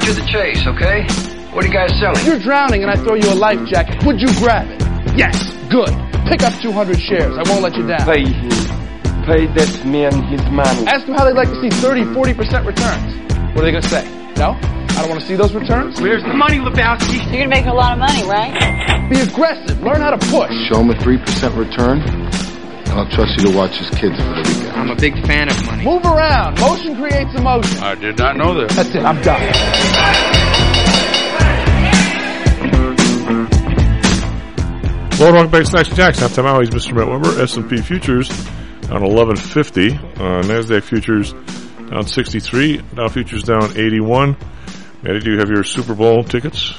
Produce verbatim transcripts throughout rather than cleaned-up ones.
to the chase, okay? What are you guys selling? If you're drowning and I throw you a life jacket, would you grab it? Yes. Good. Pick up two hundred shares. I won't let you down. Pay him. Pay that man his money. Ask them how they'd like to see thirty, forty percent returns. What are they going to say? No? I don't want to see those returns? Where's the money, Lebowski? You're going to make a lot of money, right? Be aggressive. Learn how to push. Show him a three percent return, and I'll trust you to watch his kids for the weekend. I'm a big fan of money. Move around. Motion creates emotion. I did not know that. That's it. I'm done. Well, welcome back to Stocks and Jocks. I'm Tom Howie's Mister Matt Weber. S and P futures down eleven fifty. Uh, NASDAQ futures down sixty-three. Dow futures down eighty-one. Matty, do you have your Super Bowl tickets?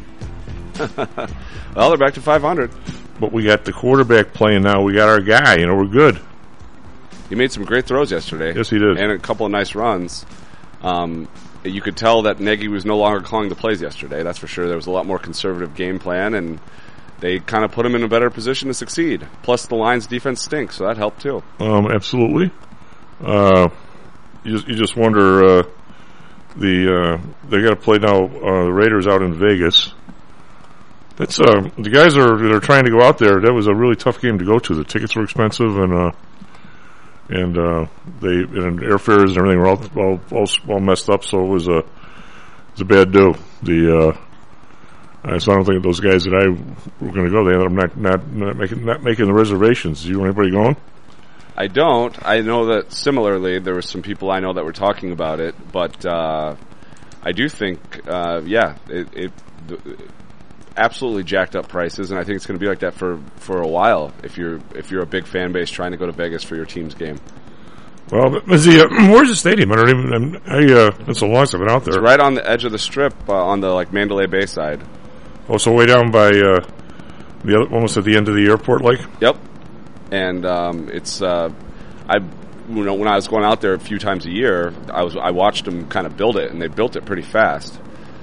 Well, they're back to five hundred. But we got the quarterback playing now. We got our guy. You know, we're good. He made some great throws yesterday. Yes, he did. And a couple of nice runs. Um, you could tell that Nagy was no longer calling the plays yesterday. That's for sure. There was a lot more conservative game plan, and they kind of put him in a better position to succeed. Plus, the Lions' defense stinks, so that helped too. Um, absolutely. Uh, you just you just wonder uh, the uh, they got to play now. Uh, the Raiders out in Vegas. That's uh, the guys are that are trying to go out there. That was a really tough game to go to. The tickets were expensive, and uh, and uh, they and airfares and everything were all all, all all messed up. So it was a it was a bad do. The uh, Uh, so I don't think those guys that I were going to go, they ended up not, not, not, making, not making the reservations. Do you want anybody going? I don't. I know that similarly there were some people I know that were talking about it, but uh, I do think, uh, yeah, it, it the, absolutely jacked up prices, and I think it's going to be like that for, for a while if you're if you're a big fan base trying to go to Vegas for your team's game. Well, is the, uh, where's the stadium? I don't even. I, uh, it's so long since I've been out there. It's right on the edge of the strip, uh, on the like Mandalay Bay side. Oh, so way down by uh, the other, almost at the end of the airport, like. Yep, and um, it's uh, I, you know, when I was going out there a few times a year, I was I watched them kind of build it, and they built it pretty fast.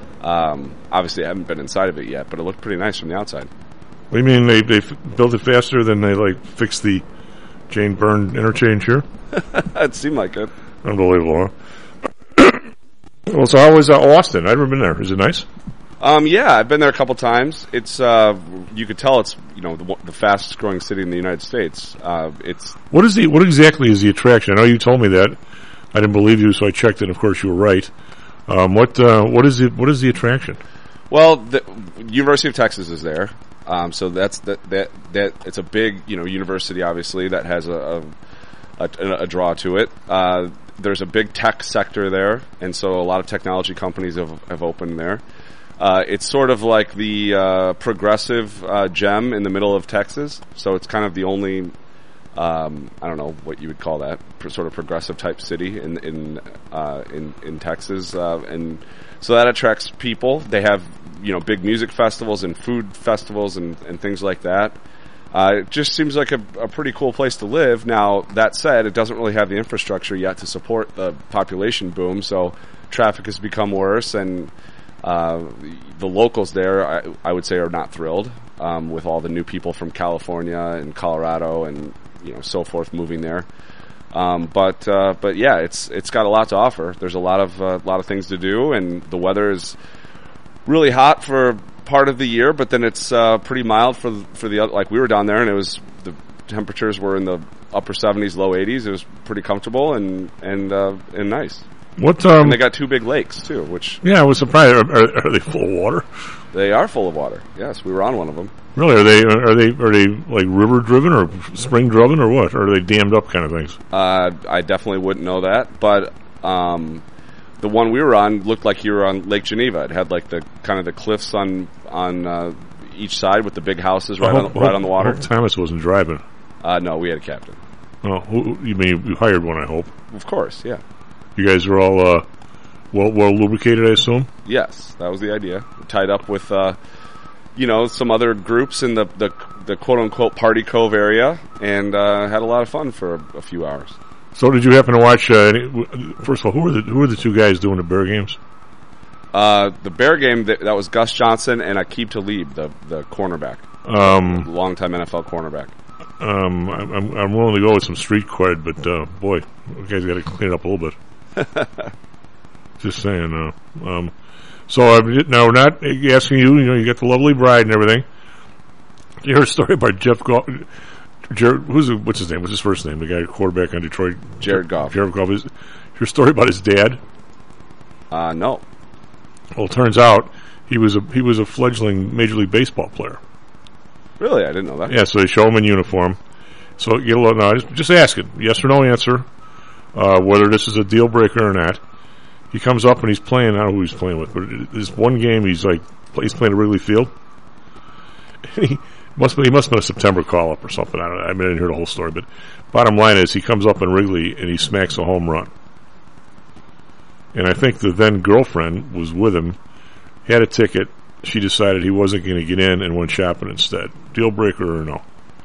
Um, obviously, I haven't been inside of it yet, but it looked pretty nice from the outside. What do you mean they they f- built it faster than they like fixed the Jane Byrne interchange here? It seemed like it. Unbelievable, huh? Well, so how was uh, Austin? I've never been there. Is it nice? Um, yeah, I've been there a couple times. It's uh, you could tell it's you know the, the fastest growing city in the United States. Uh, it's what is the what exactly is the attraction? I know you told me that. I didn't believe you, so I checked it. Of course, you were right. Um, what uh, what is it? What is the attraction? Well, the University of Texas is there, um, so that's that that that it's a big you know university, obviously that has a a, a, a draw to it. Uh, there's a big tech sector there, and so a lot of technology companies have have opened there. Uh, it's sort of like the uh, progressive uh, gem in the middle of Texas, so it's kind of the only, um, I don't know what you would call that, pro- sort of progressive type city in in uh, in, in Texas, uh, and so that attracts people. They have you know big music festivals and food festivals and, and things like that. Uh, it just seems like a, a pretty cool place to live. Now, that said, it doesn't really have the infrastructure yet to support the population boom, so traffic has become worse, and Uh, the locals there, I, I would say, are not thrilled um, with all the new people from California and Colorado and you know so forth moving there. Um, but uh, but yeah, it's it's got a lot to offer. There's a lot of uh, lot of things to do, and the weather is really hot for part of the year, but then it's uh, pretty mild for for the other. Like we were down there, and it was the temperatures were in the upper seventies, low eighties. It was pretty comfortable and and uh, and nice. What? Um, and they got two big lakes too, which yeah, I was surprised. Are, are, are they full of water? They are full of water. Yes, we were on one of them. Really? Are they are they are they like river driven or spring driven or what? Or are they dammed up kind of things? Uh, I definitely wouldn't know that, but um, the one we were on looked like you were on Lake Geneva. It had like the kind of the cliffs on on uh, each side with the big houses right hope, on the, right hope, on the water. I hope Thomas wasn't driving. Uh, no, we had a captain. Oh, who, you mean you hired one? I hope. Of course, yeah. You guys are all uh, well well lubricated, I assume. Yes, that was the idea. Tied up with, uh, you know, some other groups in the the, the quote unquote Party Cove area, and uh, had a lot of fun for a, a few hours. So, did you happen to watch? Uh, any, first of all, who were the who were the two guys doing the Bear games? Uh, the Bear game that, that was Gus Johnson and Aqib Talib, the the cornerback, um, longtime N F L cornerback. Um, I'm I'm willing to go with some street cred, but uh, boy, you guys got to clean it up a little bit. Just saying. Uh, um, so I'm now not asking you. You know, you got the lovely bride and everything. You heard a story about Jeff Goff. Jared, who's the, what's his name? What's his first name? The guy quarterback on Detroit. Jared Goff. Jared Goff. Is your story about his dad? Uh, no. Well, it turns out he was a he was a fledgling Major League Baseball player. Really, I didn't know that. Yeah, so they show him in uniform. So you know, no, just, just ask it, yes or no answer, uh, whether this is a deal breaker or not. He comes up and he's playing. I don't know who he's playing with, but this one game he's like he's playing at Wrigley Field. he must be, he must have been a September call up or something. I don't know. I mean, I didn't hear the whole story, but bottom line is he comes up in Wrigley and he smacks a home run. And I think the then girlfriend was with him, had a ticket. She decided he wasn't going to get in and went shopping instead. Deal breaker or no?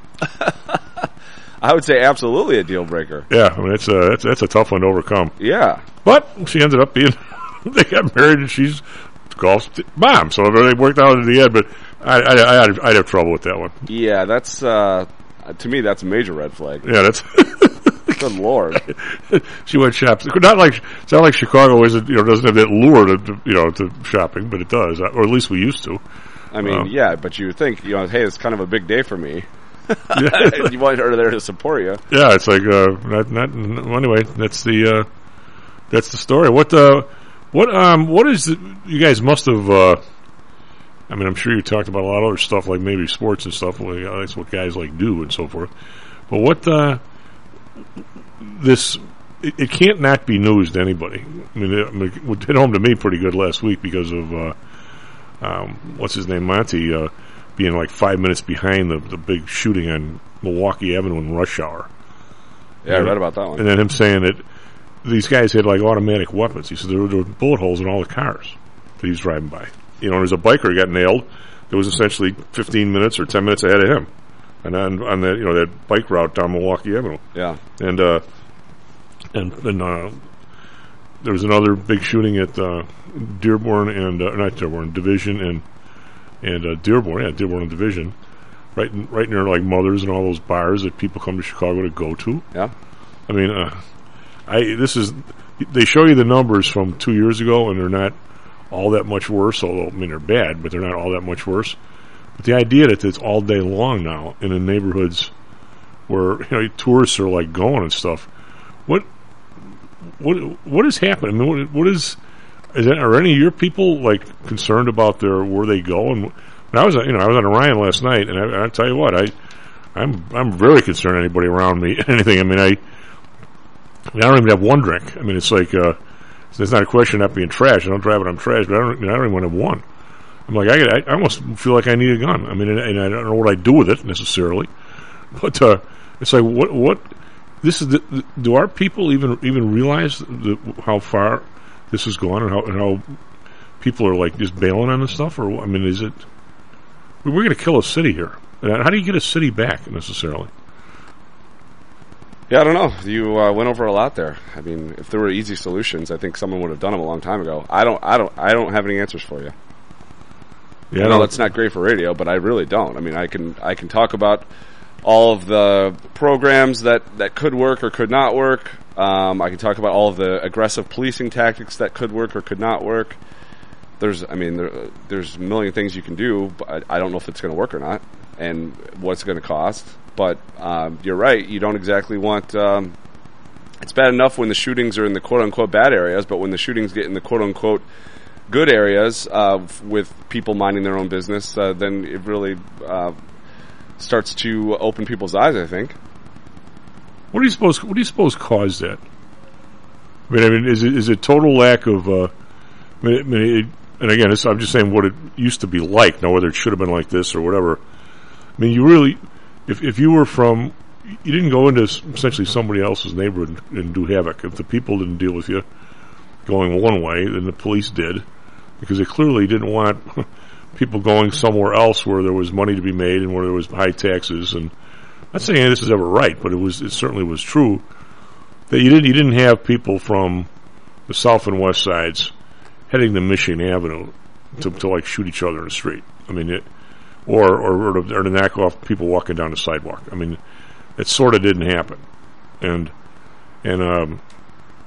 I would say absolutely a deal breaker. Yeah, I mean it's a that's, that's a tough one to overcome. Yeah, but she ended up being they got married and she's golf's mom, so they worked out in the end. But I, I, I'd, I'd have trouble with that one. Yeah, that's uh, to me that's a major red flag. Yeah, that's. Good Lord. She went shopping. Not like it's not like Chicago isn't you know doesn't have that lure to, to you know to shopping, but it does, or at least we used to. I mean, um, yeah, but you would think you know, hey, it's kind of a big day for me. Yeah. You want her there to support you. Yeah, it's like uh, not not well, anyway. That's the uh, that's the story. What uh, what um what is the, you guys must have. Uh, I mean, I'm sure you talked about a lot of other stuff like maybe sports and stuff. Well, yeah, that's what guys like do and so forth. But what uh, this it, it can't not be news to anybody. I mean, it, I mean, it hit home to me pretty good last week because of uh, um, what's his name, Monty. Uh, being like five minutes behind the, the big shooting on Milwaukee Avenue in rush hour. Yeah, and, I read about that one. And then him saying that these guys had like automatic weapons. He said there were, there were bullet holes in all the cars that he was driving by. You know, there's a biker got nailed that was essentially fifteen minutes or ten minutes ahead of him. And on, on that, you know, that bike route down Milwaukee Avenue. Yeah. And, uh, and, and, uh, there was another big shooting at, uh, Dearborn and, uh, not Dearborn, Division and, And uh, Dearborn, yeah, Dearborn and Division, right, in, right near like Mothers and all those bars that people come to Chicago to go to. Yeah, I mean, uh, I this is they show you the numbers from two years ago, and they're not all that much worse. Although I mean they're bad, but they're not all that much worse. But the idea that it's all day long now in the neighborhoods where you know tourists are like going and stuff. What what what is happening? I mean, what, what is Is that, are any of your people like concerned about their where they go? And when I was, you know, I was on Orion last night, and I, I tell you what, I, I'm, I'm very concerned. Anybody around me, anything. I mean, I, I, mean, I don't even have one drink. I mean, it's like uh, it's not a question of not being trash. I don't drive it. I'm trash, but I don't. I, mean, I don't even have one. I'm like, I, I almost feel like I need a gun. I mean, and, and I don't know what I do with it necessarily, but uh, it's like what, what. This is the, the, do our people even even realize the, how far this has gone and how, and how people are like just bailing on this stuff? Or I mean, is it we're going to kill a city here? How do you get a city back necessarily? Yeah, I don't know. You uh, went over a lot there. I mean, if there were easy solutions, I think someone would have done them a long time ago. I don't. I don't. I don't have any answers for you. Yeah, I know that's not great for radio, but I really don't. I mean, I can. I can talk about all of the programs that, that could work or could not work. Um, I can talk about all of the aggressive policing tactics that could work or could not work. There's, I mean, there, there's a million things you can do, but I, I don't know if it's going to work or not, and what's going to cost. But um, you're right; you don't exactly want. Um, it's bad enough when the shootings are in the quote unquote bad areas, but when the shootings get in the quote unquote good areas uh, with people minding their own business, uh, then it really uh, starts to open people's eyes, I think. What do you suppose? What do you suppose caused that? I mean, I mean, is it is it total lack of? Uh, I mean, I mean it, and again, it's, I'm just saying what it used to be like. Now, whether it should have been like this or whatever. I mean, you really, if if you were from, you didn't go into essentially somebody else's neighborhood and, and do havoc. If the people didn't deal with you going one way, then the police did, because they clearly didn't want people going somewhere else where there was money to be made and where there was high taxes. And I'm not saying this is ever right, but it was it certainly was true that you didn't you didn't have people from the south and west sides heading to Michigan Avenue to, to like shoot each other in the street. I mean, it, or or or to, or to knock off people walking down the sidewalk. I mean, it sort of didn't happen, and and um,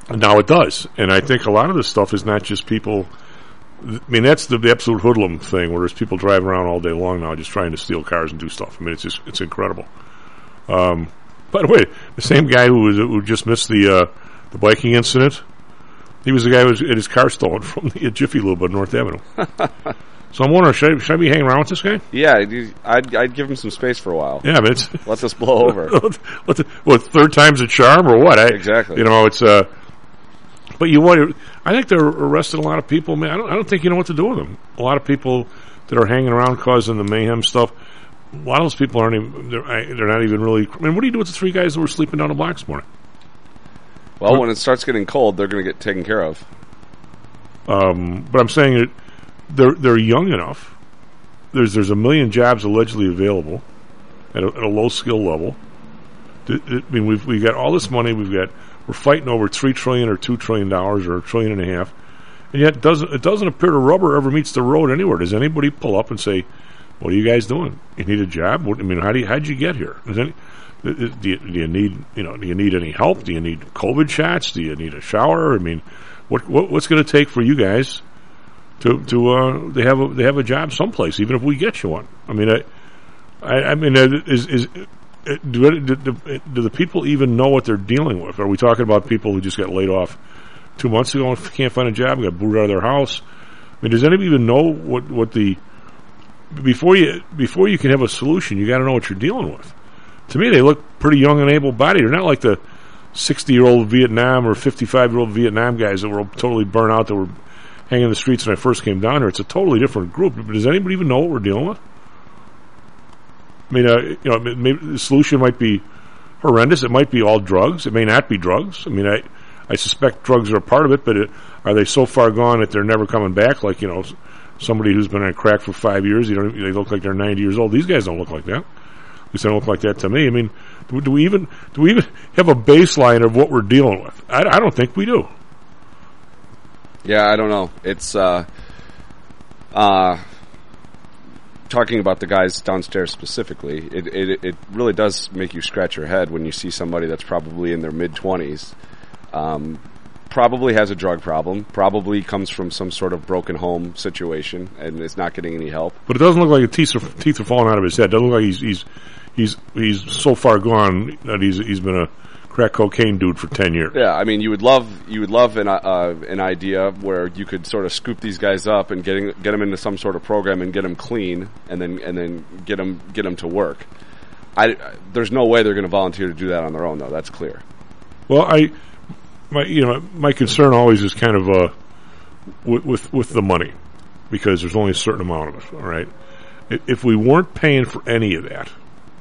Now it does, and I think a lot of this stuff is not just people. I mean, that's the absolute hoodlum thing, where there's people driving around all day long now just trying to steal cars and do stuff. I mean, it's just it's incredible. Um, by the way, the same guy who was who just missed the uh, the biking incident, he was the guy who was had his car stolen from the Jiffy Lube on North Avenue. So I'm wondering, should I, should I be hanging around with this guy? Yeah, I'd I'd give him some space for a while. Yeah, but it's let this blow over. what, the, what third time's a charm or what? I, exactly. You know, it's uh. But you want? I think they're arresting a lot of people. Man, I don't. I don't think you know what to do with them. A lot of people that are hanging around causing the mayhem stuff. A lot of those people aren't even. They're, they're not even really. I mean, what do you do with the three guys that were sleeping down the block this morning? Well, when it starts getting cold, they're going to get taken care of. Um, but I'm saying that they're they're young enough. There's there's a million jobs allegedly available at a, at a low skill level. I mean, we've we got all this money. We've got. We're fighting over three trillion or two trillion dollars or a trillion and a half, and yet it doesn't it doesn't appear the rubber ever meets the road anywhere. Does anybody pull up and say, "What are you guys doing? You need a job? What, I mean, how do you, how'd you get here? Does any, do, you, do you need you know do you need any help? Do you need COVID shots? Do you need a shower? I mean, what, what what's going to take for you guys to to uh, they have a they have a job someplace, even if we get you one? I mean, I I, I mean, uh, is is Do, do, do, do the people even know what they're dealing with? Are we talking about people who just got laid off two months ago and can't find a job, got booted out of their house? I mean, does anybody even know what, what the before you before you can have a solution? You got to know what you're dealing with. To me, they look pretty young and able-bodied. They're not like the sixty-year-old Vietnam or fifty-five-year-old Vietnam guys that were totally burnt out that were hanging in the streets when I first came down here. It's a totally different group. But does anybody even know what we're dealing with? I mean, uh, you know, maybe the solution might be horrendous. It might be all drugs. It may not be drugs. I mean, I, I suspect drugs are a part of it, but it, are they so far gone that they're never coming back? Like, you know, somebody who's been on crack for five years, you know, they look like they're ninety years old. These guys don't look like that. At least they don't look like that to me. I mean, do, do we even do we even have a baseline of what we're dealing with? I, I don't think we do. Yeah, I don't know. It's uh, uh. talking about the guys downstairs specifically, it, it it really does make you scratch your head when you see somebody that's probably in their mid-twenties, um, probably has a drug problem, probably comes from some sort of broken home situation and is not getting any help. But it doesn't look like the teeth are, teeth are falling out of his head. It doesn't look like he's he's he's he's so far gone that he's he's been a crack cocaine dude for ten years. Yeah, I mean, you would love you would love an uh, an idea where you could sort of scoop these guys up and getting get them into some sort of program and get them clean, and then and then get them get them to work. I, I there's no way they're going to volunteer to do that on their own, though. That's clear. Well, I my you know my concern always is kind of uh with with, with the money, because there's only a certain amount of it. All right, if we weren't paying for any of that,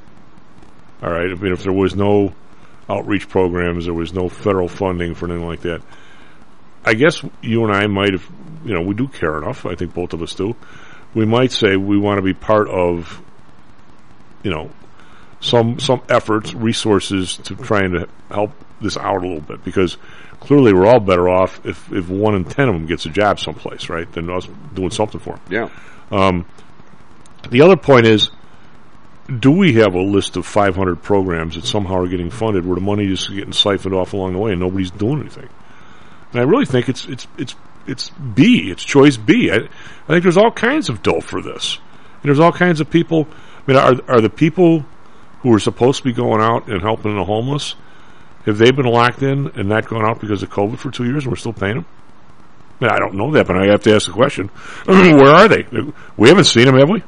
all right, I mean, if there was no outreach programs, there was no federal funding for anything like that, I guess you and I might have, you know, we do care enough, I think both of us do, we might say we want to be part of, you know, some some efforts, resources to trying to help this out a little bit, because clearly we're all better off if, if one in ten of them gets a job someplace, right, than us doing something for them. Yeah. Um, the other point is, do we have a list of five hundred programs that somehow are getting funded where the money is getting siphoned off along the way and nobody's doing anything? And I really think it's it's it's it's B. It's choice B. I, I think there's all kinds of dough for this. And there's all kinds of people. I mean, are are the people who are supposed to be going out and helping the homeless, have they been locked in and not gone out because of COVID for two years and we're still paying them? I mean, I don't know that, but I have to ask the question. Where are they? We haven't seen them, have we?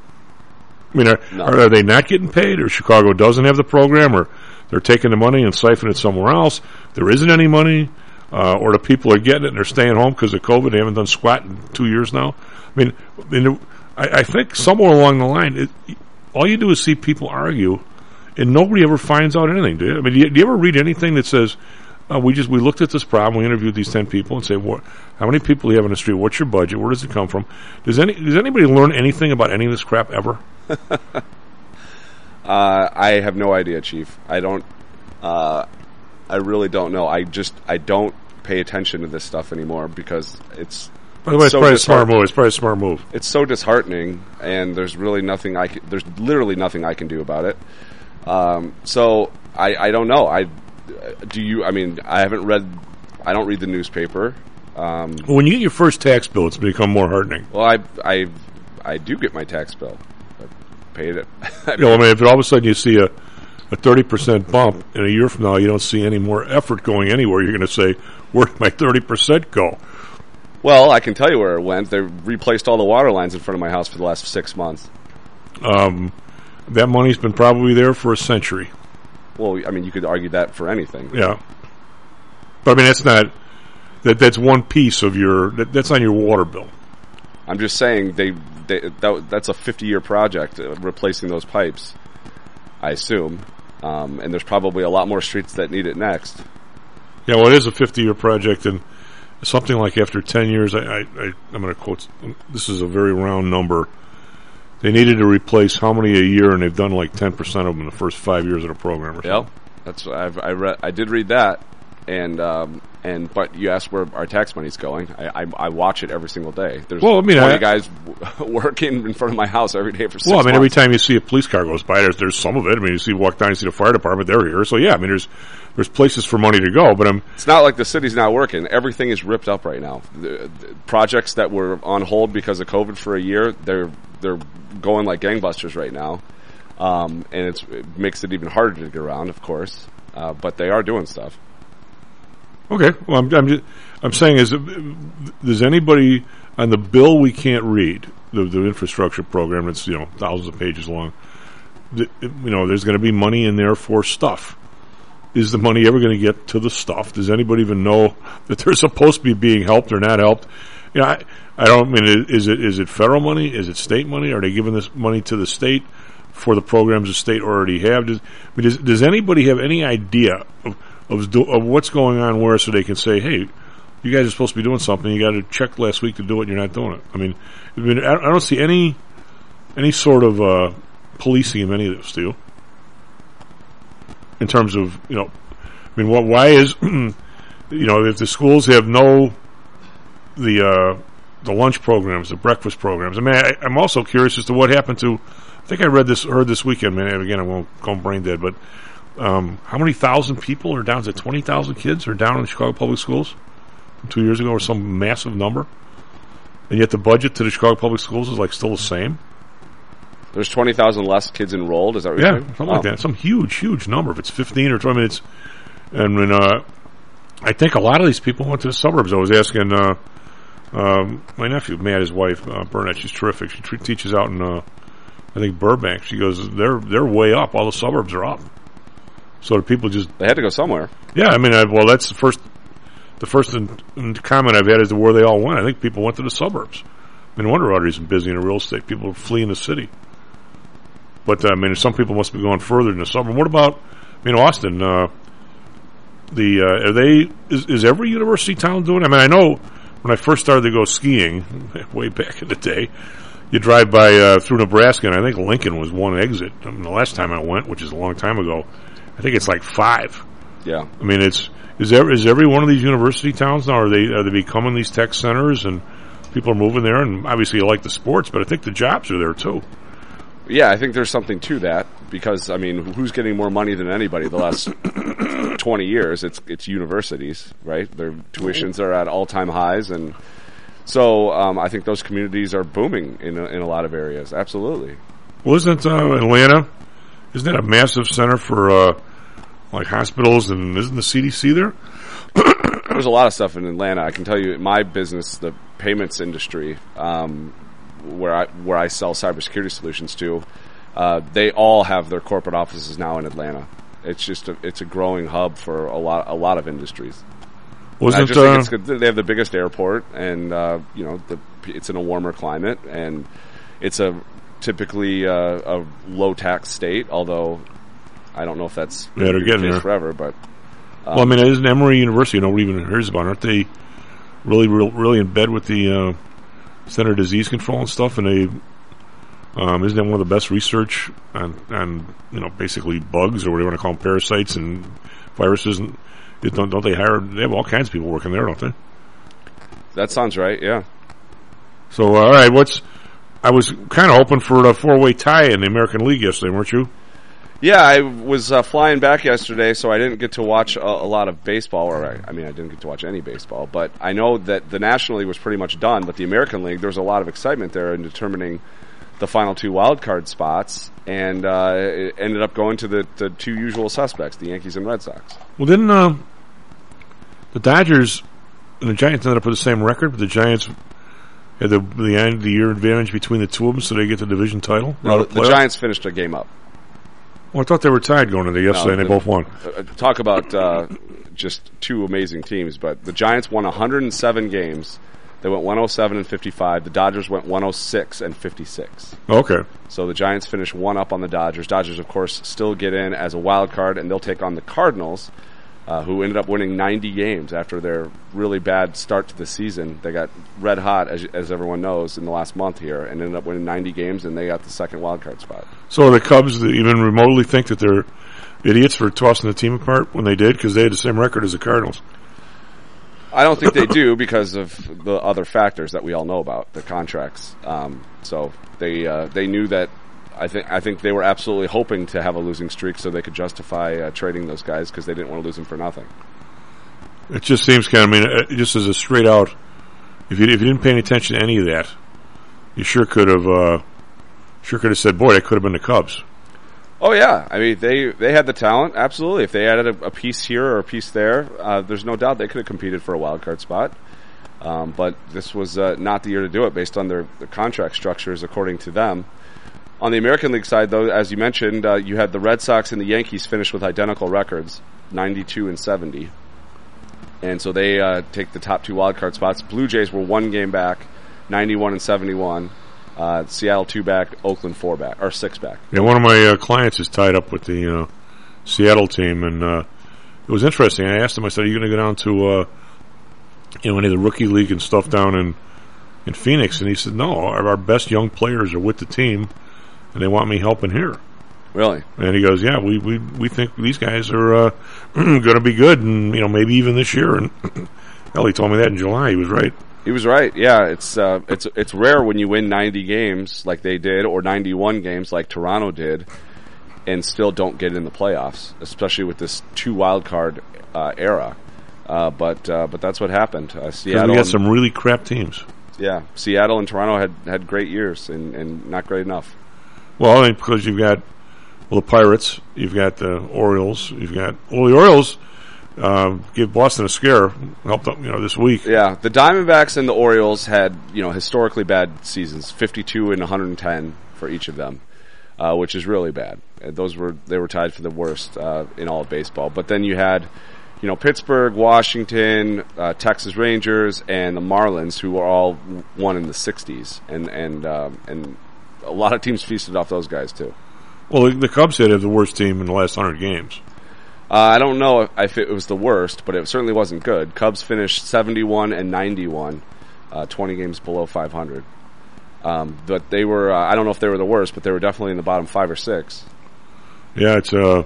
I mean, are, no. are, are they not getting paid, or Chicago doesn't have the program, or they're taking the money and siphoning it somewhere else? There isn't any money, uh, or the people are getting it and they're staying home because of COVID. They haven't done squat in two years now. I mean, I, mean, I, I think somewhere along the line, it, all you do is see people argue, and nobody ever finds out anything. Do you? I mean, do you, do you ever read anything that says, uh, "We just we looked at this problem, we interviewed these ten people, and say, what, how many people do you have in the street? What's your budget? Where does it come from?" Does any does anybody learn anything about any of this crap ever? uh, I have no idea, Chief. I don't. Uh, I really don't know. I just I don't pay attention to this stuff anymore because it's. By the way, it's so probably a smart move. It's probably a smart move. It's so disheartening, and there's really nothing I can, there's literally nothing I can do about it. Um, so I, I don't know. I do you. I mean, I haven't read I don't read the newspaper. Um, When you get your first tax bill, it's become more heartening. well, I, I, I do get my tax bill. I paid it. You know, I mean, if all of a sudden you see a, a thirty percent bump, and a year from now you don't see any more effort going anywhere, you're going to say, where did my thirty percent go? Well, I can tell you where it went. They replaced all the water lines in front of my house for the last six months. Um, that money's been probably there for a century. Well, I mean, you could argue that for anything. Yeah. But, I mean, that's not... That That's one piece of your... That, that's on your water bill. I'm just saying they, they that, that's a fifty-year project, uh, replacing those pipes, I assume. Um, and there's probably a lot more streets that need it next. Yeah, well, it is a fifty-year project, and something like after ten years, I, I, I, I'm going to quote... This is a very round number. They needed to replace how many a year, and they've done like ten percent of them in the first five years of the program or something. Yep. That's I've, I read. I did read that, and um, and but you asked where our tax money's going. I, I, I watch it every single day. There's Well, I mean, twenty I- guys w- working in front of my house every day for six Well, I mean, every months. time you see a police car goes by, there's, there's some of it. I mean, you see walk down, you see the fire department, they're here. So, yeah, I mean, there's there's places for money to go, but I'm... It's not like the city's not working. Everything is ripped up right now. The, the projects that were on hold because of COVID for a year, they're they're going like gangbusters right now, um, and it's, it makes it even harder to get around, of course. Uh, but they are doing stuff. Okay, well, I'm I'm, just, I'm saying is, uh, does anybody on the bill we can't read, the, the infrastructure program, it's, you know, thousands of pages long, the, you know, there's going to be money in there for stuff. Is the money ever going to get to the stuff? Does anybody even know that they're supposed to be being helped or not helped? You know, I, I don't mean, is it is it federal money? Is it state money? Are they giving this money to the state for the programs the state already have? Does, I mean, does, does anybody have any idea of of, do, of what's going on where, so they can say, hey, you guys are supposed to be doing something, you got to check last week to do it, and you're not doing it? I mean, I, mean, I don't see any any sort of uh, policing of any of this, do you? In terms of, you know, I mean, what? Why is, you know, if the schools have no, the uh, the lunch programs, the breakfast programs, I mean, I, I'm also curious as to what happened to, I think I read this, heard this weekend, man, again, I won't go brain dead, but um, how many thousand people are down to twenty thousand kids are down in the Chicago Public Schools from two years ago, or some massive number? And yet the budget to the Chicago Public Schools is like still the same? There's twenty thousand less kids enrolled. Is that what Yeah, you're saying? something like Oh. that. Some huge, huge number. If it's fifteen or twenty, I mean, it's, and when, uh, I think a lot of these people went to the suburbs. I was asking, uh, um, my nephew, Matt, his wife, uh, Burnett, she's terrific. She tr- teaches out in, uh, I think Burbank. She goes, they're, they're way up. All the suburbs are up. So the people just, They had to go somewhere. yeah, I mean, I, well, that's the first, the first in, in comment I've had is to where they all went. I think people went to the suburbs. I mean, no wonder Audrey's busy in real estate. People are fleeing the city. But, uh, I mean, some people must be going further in the suburb. What about, I mean, Austin, uh, the, uh, are they, is, is every university town doing it? I mean, I know when I first started to go skiing, way back in the day, you drive by, uh, through Nebraska, and I think Lincoln was one exit. I mean, the last time I went, which is a long time ago, I think it's like five. Yeah. I mean, it's, is there, is every one of these university towns now, are they, are they becoming these tech centers, and people are moving there, and obviously you like the sports, but I think the jobs are there too. Yeah, I think there's something to that because, I mean, who's getting more money than anybody the last twenty years? It's it's universities, right? Their tuitions are at all-time highs, and so um, I think those communities are booming in a, in a lot of areas. Absolutely. Well, isn't uh, Atlanta, isn't that a massive center for uh, like hospitals, and isn't the C D C there? There's a lot of stuff in Atlanta. I can tell you, my business, the payments industry, um, where I where I sell cybersecurity solutions to, uh, they all have their corporate offices now in Atlanta. It's just a, it's a growing hub for a lot a lot of industries. Wasn't I just uh, think it's good. They have the biggest airport, and uh, you know, the, it's in a warmer climate, and it's a typically uh, a low tax state. Although I don't know if that's Yeah, they're gonna be the getting case there. forever, but um, well, I mean, isn't Emory University, nobody even hears about it, aren't they really, real, really in bed with the uh, Center of Disease Control and stuff, and they, um, isn't that one of the best research on, on, you know, basically bugs, or what do you want to call them, parasites and viruses, and it, don't, don't they hire, they have all kinds of people working there, don't they? that sounds right. Yeah. So, uh, all right, what's, I was kind of hoping for a four-way tie in the American League yesterday, weren't you? Yeah, I was uh, flying back yesterday, so I didn't get to watch a, a lot of baseball. Or I, I mean, I didn't get to watch any baseball. But I know that the National League was pretty much done. But the American League, there was a lot of excitement there in determining the final two wild card spots, and uh, it ended up going to the, the two usual suspects, the Yankees and Red Sox. Well, didn't uh, the Dodgers and the Giants ended up with the same record, but the Giants had the the end of the year advantage between the two of them, so they get the division title? No, the, the Giants finished a game up. Well, I thought they were tied going into yesterday, no, and they the, both won. Uh, talk about uh, just two amazing teams, but the Giants won one hundred seven games. They went one oh seven and fifty-five. The Dodgers went one oh six and fifty-six. Okay. So the Giants finished one up on the Dodgers. Dodgers, of course, still get in as a wild card, and they'll take on the Cardinals, uh, who ended up winning ninety games after their really bad start to the season. They got red hot, as, as everyone knows, in the last month here, and ended up winning ninety games, and they got the second wild card spot. So the Cubs even remotely think that they're idiots for tossing the team apart when they did, because they had the same record as the Cardinals? I don't think they do because of the other factors that we all know about, the contracts. Um, so they uh, they knew that. I think I think they were absolutely hoping to have a losing streak so they could justify uh, trading those guys because they didn't want to lose them for nothing. It just seems kind of, I mean, uh, just as a straight out, if you if you didn't pay any attention to any of that, you sure could have uh, sure could have said, boy, that could have been the Cubs. Oh yeah, I mean they they had the talent, absolutely. If they added a, a piece here or a piece there, uh, there's no doubt they could have competed for a wild card spot. Um, but this was uh, not the year to do it based on their, their contract structures, according to them. On the American League side, though, as you mentioned, uh, you had the Red Sox and the Yankees finish with identical records, ninety-two and seventy, and so they uh, take the top two wild card spots. Blue Jays were one game back, ninety-one and seventy-one. Uh, Seattle two back, Oakland four back, or six back. Yeah, one of my uh, clients is tied up with the uh, Seattle team, and uh, it was interesting. I asked him, I said, "Are you going to go down to uh, you know any of the rookie league and stuff down in in Phoenix?" And he said, "No, our, our best young players are with the team, and they want me helping here." Really? And he goes, "Yeah, we we, we think these guys are uh, going to be good, and you know maybe even this year." And hell, he told me that in July. He was right. He was right. Yeah, it's uh, it's it's rare when you win ninety games like they did, or ninety-one games like Toronto did, and still don't get in the playoffs, especially with this two wild card uh, era. Uh, but uh, but that's what happened. Uh, Seattle. We got some really crap teams. Yeah, Seattle and Toronto had, had great years and, and not great enough. Well, I mean, because you've got well the Pirates, you've got the Orioles, you've got well the Orioles. Uh, give Boston a scare. Helped them, you know, this week. Yeah, the Diamondbacks and the Orioles had, you know, historically bad seasons, fifty-two and one hundred ten for each of them, uh, which is really bad. And those were they were tied for the worst uh, in all of baseball. But then you had, you know, Pittsburgh, Washington, uh, Texas Rangers, and the Marlins, who were all won in the sixties, and and um, and a lot of teams feasted off those guys too. Well, the, the Cubs had the worst team in the last hundred games. Uh, I don't know if it was the worst, but it certainly wasn't good. Cubs finished seventy-one and ninety-one, uh, twenty games below five hundred. Um, but they were, uh, I don't know if they were the worst, but they were definitely in the bottom five or six. Yeah, it's, uh, I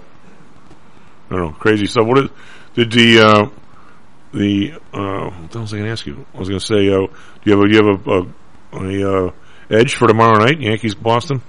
don't know, crazy stuff. What is, did the, uh, the, uh, what else was I going to ask you? I was going to say, uh, do you have a, do you have a, a, a uh, edge for tomorrow night, Yankees, Boston?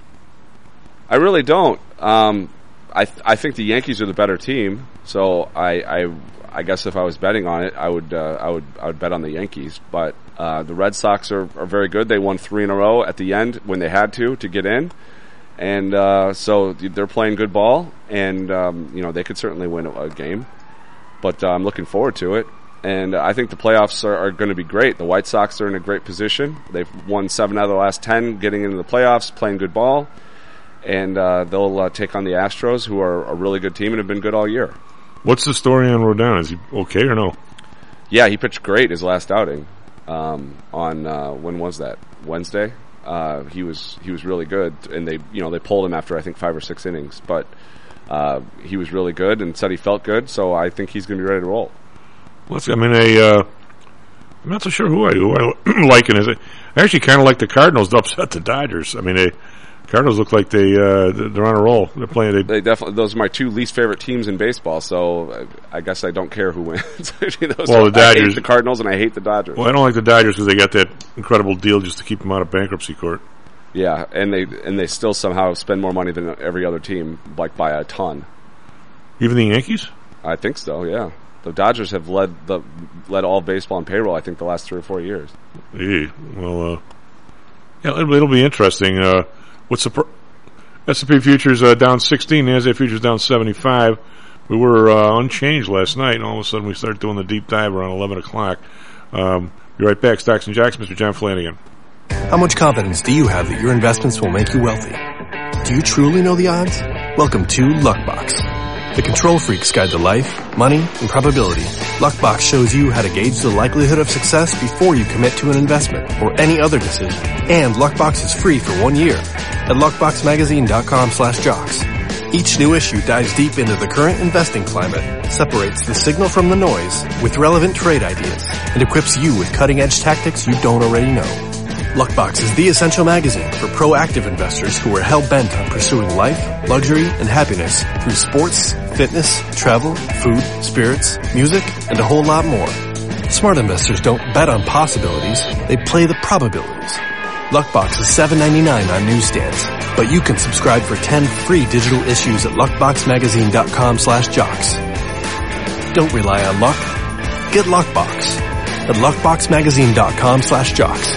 I really don't. Um, I th- I think the Yankees are the better team, so I, I I guess if I was betting on it, I would uh, I would I would bet on the Yankees. But uh, the Red Sox are, are very good. They won three in a row at the end when they had to to get in, and uh, so they're playing good ball. And um, you know they could certainly win a, a game, but uh, I'm looking forward to it. And I think the playoffs are, are going to be great. The White Sox are in a great position. They've won seven out of the last ten, getting into the playoffs, playing good ball. And uh, they'll uh, take on the Astros, who are a really good team and have been good all year. What's the story on Rodon? Is he okay or no? Yeah, he pitched great his last outing. Um, on uh, when was that? Wednesday. Uh, he was he was really good, and they you know they pulled him after I think five or six innings, but uh, he was really good and said he felt good. So I think he's going to be ready to roll. Well, I mean, a, uh, I'm not so sure who I who I like in it. I actually kind of like the Cardinals to upset the Dodgers. I mean, they. Cardinals look like they uh, they're on a roll. They're playing. They, they definitely. Those are my two least favorite teams in baseball. So I, I guess I don't care who wins. those well, are, the Dodgers, I hate the Cardinals, and I hate the Dodgers. Well, I don't like the Dodgers because they got that incredible deal just to keep them out of bankruptcy court. Yeah, and they and they still somehow spend more money than every other team, like by a ton. Even the Yankees? I think so. Yeah, the Dodgers have led the led all baseball in payroll. I think the last three or four years. Yeah, well, uh, yeah, it'll, it'll be interesting. Uh, what's the pr- S and P futures uh, down sixteen, NASDAQ futures down seventy-five. We were uh, unchanged last night, and all of a sudden we start doing the deep dive around eleven o'clock. Um, be right back. Stocks and Jocks, Mister John Flanagan. How much confidence do you have that your investments will make you wealthy? Do you truly know the odds? Welcome to Luckbox, the control freak's guide to life, money, and probability. Luckbox shows you how to gauge the likelihood of success before you commit to an investment or any other decision. And Luckbox is free for one year at luckboxmagazine.com slash jocks. Each new issue dives deep into the current investing climate, separates the signal from the noise with relevant trade ideas, and equips you with cutting-edge tactics you don't already know. Luckbox is the essential magazine for proactive investors who are hell-bent on pursuing life, luxury, and happiness through sports, fitness, travel, food, spirits, music, and a whole lot more. Smart investors don't bet on possibilities, they play the probabilities. Luckbox is seven ninety-nine on newsstands, but you can subscribe for ten free digital issues at luckboxmagazine.com slash jocks. Don't rely on luck. Get Luckbox at luckboxmagazine.com slash jocks.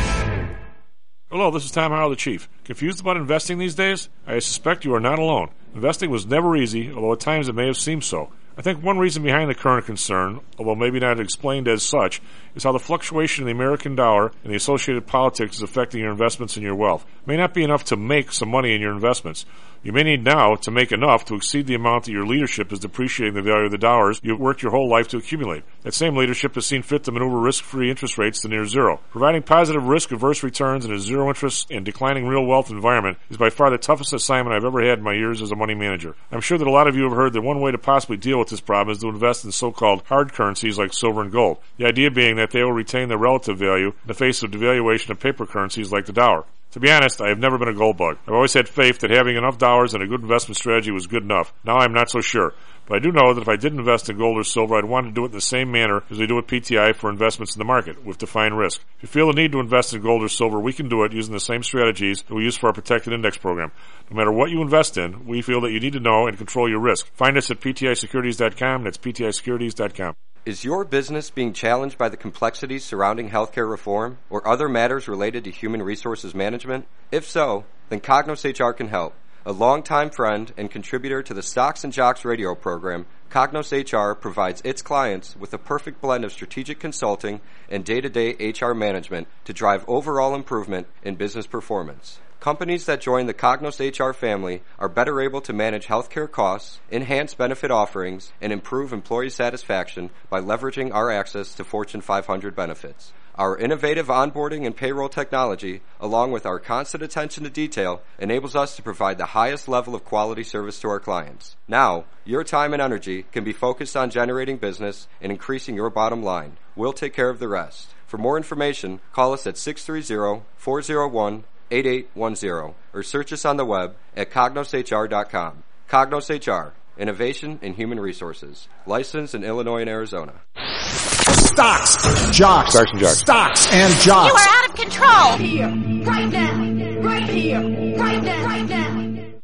Hello, this is Tom Howell, the Chief. Confused about investing these days? I suspect you are not alone. Investing was never easy, although at times it may have seemed so. I think one reason behind the current concern, although maybe not explained as such, is how the fluctuation in the American dollar and the associated politics is affecting your investments and your wealth. It may not be enough to make some money in your investments. You may need now to make enough to exceed the amount that your leadership is depreciating the value of the dollars you've worked your whole life to accumulate. That same leadership has seen fit to maneuver risk-free interest rates to near zero. Providing positive risk-averse returns in a zero-interest and declining real wealth environment is by far the toughest assignment I've ever had in my years as a money manager. I'm sure that a lot of you have heard that one way to possibly deal with this problem is to invest in so-called hard currencies like silver and gold. The idea being that they will retain their relative value in the face of devaluation of paper currencies like the dollar. To be honest, I have never been a gold bug. I've always had faith that having enough dollars and a good investment strategy was good enough. Now I'm not so sure. But I do know that if I did invest in gold or silver, I'd want to do it in the same manner as we do with P T I for investments in the market, with defined risk. If you feel the need to invest in gold or silver, we can do it using the same strategies that we use for our protected index program. No matter what you invest in, we feel that you need to know and control your risk. Find us at P T I securities dot com. That's P T I securities dot com. Is your business being challenged by the complexities surrounding healthcare reform or other matters related to human resources management? If so, then Cognos H R can help. A longtime friend and contributor to the Stocks and Jocks radio program, Cognos H R provides its clients with a perfect blend of strategic consulting and day-to-day H R management to drive overall improvement in business performance. Companies that join the Cognos H R family are better able to manage healthcare costs, enhance benefit offerings, and improve employee satisfaction by leveraging our access to Fortune five hundred benefits. Our innovative onboarding and payroll technology, along with our constant attention to detail, enables us to provide the highest level of quality service to our clients. Now, your time and energy can be focused on generating business and increasing your bottom line. We'll take care of the rest. For more information, call us at six three zero, four zero one, eight eight one zero or search us on the web at cognos h r dot com. Cognos H R, Innovation in Human Resources. Licensed in Illinois and Arizona. Stocks, jocks, Stocks and jocks. Stocks and jocks. You are out of control. Right here, right now, right here, right now, right now.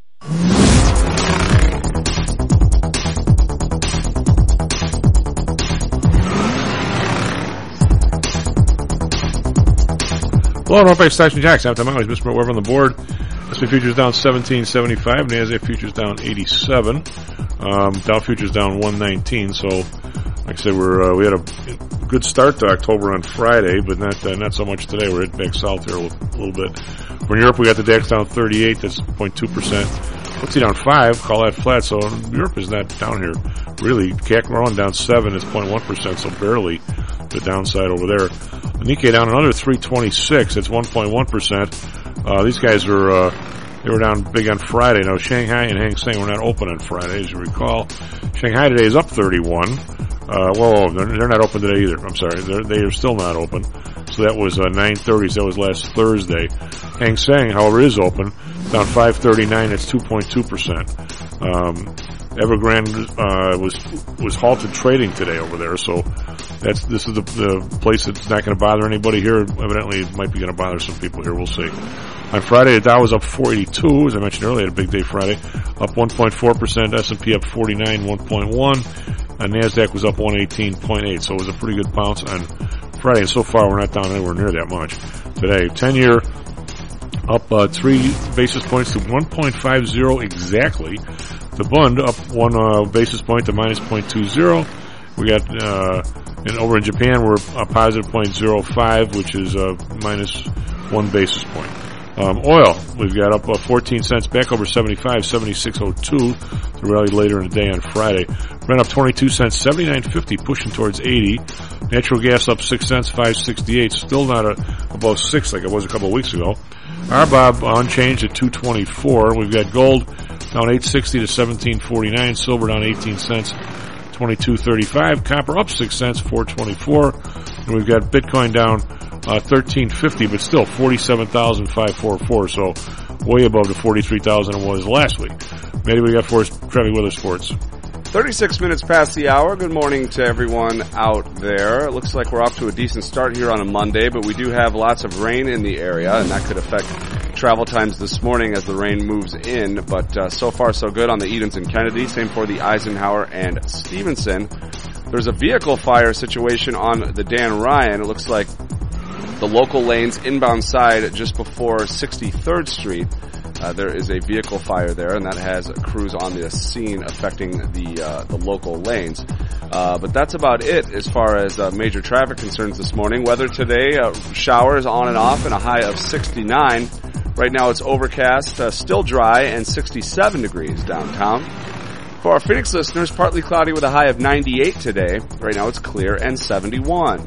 Hello, and welcome back to Stocks and Jocks. I'm Tom Howell, Mister Weber on the board. S and P futures down seventeen seventy-five. NASDAQ futures down eighty-seven. Um, Dow futures down one nineteen. So, like I said, we're uh, we had a good start to October on Friday, but not uh, not so much today. We're heading back south here a little, a little bit. For Europe, we got the DAX down thirty-eight. That's zero point two percent. Let's see, down five. Call that flat. So Europe is not down here really. C A C Rowan down seven. It's zero point one percent. So barely the downside over there. The Nikkei down another three twenty-six. It's one point one percent. Uh, these guys are, uh, they were down big on Friday. Now, Shanghai and Hang Seng were not open on Friday, as you recall. Shanghai today is up thirty-one. Uh, well, they're, they're not open today either. I'm sorry. They're, they are still not open. So that was, uh, nine thirty. So that was last Thursday. Hang Seng, however, is open. Down five thirty-nine. It's two point two percent. Um, Evergrande, uh, was, was halted trading today over there. So that's this is the, the place that's not going to bother anybody here. Evidently, it might be going to bother some people here. We'll see. On Friday, the Dow was up four eighty-two, as I mentioned earlier, had a big day Friday, up one point four percent, S and P up forty-nine, one point one, and NASDAQ was up one eighteen point eight, so it was a pretty good bounce on Friday, and so far we're not down anywhere near that much today. ten-year up uh, three basis points to one point five zero exactly. The Bund up one uh, basis point to minus zero point two zero. We got, uh, and over in Japan we're a positive zero point zero five, which is uh, minus one basis point. Um, oil, we've got up uh, fourteen cents, back over seventy-five, seventy-six oh two. The rally later in the day on Friday. Brent up twenty-two cents, seventy-nine fifty, pushing towards eighty. Natural gas up six cents, five sixty-eight, still not a, above six like it was a couple of weeks ago. R B O B unchanged at two twenty-four. We've got gold down eight sixty to seventeen forty-nine. Silver down eighteen cents, twenty-two thirty-five. Copper up six cents, four twenty-four. And we've got Bitcoin down uh, thirteen fifty, but still forty-seven thousand five hundred forty-four. So way above the forty-three thousand it was last week. Maybe we got for us, Trevi Weather Sports. thirty-six minutes past the hour. Good morning to everyone out there. It looks like we're off to a decent start here on a Monday, but we do have lots of rain in the area, and that could affect travel times this morning as the rain moves in. But uh, so far, so good on the Edens and Kennedy. Same for the Eisenhower and Stevenson. There's a vehicle fire situation on the Dan Ryan. It looks like the local lanes inbound side just before sixty-third Street. Uh, there is a vehicle fire there, and that has crews on the scene affecting the uh, the local lanes. Uh, but that's about it as far as uh, major traffic concerns this morning. Weather today, uh, showers on and off, and a high of sixty-nine. Right now it's overcast, uh, still dry, and sixty-seven degrees downtown. For our Phoenix listeners, partly cloudy with a high of ninety-eight today. Right now it's clear and seventy-one.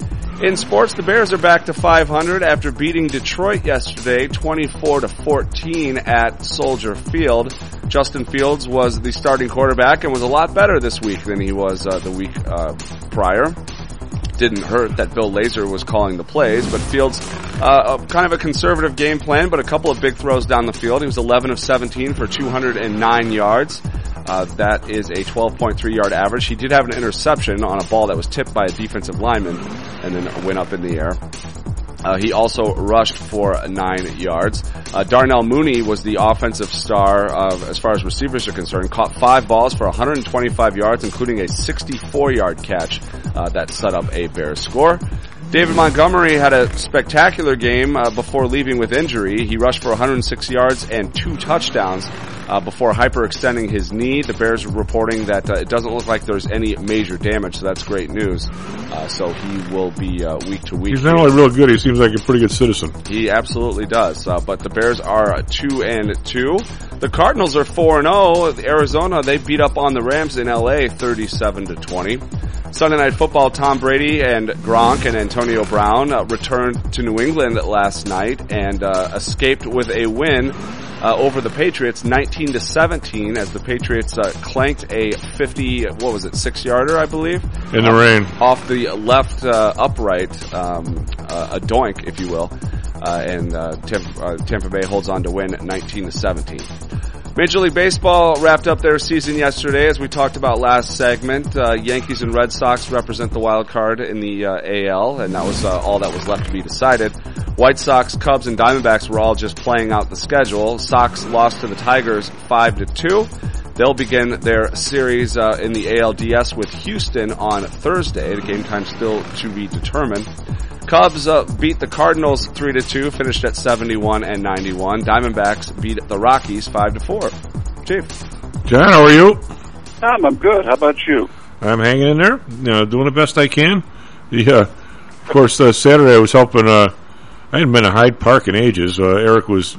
In sports, the Bears are back to five hundred after beating Detroit yesterday twenty-four to fourteen at Soldier Field. Justin Fields was the starting quarterback and was a lot better this week than he was uh, the week uh, prior. Didn't hurt that Bill Lazor was calling the plays, but Fields, uh, a, kind of a conservative game plan, but a couple of big throws down the field. He was eleven of seventeen for two hundred nine yards. Uh, that is a twelve point three yard average. He did have an interception on a ball that was tipped by a defensive lineman and then went up in the air. Uh, he also rushed for nine yards. Uh, Darnell Mooney was the offensive star uh, as far as receivers are concerned. Caught five balls for one hundred twenty-five yards, including a sixty-four yard catch uh, that set up a Bears score. David Montgomery had a spectacular game uh, before leaving with injury. He rushed for one hundred six yards and two touchdowns uh, before hyperextending his knee. The Bears are reporting that uh, it doesn't look like there's any major damage, so that's great news. Uh, so he will be uh, week to week. He's not only real good, he seems like a pretty good citizen. He absolutely does. Uh, but the Bears are two and two. The Cardinals are four and zero. Arizona, they beat up on the Rams in L A thirty-seven to twenty. Sunday Night Football, Tom Brady and Gronk and Antonio Brown uh, returned to New England last night and uh, escaped with a win uh, over the Patriots, nineteen to seventeen, as the Patriots uh, clanked a fifty, what was it, six yarder, I believe? In the rain. Off the left uh, upright, um, uh, a doink, if you will. Uh, and uh, Tampa, uh, Tampa Bay holds on to win nineteen to seventeen. Major League Baseball wrapped up their season yesterday, as we talked about last segment. Uh, Yankees and Red Sox represent the wild card in the uh, A L, and that was uh, all that was left to be decided. White Sox, Cubs, and Diamondbacks were all just playing out the schedule. Sox lost to the Tigers five to two. They'll begin their series uh, in the A L D S with Houston on Thursday. The game time still to be determined. Cubs uh, beat the Cardinals three to two, finished at seventy-one and ninety-one. Diamondbacks beat the Rockies five to four. Chief. John, how are you? Tom, I'm good. How about you? I'm hanging in there, you know, doing the best I can. Yeah, of course, uh, Saturday I was helping, uh, I hadn't been to Hyde Park in ages. Uh, Eric was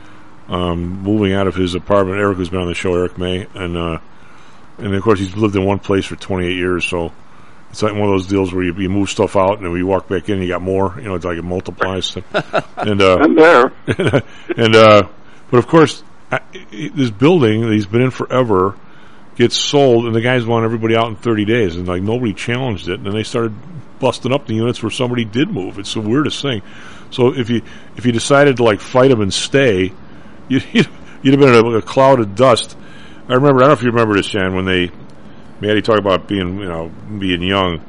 um, moving out of his apartment. Eric has been on the show, Eric May, and uh, and of course he's lived in one place for twenty-eight years, so it's like one of those deals where you, you move stuff out and then you walk back in and you got more. You know, it's like it multiplies. and uh, I'm there. and uh, but of course, I, this building that he's been in forever gets sold, and the guys want everybody out in thirty days, and like nobody challenged it, and then they started busting up the units where somebody did move. It's the weirdest thing. So if you if you decided to like fight them and stay, you'd, you'd have been in a, a cloud of dust. I remember. I don't know if you remember this, Jan, when they. Maddie talked about being, you know, being young.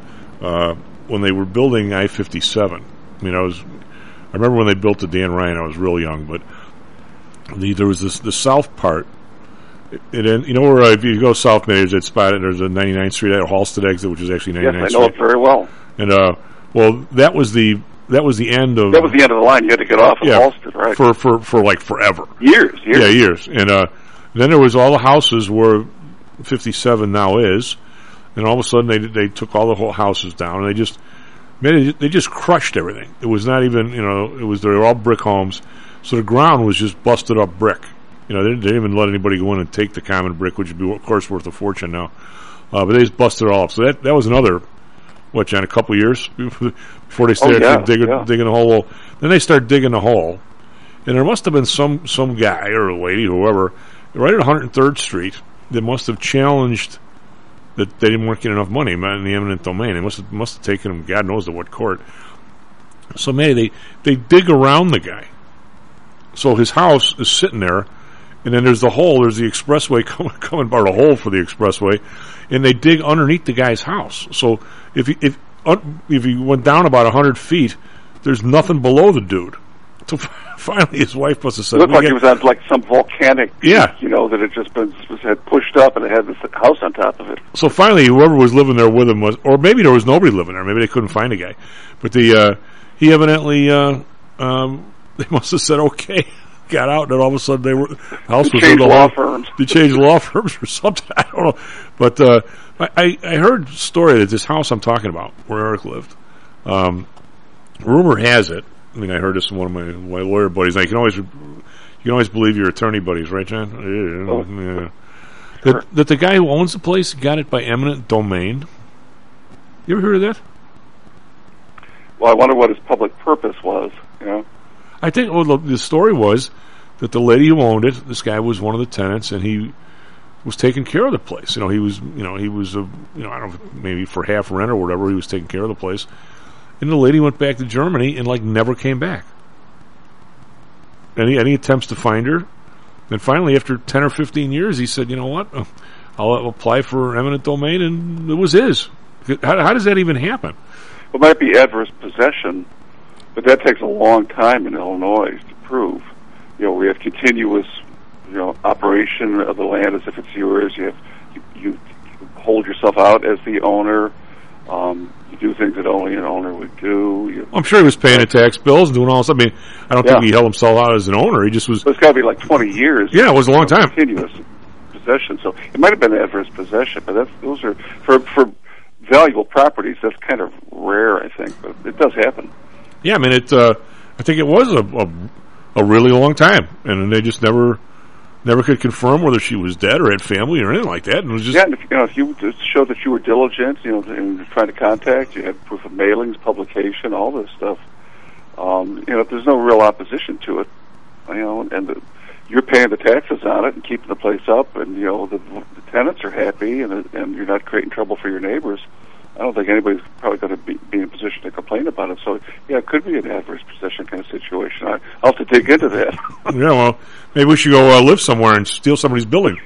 uh, when they were building I fifty-seven. I mean, I was, I remember when they built the Dan Ryan, I was real young, but the, there was this, the south part. It, it, you know where, uh, if you go south, maybe there's that spot, and there's a ninety-ninth Street at Halstead exit, which is actually ninety-ninth Yes, I know Street. it very well. And, uh, well, that was the, that was the end of... That was the end of the line. You had to get off of yeah, Halstead, right? For, for, for like forever. Years, years. Yeah, years. And, uh, then there was all the houses where fifty-seven now is, and all of a sudden they they took all the whole houses down, and they just made it, they just crushed everything. It was not even, you know, it was, they were all brick homes, so the ground was just busted up brick. You know, they didn't, they didn't even let anybody go in and take the common brick, which would be, of course, worth a fortune now. Uh, but they just busted it all up. So that that was another, what, John, a couple of years before they started oh, yeah, digging yeah. digging the hole. Then they started digging the hole, and there must have been some some guy or a lady, whoever, right at one hundred third Street, that must have challenged that they didn't get enough money in the eminent domain. They must have must have taken him, God knows to what court. So maybe they they dig around the guy. So his house is sitting there. And then there's the hole, there's the expressway coming, coming by the hole for the expressway, and they dig underneath the guy's house. So if he, if uh, if he went down about a hundred feet, there's nothing below the dude. So finally, his wife must have said, "It looked like it was on like some volcanic, yeah, you know, that had just been was, had pushed up and it had this house on top of it." So finally, whoever was living there with him was, or maybe there was nobody living there. Maybe they couldn't find a guy, but the uh, he evidently uh, um, they must have said okay. Got out, and then all of a sudden they were house they was changed in the law law firms. They changed law firms or something. I don't know, but uh, I I heard a story that this house I'm talking about, where Eric lived. Um, rumor has it. I mean, I heard this from one of my, my lawyer buddies. I can always you can always believe your attorney buddies, right, John? Yeah. Oh. yeah. Sure. That, that the guy who owns the place got it by eminent domain. You ever heard of that? Well, I wonder what his public purpose was. You know. I think well, the, the story was that the lady who owned it, this guy was one of the tenants, and he was taking care of the place. You know, he was, you know, he was, a, you know, I don't know, maybe for half rent or whatever, he was taking care of the place. And the lady went back to Germany and like never came back. Any any attempts to find her? And finally, after ten or fifteen years, he said, "You know what? I'll apply for eminent domain," and it was his. How, how does that even happen? Well, it might be adverse possession. But that takes a long time in Illinois to prove. You know, we have continuous, you know, operation of the land as if it's yours. You have, you, you hold yourself out as the owner. Um, you do things that only an owner would do. You, I'm sure he was paying the tax bills and doing all this. I mean, I don't yeah. think he held himself out as an owner. He just was. But it's got to be like twenty years. Yeah, it was a long time. Continuous possession. So it might have been adverse possession, but that's those are for for valuable properties. That's kind of rare, I think, but it does happen. Yeah, I mean, it. Uh, I think it was a, a a really long time, and they just never never could confirm whether she was dead or had family or anything like that. And it was just yeah, and if, you know, if you just show that you were diligent, you know, in trying to contact, you had proof of mailings, publication, all this stuff. Um, you know, if there's no real opposition to it, you know, and the, you're paying the taxes on it and keeping the place up, and you know the, the tenants are happy, and and you're not creating trouble for your neighbors. I don't think anybody's probably going to be, be in a position to complain about it. So, yeah, it could be an adverse possession kind of situation. I, I'll have to dig into that. Yeah, well, maybe we should go uh, live somewhere and steal somebody's building.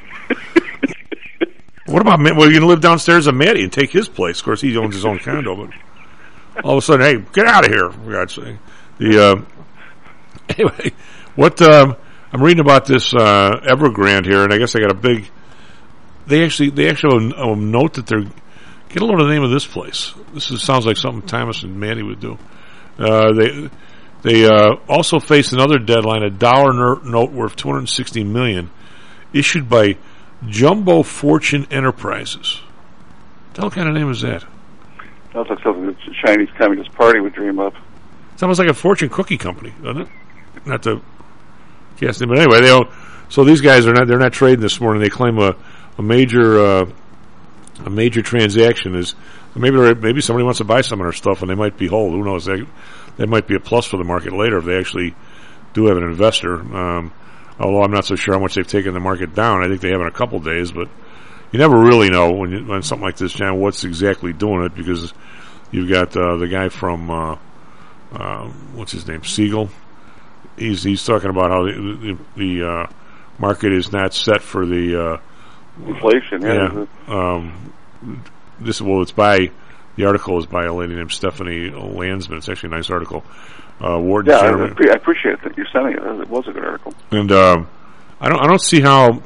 What about, well, you're going to live downstairs at Matty and take his place. Of course, he owns his own condo, but all of a sudden, hey, get out of here, for God's sake. The, uh, anyway, what, um, I'm reading about this, uh, Evergrande here, and I guess I got a big, they actually, they actually have a, a note that they're, get a load of the name of this place. This is, sounds like something Thomas and Manny would do. Uh, they they uh, also face another deadline, a dollar ner- note worth two hundred sixty million dollars, issued by Jumbo Fortune Enterprises. What the hell kind of name is that? Sounds like something the Chinese Communist Party would dream up. It's almost like a fortune cookie company, doesn't it? Not to guess, but anyway, they own, so these guys are not they're not trading this morning. They claim a a major. Uh, A major transaction is maybe maybe somebody wants to buy some of their stuff and they might be whole. Who knows? That that might be a plus for the market later if they actually do have an investor. Um, although I'm not so sure how much they've taken the market down. I think they have in a couple days, but you never really know when, you, when something like this, John, what's exactly doing it, because you've got uh, the guy from uh, uh, what's his name, Siegel. He's he's talking about how the the, the uh, market is not set for the uh, inflation. Yeah. yeah um, this well, it's by the article is by a lady named Stephanie Landsman. It's actually a nice article. Uh, Ward yeah, Chairman. I, pre- I appreciate that you're sending it. It was a good article. And um, I don't, I don't see how,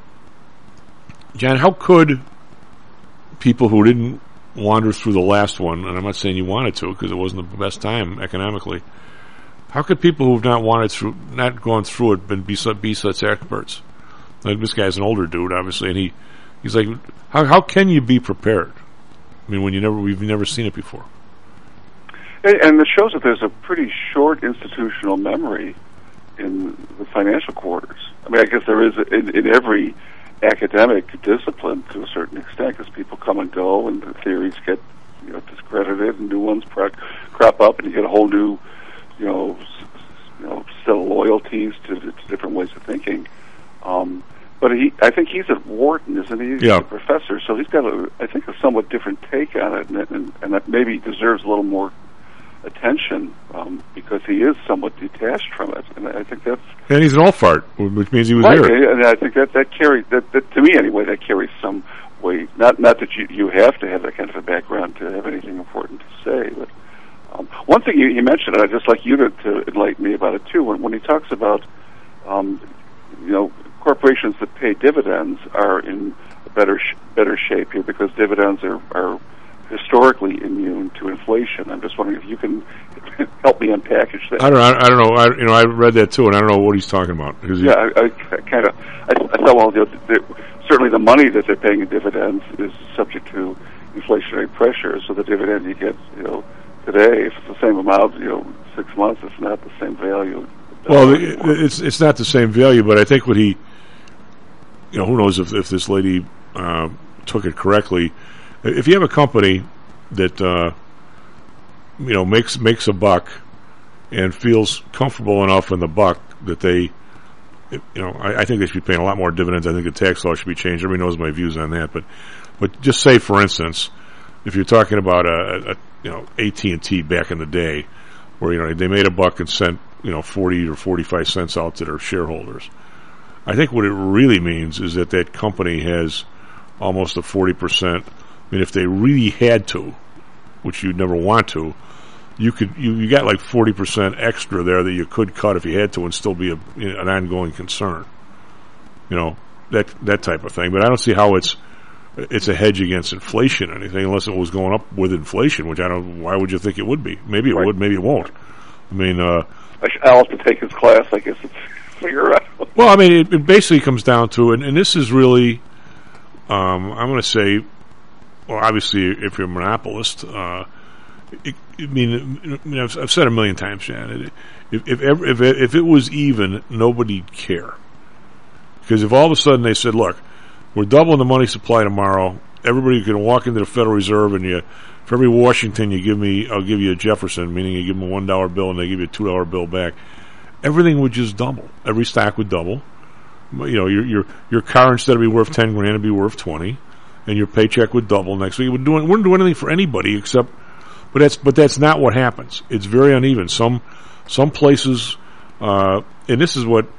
John. How could people who didn't wander through the last one, and I'm not saying you wanted to because it wasn't the best time economically. How could people who've not wanted through, not gone through it, been be, be such experts? Like this guy's an older dude, obviously, and he, he's like, how how can you be prepared? I mean, when you never, we've never seen it before. And, and it shows that there's a pretty short institutional memory in the financial quarters. I mean, I guess there is in, in every academic discipline to a certain extent, because people come and go, and the theories get, you know, discredited, and new ones crop, crop up, and you get a whole new, you know, s- you know, set of loyalties to, to different ways of thinking. Um, but he, I think he's at Wharton, isn't he? He's yeah. a professor, so he's got a, I think, a somewhat different take on it, and, and, and that maybe deserves a little more attention um, because he is somewhat detached from it, and I think that's. And he's an Alfart, which means he was right, there. And I think that that carries that, that to me anyway. That carries some weight. Not not that you you have to have that kind of a background to have anything important to say, but um, one thing you, you mentioned, and I'd just like you to, to enlighten me about it too. When when he talks about um, you know corporations that pay dividends are in a better sh- better shape here because dividends are are historically immune to inflation. I'm just wondering if you can help me unpackage that. I don't know. I, I don't know. I, you know, I read that too, and I don't know what he's talking about. He, yeah, I, I kind of. I, I thought, well, you know, the, certainly the money that they're paying in dividends is subject to inflationary pressure. So the dividend you get, you know, today, if it's the same amount, you know, six months, it's not the same value. Well, the, it's it's not the same value, but I think what he, you know, who knows if if this lady uh, took it correctly. If you have a company that uh, you know makes makes a buck and feels comfortable enough in the buck that they, you know, I, I think they should be paying a lot more dividends. I think the tax law should be changed. Everybody knows my views on that, but but just say, for instance, if you're talking about a, a you know A T and T back in the day, where you know they made a buck and sent you know forty or forty-five cents out to their shareholders, I think what it really means is that that company has almost a forty percent. I mean, if they really had to, which you'd never want to, you could you, you got like forty percent extra there that you could cut if you had to and still be a, you know, an ongoing concern. You know, that that type of thing. But I don't see how it's it's a hedge against inflation or anything unless it was going up with inflation, which I don't. Why would you think it would be? Maybe it right. would, maybe it won't. I mean, uh, I sh- I'll have to take his class, I guess, and figure out. Well, I mean, it, it basically comes down to, and, and this is really, um, I'm going to say, well, obviously, if you're a monopolist, uh, it, I mean, I mean I've, I've said a million times, Shannon, if if, ever, if if it was even, nobody'd care. Because if all of a sudden they said, look, we're doubling the money supply tomorrow, everybody can walk into the Federal Reserve and you, for every Washington you give me, I'll give you a Jefferson, meaning you give them a one dollar bill and they give you a two dollar bill back. Everything would just double. Every stock would double. You know, your your your car, instead of be worth ten grand, it'd be worth twenty. And your paycheck would double next week. It would do, it wouldn't do anything for anybody except, but that's but that's not what happens. It's very uneven. Some some places, uh, and this is what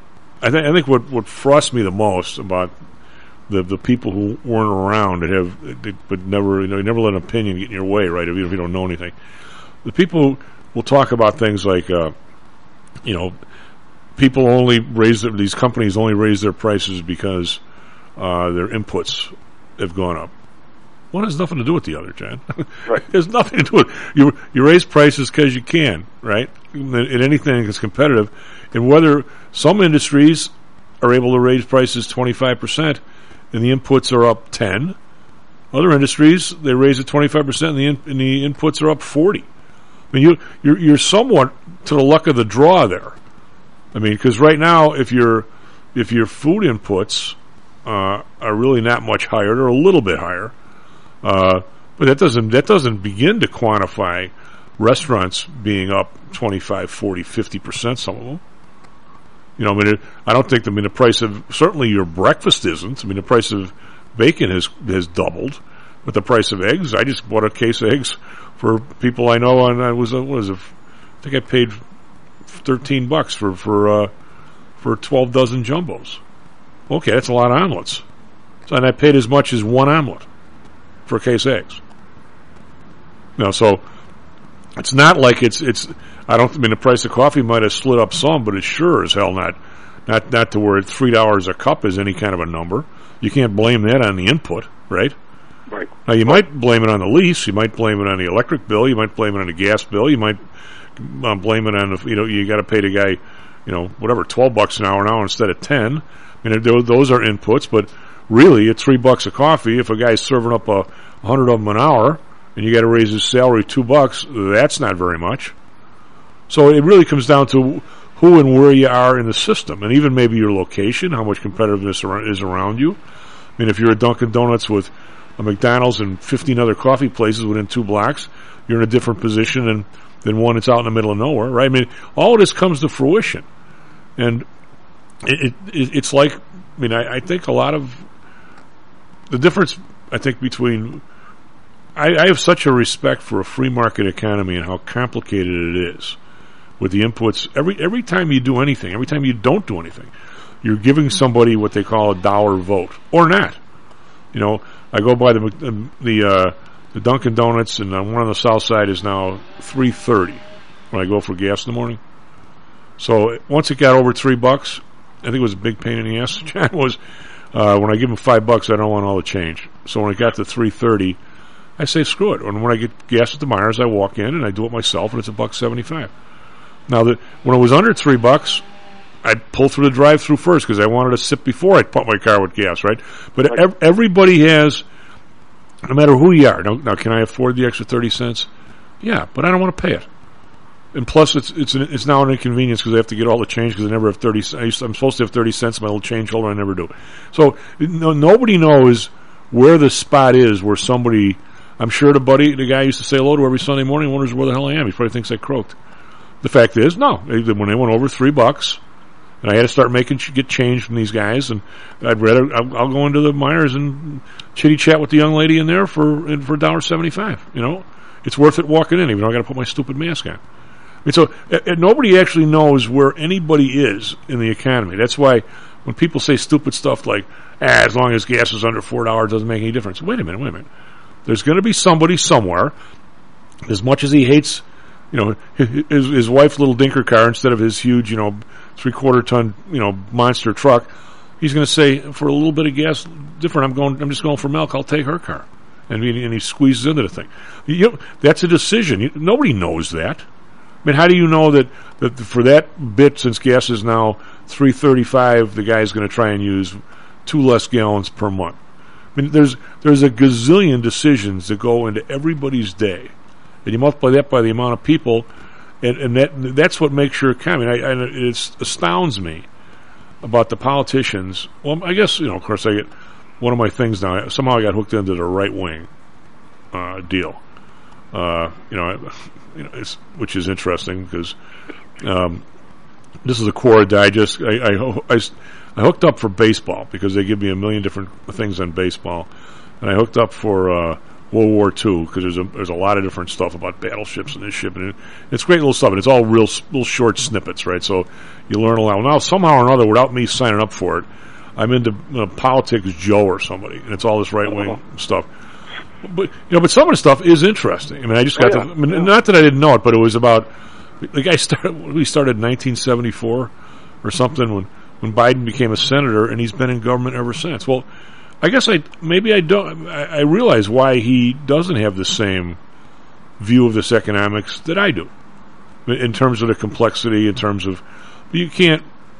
I think. I think what what frosts me the most about the the people who weren't around and have, they, but never you know, you never let an opinion get in your way, right? If you, if you don't know anything, the people who will talk about things like, uh, you know, people only raise their, these companies only raise their prices because uh, their inputs have gone up. One has nothing to do with the other, John. Right. There's nothing to do with it. You you raise prices because you can, right? In, in anything that's competitive, and whether some industries are able to raise prices twenty-five percent and the inputs are up ten, other industries they raise it twenty-five percent and the in, and the inputs are up forty. I mean, you you're, you're somewhat to the luck of the draw there. I mean, because right now, if your if your food inputs Uh, are really not much higher. They're a little bit higher, uh, but that doesn't that doesn't begin to quantify restaurants being up twenty-five, forty, fifty percent. Some of them, you know. I mean, it, I don't think. I mean, the price of certainly your breakfast isn't. I mean, the price of bacon has has doubled, but the price of eggs. I just bought a case of eggs for people I know, and I was uh, what was it? I think I paid thirteen bucks for for uh, for twelve dozen jumbos. Okay, that's a lot of omelets. So, and I paid as much as one omelet for a case of eggs. You know, so it's not like it's it's. I don't I mean the price of coffee might have slid up some, but it's sure as hell not not not to where three dollars a cup is any kind of a number. You can't blame that on the input, right? Right. Now you might blame it on the lease. You might blame it on the electric bill. You might blame it on the gas bill. You might uh, blame it on the, you know, you got to pay the guy, you know, whatever, twelve bucks an hour now instead of ten. I mean, those are inputs, but really, at three bucks a coffee, if a guy's serving up a hundred of them an hour, and you got to raise his salary two bucks, that's not very much. So it really comes down to who and where you are in the system, and even maybe your location, how much competitiveness is around you. I mean, if you're a Dunkin' Donuts with a McDonald's and fifteen other coffee places within two blocks, you're in a different position than, than one that's out in the middle of nowhere, right? I mean, all of this comes to fruition. And it, it it's like, I mean, I, I think a lot of the difference, I think, between, I, I have such a respect for a free market economy and how complicated it is with the inputs. Every every time you do anything, every time you don't do anything, you're giving somebody what they call a dollar vote, or not. You know, I go by the the uh, the Dunkin' Donuts, and one on the south side is now three thirty when I go for gas in the morning. So once it got over three bucks, I think it was a big pain in the ass. John was uh, when I give him five bucks, I don't want all the change. So when it got to three thirty, I say screw it. And when I get gas at the Myers, I walk in and I do it myself, and it's a buck seventy-five. Now that when it was under three bucks, I'd pull through the drive-through first because I wanted to sip before I pump my car with gas, right? But ev- everybody has, no matter who you are. Now, now, can I afford the extra thirty cents? Yeah, but I don't want to pay it. And plus, it's it's an, it's now an inconvenience because I have to get all the change because I never have thirty. I used to, I'm supposed to have thirty cents in my little change holder. I never do. So no, nobody knows where the spot is where somebody. I'm sure the buddy, the guy I used to say hello to every Sunday morning, wonders where the hell I am. He probably thinks I croaked. The fact is, no. When they went over three bucks, and I had to start making get change from these guys, and I'd rather I'll, I'll go into the Myers and chitty chat with the young lady in there for for a dollar seventy-five. You know, it's worth it walking in, even though I got to put my stupid mask on. I mean, so uh, nobody actually knows where anybody is in the economy. That's why when people say stupid stuff like, ah, as long as gas is under four dollars, it doesn't make any difference. Wait a minute, wait a minute. There's going to be somebody somewhere, as much as he hates, you know, his, his wife's little dinker car instead of his huge, you know, three-quarter ton, you know, monster truck, he's going to say, for a little bit of gas different, I'm going, I'm just going for milk, I'll take her car. And he, and he squeezes into the thing. You know, that's a decision. You, nobody knows that. I mean, how do you know that, that for that bit, since gas is now three thirty-five, the guy's going to try and use two less gallons per month? I mean, there's there's a gazillion decisions that go into everybody's day, and you multiply that by the amount of people, and, and that that's what makes your economy. I, I, it astounds me about the politicians. Well, I guess, you know, of course, I get one of my things now. Somehow I got hooked into the right wing uh, deal. Uh, you know, I, you know, it's, which is interesting because um, this is a Quora Digest. I, I, I, I hooked up for baseball because they give me a million different things on baseball, and I hooked up for uh, World War Two because there's a there's a lot of different stuff about battleships and this ship, and it, it's great little stuff, and it's all real little short snippets, right? So you learn a lot. Now somehow or another, without me signing up for it, I'm into uh, Politics Joe or somebody, and it's all this right wing oh. stuff. But you know, but some of the stuff is interesting. I mean, I just got oh, yeah. to, I mean, yeah. not that I didn't know it, but it was about the guy started. We started in nineteen seventy-four or something when when Biden became a senator, and he's been in government ever since. Well, I guess I maybe I don't. I, I realize why he doesn't have the same view of this economics that I do, in terms of the complexity. In terms of you can't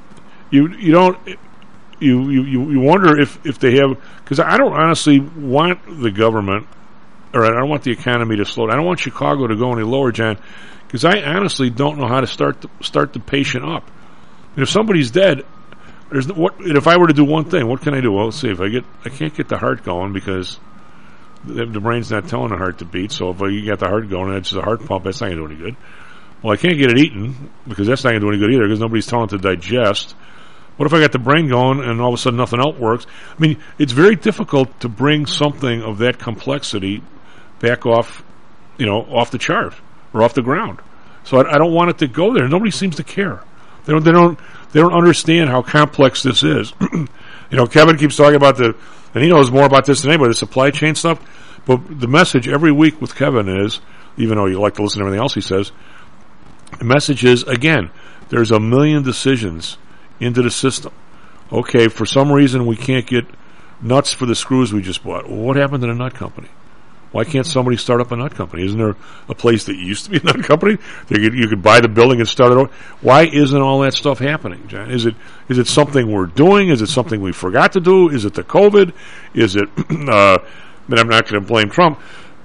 you you don't. You, you you wonder if, if they have, because I don't honestly want the government, or I don't want the economy to slow down. I don't want Chicago to go any lower, John, because I honestly don't know how to start the, start the patient up. And if somebody's dead, there's what if I were to do one thing, what can I do? Well, let's see, if I get I can't get the heart going because the, the brain's not telling the heart to beat. So if I get the heart going and it's a heart pump, that's not going to do any good. Well, I can't get it eaten because that's not going to do any good either because nobody's telling it to digest. What if I got the brain going and all of a sudden nothing else works? I mean, it's very difficult to bring something of that complexity back off, you know, off the chart or off the ground. So I, I don't want it to go there. Nobody seems to care. They don't. They don't. They don't understand how complex this is. You know, Kevin keeps talking about the, and he knows more about this than anybody. The supply chain stuff. But the message every week with Kevin is, even though you like to listen to everything else he says, the message is, again, there's a million decisions into the system. Okay, for some reason we can't get nuts for the screws we just bought. Well, what happened to the nut company? Why can't somebody start up a nut company? Isn't there a place that used to be a nut company? They could, you could buy the building and start it over. Why isn't all that stuff happening, John? Is it is it something we're doing? Is it something we forgot to do? Is it the COVID? Is it, uh, but I'm not going to blame Trump.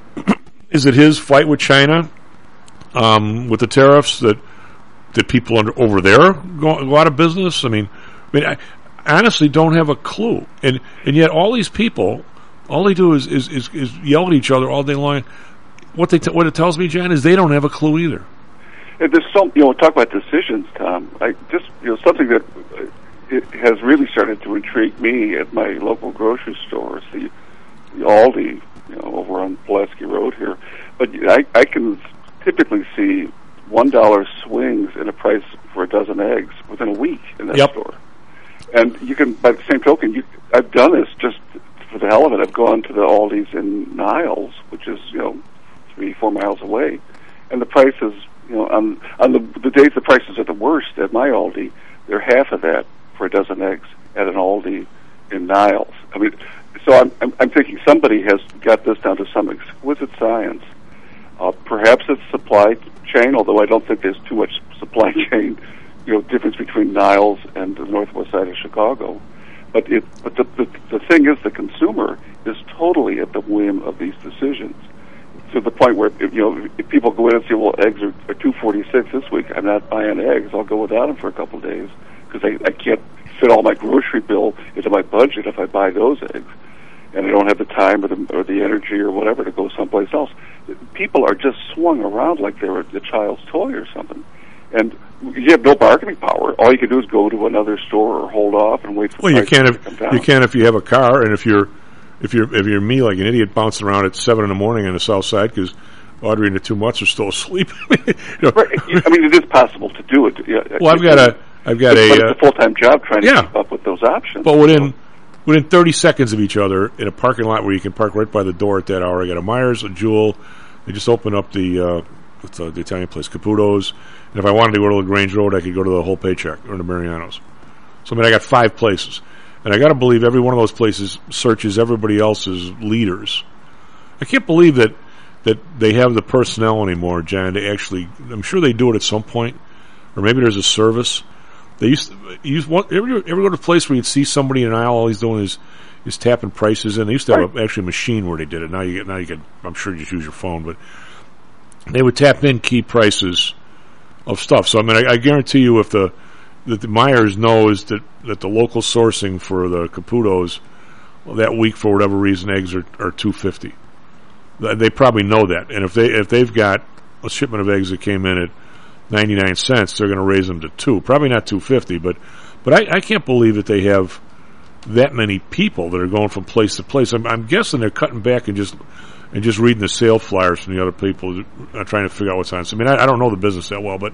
Is it his fight with China um, with the tariffs that that people under, over there go, go out of business? I mean, I mean, I honestly don't have a clue. And and yet all these people, all they do is, is, is, is yell at each other all day long. What they t- what it tells me, Jan, is they don't have a clue either. And there's some, you know, talk about decisions, Tom. I just, you know, something that uh, it has really started to intrigue me at my local grocery stores, the, the Aldi, you know, over on Pulaski Road here. But I, I can typically see one dollar swings in a price for a dozen eggs within a week in that yep. store. And you can, by the same token, you, I've done this just for the hell of it. I've gone to the Aldi's in Niles, which is, you know, three, four miles away, and the prices, you know, on on the the days the prices are the worst at my Aldi, they're half of that for a dozen eggs at an Aldi in Niles. I mean, so I'm I'm, I'm thinking somebody has got this down to some exquisite science. Uh, perhaps it's supply chain, although I don't think there's too much supply chain, you know, difference between Niles and the northwest side of Chicago. But it, but the, the the thing is, the consumer is totally at the whim of these decisions, to the point where, if, you know, if people go in and say, well, eggs are, are two forty-six this week, I'm not buying eggs. I'll go without them for a couple of days because I, I can't fit all my grocery bill into my budget if I buy those eggs, and I don't have the time or the or the energy or whatever to go someplace else. People are just swung around like they're a, a child's toy or something, and you have no bargaining power. All you can do is go to another store or hold off and wait for. Well, you can't to if come down. you can if you have a car, and if you're if you're if you're me, like an idiot, bouncing around at seven in the morning on the south side because Audrey and the two mutts are still asleep. you know. Right. I mean, it is possible to do it. Yeah, well, I've got a I've got but a, it's uh, a full time job trying yeah. to keep up with those options. But within within thirty seconds of each other in a parking lot where you can park right by the door at that hour, I got a Myers, a Jewel. They just opened up the uh, what's uh, the Italian place, Caputo's. And if I wanted to go to LaGrange Road, I could go to the Whole Paycheck or to Mariano's. So, I mean, I got five places. And I got to believe every one of those places searches everybody else's leaders. I can't believe that that they have the personnel anymore, John, to actually, I'm sure they do it at some point, or maybe there's a service. They used to, you used, ever, ever go to a place where you'd see somebody in an aisle, all he's doing is, is tapping prices in. They used to have a, actually a machine where they did it. Now you get, now you get, I'm sure you just use your phone, but they would tap in key prices of stuff. So I mean, I, I guarantee you, if the that the Myers knows that, that the local sourcing for the Caputo's well, that week for whatever reason eggs are are two fifty. They probably know that, and if they if they've got a shipment of eggs that came in at ninety nine cents, they're going to raise them to two. Probably not two fifty, but but I, I can't believe that they have that many people that are going from place to place. I'm, I'm guessing they're cutting back and just. And just reading the sale flyers from the other people, uh, trying to figure out what's on. So, I mean, I, I don't know the business that well, but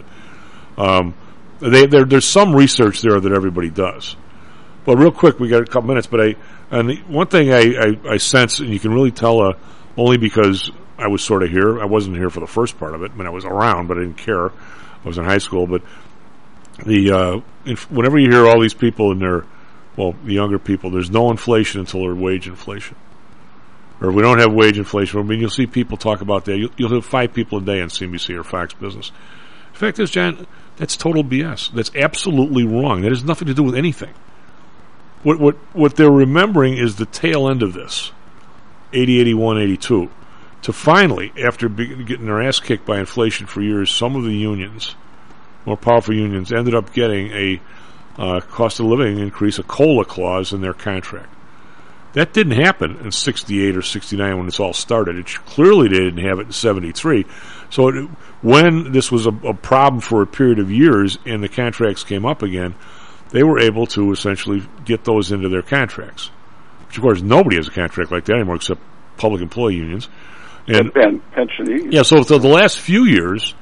um, they, there's some research there that everybody does. Well, real quick, we got a couple minutes, but I and the, one thing I, I, I sense, and you can really tell, uh, only because I was sort of here. I wasn't here for the first part of it. I mean, I was around, but I didn't care. I was in high school, but the uh, inf- whenever you hear all these people in their, well, the younger people, there's no inflation until there's wage inflation. Or if we don't have wage inflation, I mean, you'll see people talk about that. You'll, you'll have five people a day on C N B C or Fox Business. The fact is, John, that's total B S. That's absolutely wrong. That has nothing to do with anything. What what what they're remembering is the tail end of this, eighty, eighty-one, eighty-two. To finally, after be, getting their ass kicked by inflation for years, some of the unions, more powerful unions, ended up getting a uh, cost of living increase, a COLA clause in their contract. That didn't happen in sixty-eight or sixty-nine when this all started. It clearly they didn't have it in seventy-three. So it, when this was a, a problem for a period of years and the contracts came up again, they were able to essentially get those into their contracts. Which, of course, nobody has a contract like that anymore except public employee unions. And, and pensionees. Yeah, so for the last few years,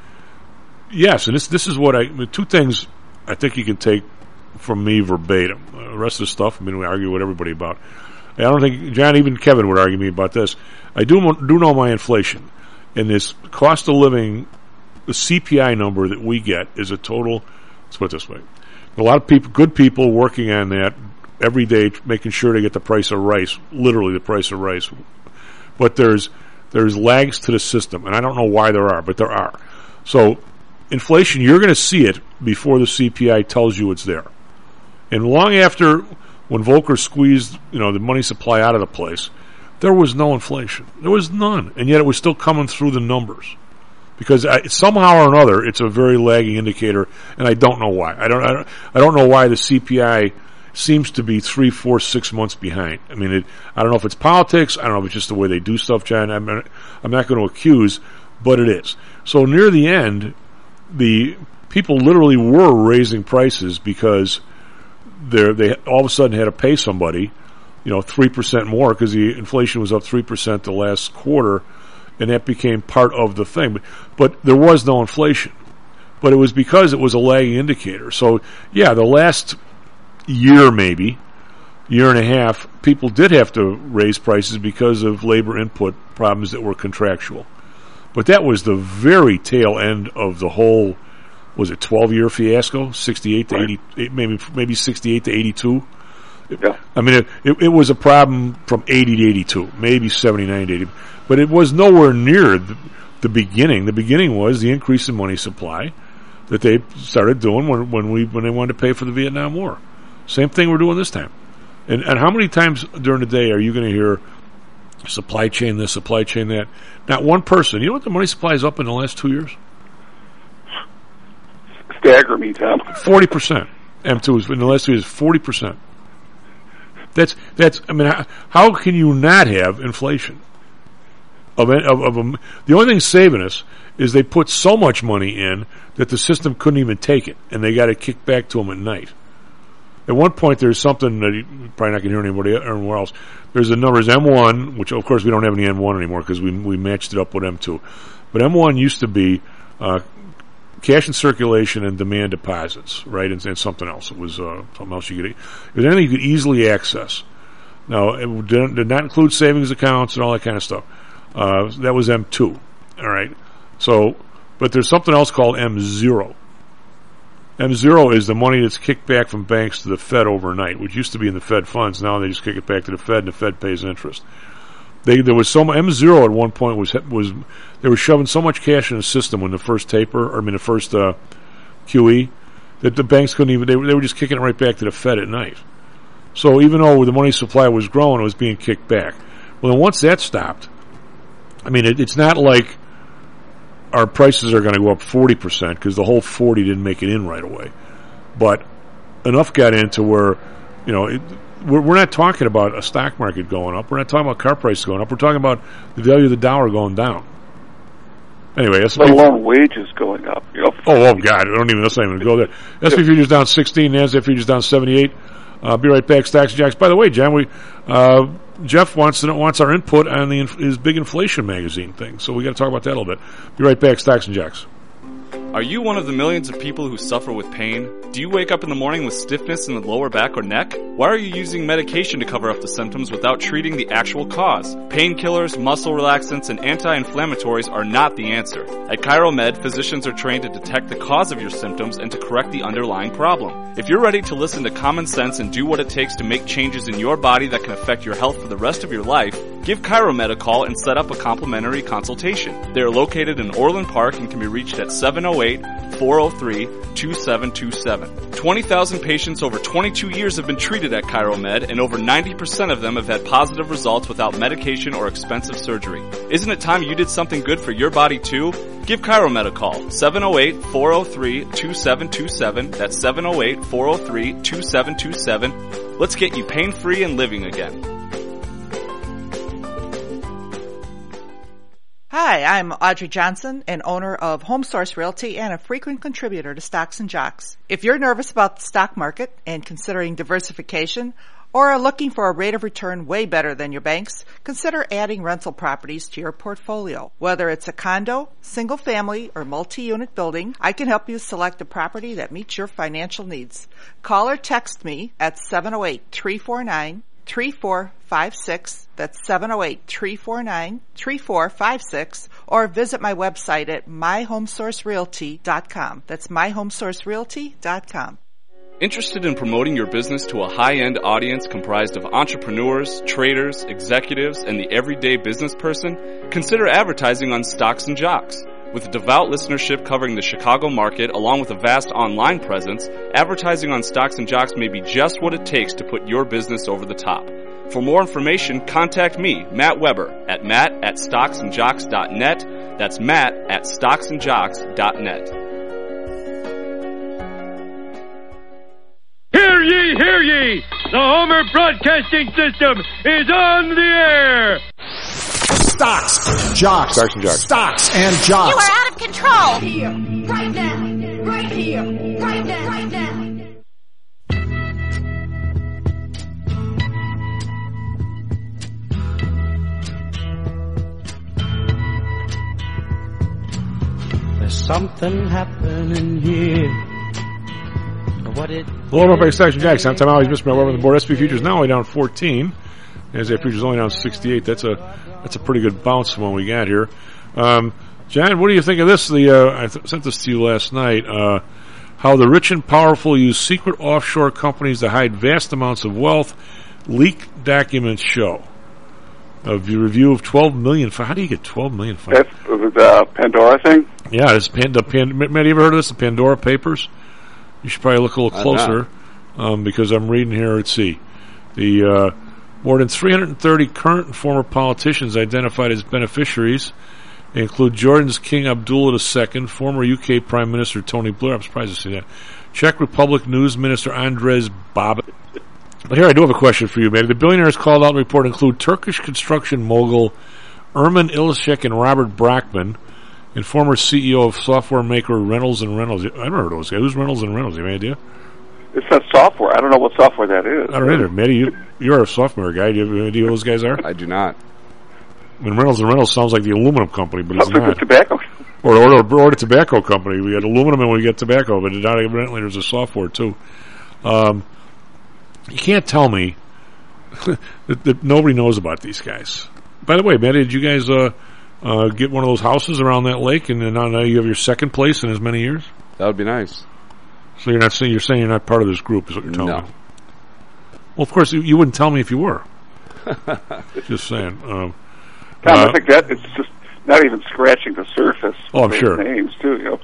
yes, and this this is what I, two things I think you can take from me verbatim. Uh, the rest of the stuff, I mean, we argue with everybody about. I don't think, John, even Kevin would argue me about this. I do, do know my inflation. And this cost of living, the C P I number that we get is a total, let's put it this way. A lot of people, good people working on that every day, making sure they get the price of rice, literally the price of rice. But there's, there's lags to the system, and I don't know why there are, but there are. So, inflation, you're going to see it before the C P I tells you it's there. And long after, when Volcker squeezed, you know, the money supply out of the place, there was no inflation. There was none. And yet it was still coming through the numbers. Because I, somehow or another, it's a very lagging indicator, and I don't know why. I don't, I don't, I don't know why the C P I seems to be three, four, six months behind. I mean, it, I don't know if it's politics. I don't know if it's just the way they do stuff, John. I'm, I'm not going to accuse, but it is. So near the end, the people literally were raising prices because they they all of a sudden had to pay somebody, you know, three percent more because the inflation was up three percent the last quarter, and that became part of the thing. But, but there was no inflation. But it was because it was a lagging indicator. So, yeah, the last year maybe, year and a half, people did have to raise prices because of labor input problems that were contractual. But that was the very tail end of the whole, was it twelve-year fiasco? sixty-eight to eighty, maybe maybe sixty-eight to eighty-two. Yeah. I mean, it, it, it was a problem from eighty to eighty-two, maybe seventy-nine to eighty. But it was nowhere near the, the beginning. The beginning was the increase in money supply that they started doing when, when we when they wanted to pay for the Vietnam War. Same thing we're doing this time. And, and how many times during the day are you going to hear supply chain this, supply chain that? Not one person. You know what the money supply is up in the last two years? Stagger me, Tom. forty percent. M two is in the last two years, forty percent. That's, that's, I mean, how, how can you not have inflation? Of, of, of a, the only thing saving us is they put so much money in that the system couldn't even take it, and they got to kick back to them at night. At one point, there's something that you probably not going to hear anybody anywhere else. There's the numbers M one, which of course we don't have any M one anymore because we we matched it up with M two. But M one used to be uh, cash in circulation and demand deposits, right, and, and something else. It was uh, something else you could. It was anything you could easily access. Now, it did, did not include savings accounts and all that kind of stuff. Uh, that was M two. All right. So, but there's something else called M zero. M zero is the money that's kicked back from banks to the Fed overnight, which used to be in the Fed funds. Now they just kick it back to the Fed, and the Fed pays interest. They, there was so much, M zero at one point was was they were shoving so much cash in the system when the first taper, or I mean the first uh, Q E, that the banks couldn't even. They were, they were just kicking it right back to the Fed at night. So even though the money supply was growing, it was being kicked back. Well, then once that stopped, I mean it, it's not like our prices are going to go up forty percent because the whole forty didn't make it in right away. But enough got in to where, you know, it, we're, we're not talking about a stock market going up. We're not talking about car prices going up. We're talking about the value of the dollar going down. Anyway, that's let alone wages going up. You know? Oh, oh, God, I don't even, let's not even go there. S and P futures down sixteen, NASDAQ futures down seventy-eight. Uh, be right back, Stocks and Jocks. By the way, John, we, uh, Jeff wants to know, wants our input on the his big inflation magazine thing, so we got to talk about that a little bit. Be right back, Stocks and Jocks. Are you one of the millions of people who suffer with pain? Do you wake up in the morning with stiffness in the lower back or neck? Why are you using medication to cover up the symptoms without treating the actual cause? Painkillers, muscle relaxants, and anti-inflammatories are not the answer. At ChiroMed, physicians are trained to detect the cause of your symptoms and to correct the underlying problem. If you're ready to listen to common sense and do what it takes to make changes in your body that can affect your health for the rest of your life, give ChiroMed a call and set up a complimentary consultation. They are located in Orland Park and can be reached at seven oh eight, four oh three, two seven two seven. twenty thousand patients over twenty-two years have been treated at ChiroMed, and over ninety percent of them have had positive results without medication or expensive surgery. Isn't it time you did something good for your body too? Give ChiroMed a call, seven oh eight, four oh three, two seven two seven. That's seven oh eight, four oh three, two seven two seven. Let's get you pain-free and living again. Hi, I'm Audrey Johnson, an owner of HomeSource Realty and a frequent contributor to Stocks and Jocks. If you're nervous about the stock market and considering diversification, or are looking for a rate of return way better than your banks, consider adding rental properties to your portfolio. Whether it's a condo, single family, or multi-unit building, I can help you select a property that meets your financial needs. Call or text me at seven oh eight, three four nine, three four five six. That's seven oh eight, three four nine, three four five six. Or visit my website at my home source realty dot com. That's my home source realty dot com. Interested in promoting your business to a high-end audience comprised of entrepreneurs, traders, executives, and the everyday business person? Consider advertising on Stocks and Jocks. With a devout listenership covering the Chicago market along with a vast online presence, advertising on Stocks and Jocks may be just what it takes to put your business over the top. For more information, contact me, Matt Weber, at matt at stocks and jocks dot net. That's matt at stocks and jocks dot net. Hear ye, hear ye! The Homer Broadcasting System is on the air! Stocks, jocks, Stocks and jocks. Stocks and jocks. You are out of control! Here, right now, right here, right now, right now. There's something happening here. What it Hello, everybody. Stocks and Jocks. I'm Tom Always Mister Matt Weber on the board. S and P futures now only down fourteen. As the futures only down sixty-eight. That's a that's a pretty good bounce from what we got here. Um, John, what do you think of this? The uh, I th- sent this to you last night. Uh, how the rich and powerful use secret offshore companies to hide vast amounts of wealth. Leaked documents show. A review of twelve million. How do you get twelve million? That's the uh, Pandora thing? Yeah, it's Pan- the Pan- Matt, you ever heard of this? The Pandora Papers? You should probably look a little closer um, because I'm reading here. Let's see. The uh, more than three hundred thirty current and former politicians identified as beneficiaries. They include Jordan's King Abdullah the Second, former U K Prime Minister Tony Blair. I'm surprised to see that. Czech Republic News Minister Andrej Babiš. But here I do have a question for you, man. The billionaires called out in the report include Turkish construction mogul Erman Ilishek and Robert Brockman, and former C E O of software maker Reynolds and Reynolds. I don't know those guys. Who's Reynolds and Reynolds? You have any idea? It's not software. I don't know what software that is. I don't either. Matty, you, you're a software guy. Do you have any idea who those guys are? I do not. I mean, Reynolds and Reynolds sounds like the aluminum company, but it's Sounds like not. the tobacco. Or, or, or the tobacco company. We get aluminum and we get tobacco, but not evidently there's a software too. Um, you can't tell me that, that nobody knows about these guys. By the way, Matty, did you guys uh, uh, get one of those houses around that lake, and then now, now you have your second place in as many years? That would be nice. So you're not saying you're saying you're not part of this group, is what you're telling No. me? Well, of course you, you wouldn't tell me if you were. Just saying. Um, Tom, uh, I think that it's just not even scratching the surface. Oh, I'm with sure. Names too, you know.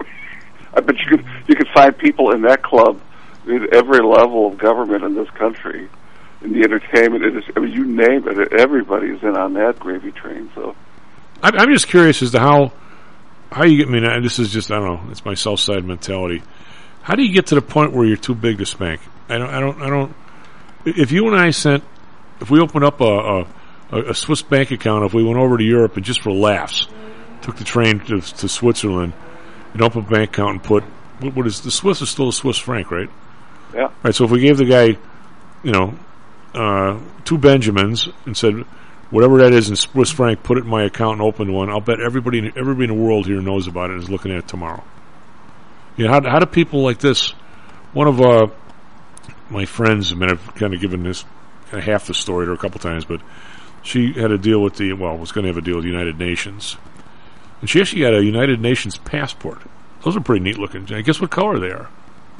I bet you could you could find people in that club at every level of government in this country, in the entertainment industry. I mean, you name it, everybody's in on that gravy train. So, I'm, I'm just curious as to how how you get. I mean, uh, this is just I don't know. It's my South Side mentality. How do you get to the point where you're too big to spank? I don't. I don't. I don't. If you and I sent, if we opened up a, a, a Swiss bank account, if we went over to Europe and just for laughs, took the train to, to Switzerland, and opened a bank account and put what, what is the Swiss is still a Swiss franc, right? Yeah. Right. So if we gave the guy, you know, uh, two Benjamins and said, whatever that is in Swiss franc, put it in my account and open one. I'll bet everybody, everybody in the world here knows about it and is looking at it tomorrow. You know, how, how do people like this? One of uh, my friends, I mean, I've kind of given this kind of half the story to her a couple times, but she had a deal with the, well, was going to have a deal with the United Nations. And she actually got a United Nations passport. Those are pretty neat looking. Guess what color they are?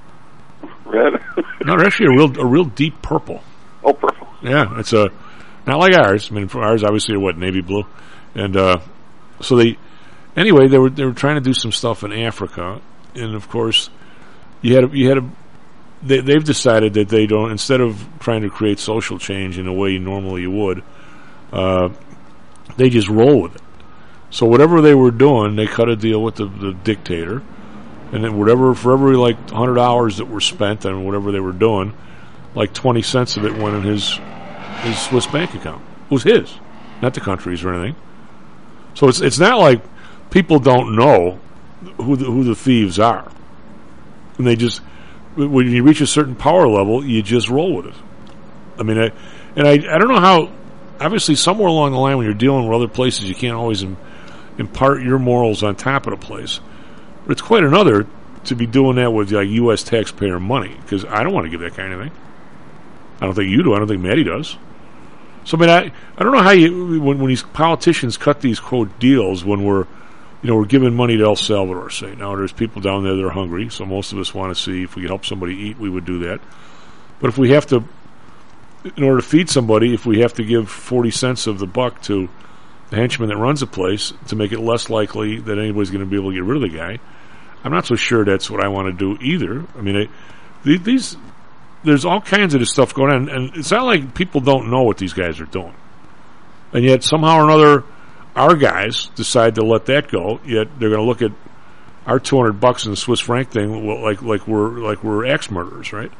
red. No, they're actually a real, a real deep purple. Oh, purple. Yeah, it's a, not like ours. I mean, for ours, obviously, are what, navy blue? And, uh, so they, anyway, they were, they were trying to do some stuff in Africa. And of course, you had a, you had a, they, they've decided that they don't, instead of trying to create social change in a way normally you would, uh, they just roll with it. So whatever they were doing, they cut a deal with the, the dictator, and then whatever, for every like one hundred hours that were spent on whatever they were doing, like twenty cents of it went in his his Swiss bank account. It was his, not the country's or anything. So it's it's not like people don't know who the, who the thieves are, and they just, when you reach a certain power level, you just roll with it. I mean, I, and I I don't know how. Obviously, somewhere along the line, when you're dealing with other places, you can't always im- impart your morals on top of the place. But it's quite another to be doing that with like U S taxpayer money, because I don't want to give that kind of thing. I don't think you do. I don't think Matty does. So, I mean, I, I don't know how you, when, when these politicians cut these, quote, deals when we're, you know, we're giving money to El Salvador, say. Now, there's people down there that are hungry, so most of us want to see if we could help somebody eat, we would do that. But if we have to, in order to feed somebody, if we have to give forty cents of the buck to the henchman that runs the place to make it less likely that anybody's going to be able to get rid of the guy, I'm not so sure that's what I want to do either. I mean, I, these... There's all kinds of this stuff going on, and it's not like people don't know what these guys are doing. And yet, somehow or another, our guys decide to let that go, yet they're going to look at our two hundred bucks in the Swiss franc thing like like we're like we're axe murderers, right?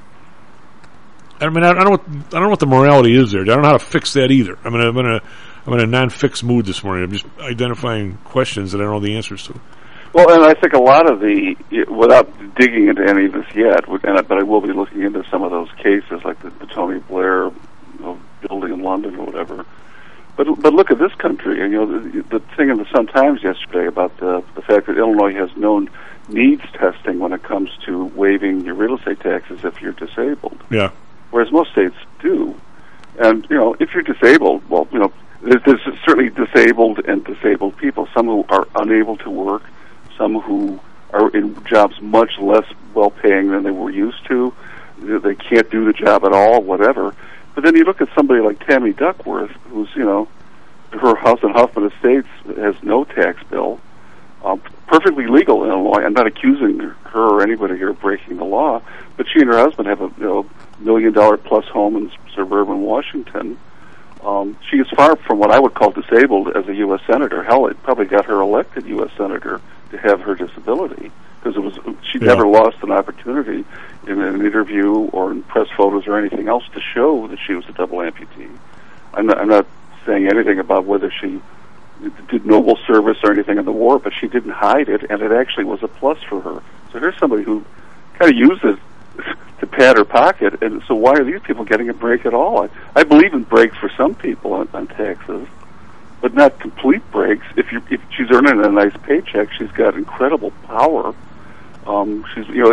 I mean, I, I don't know what, I don't know what the morality is there. I don't know how to fix that either. I mean, I'm in a I'm in a non-fixed mood this morning. I'm just identifying questions that I don't know the answers to. Well, and I think a lot of the, without digging into any of this yet, but I will be looking into some of those cases, like the, the Tony Blair, you know, building in London or whatever. But but look at this country, and you know the, the thing in the Sun Times yesterday about the the fact that Illinois has no needs testing when it comes to waiving your real estate taxes if you're disabled. Yeah. Whereas most states do, and you know if you're disabled, well, you know there's, there's certainly disabled and disabled people. Some who are unable to work. Some who are in jobs much less well-paying than they were used to. They can't do the job at all, whatever. But then you look at somebody like Tammy Duckworth, who's, you know, her house in Huffman Estates has no tax bill, um, perfectly legal in Illinois. I'm not accusing her or anybody here of breaking the law, but she and her husband have a you know, million-dollar-plus home in suburban Washington. Um, she is far from what I would call disabled as a U S senator. Hell, it probably got her elected U S senator to have her disability, because it was she yeah. never lost an opportunity in an interview or in press photos or anything else to show that she was a double amputee. I'm not, I'm not saying anything about whether she did noble service or anything in the war, but she didn't hide it, and it actually was a plus for her. So here's somebody who kind of used it to pad her pocket, and so why are these people getting a break at all? I, I believe in breaks for some people on, on taxes, but not complete breaks. If you if she's earning a nice paycheck, she's got incredible power. Um, she's you know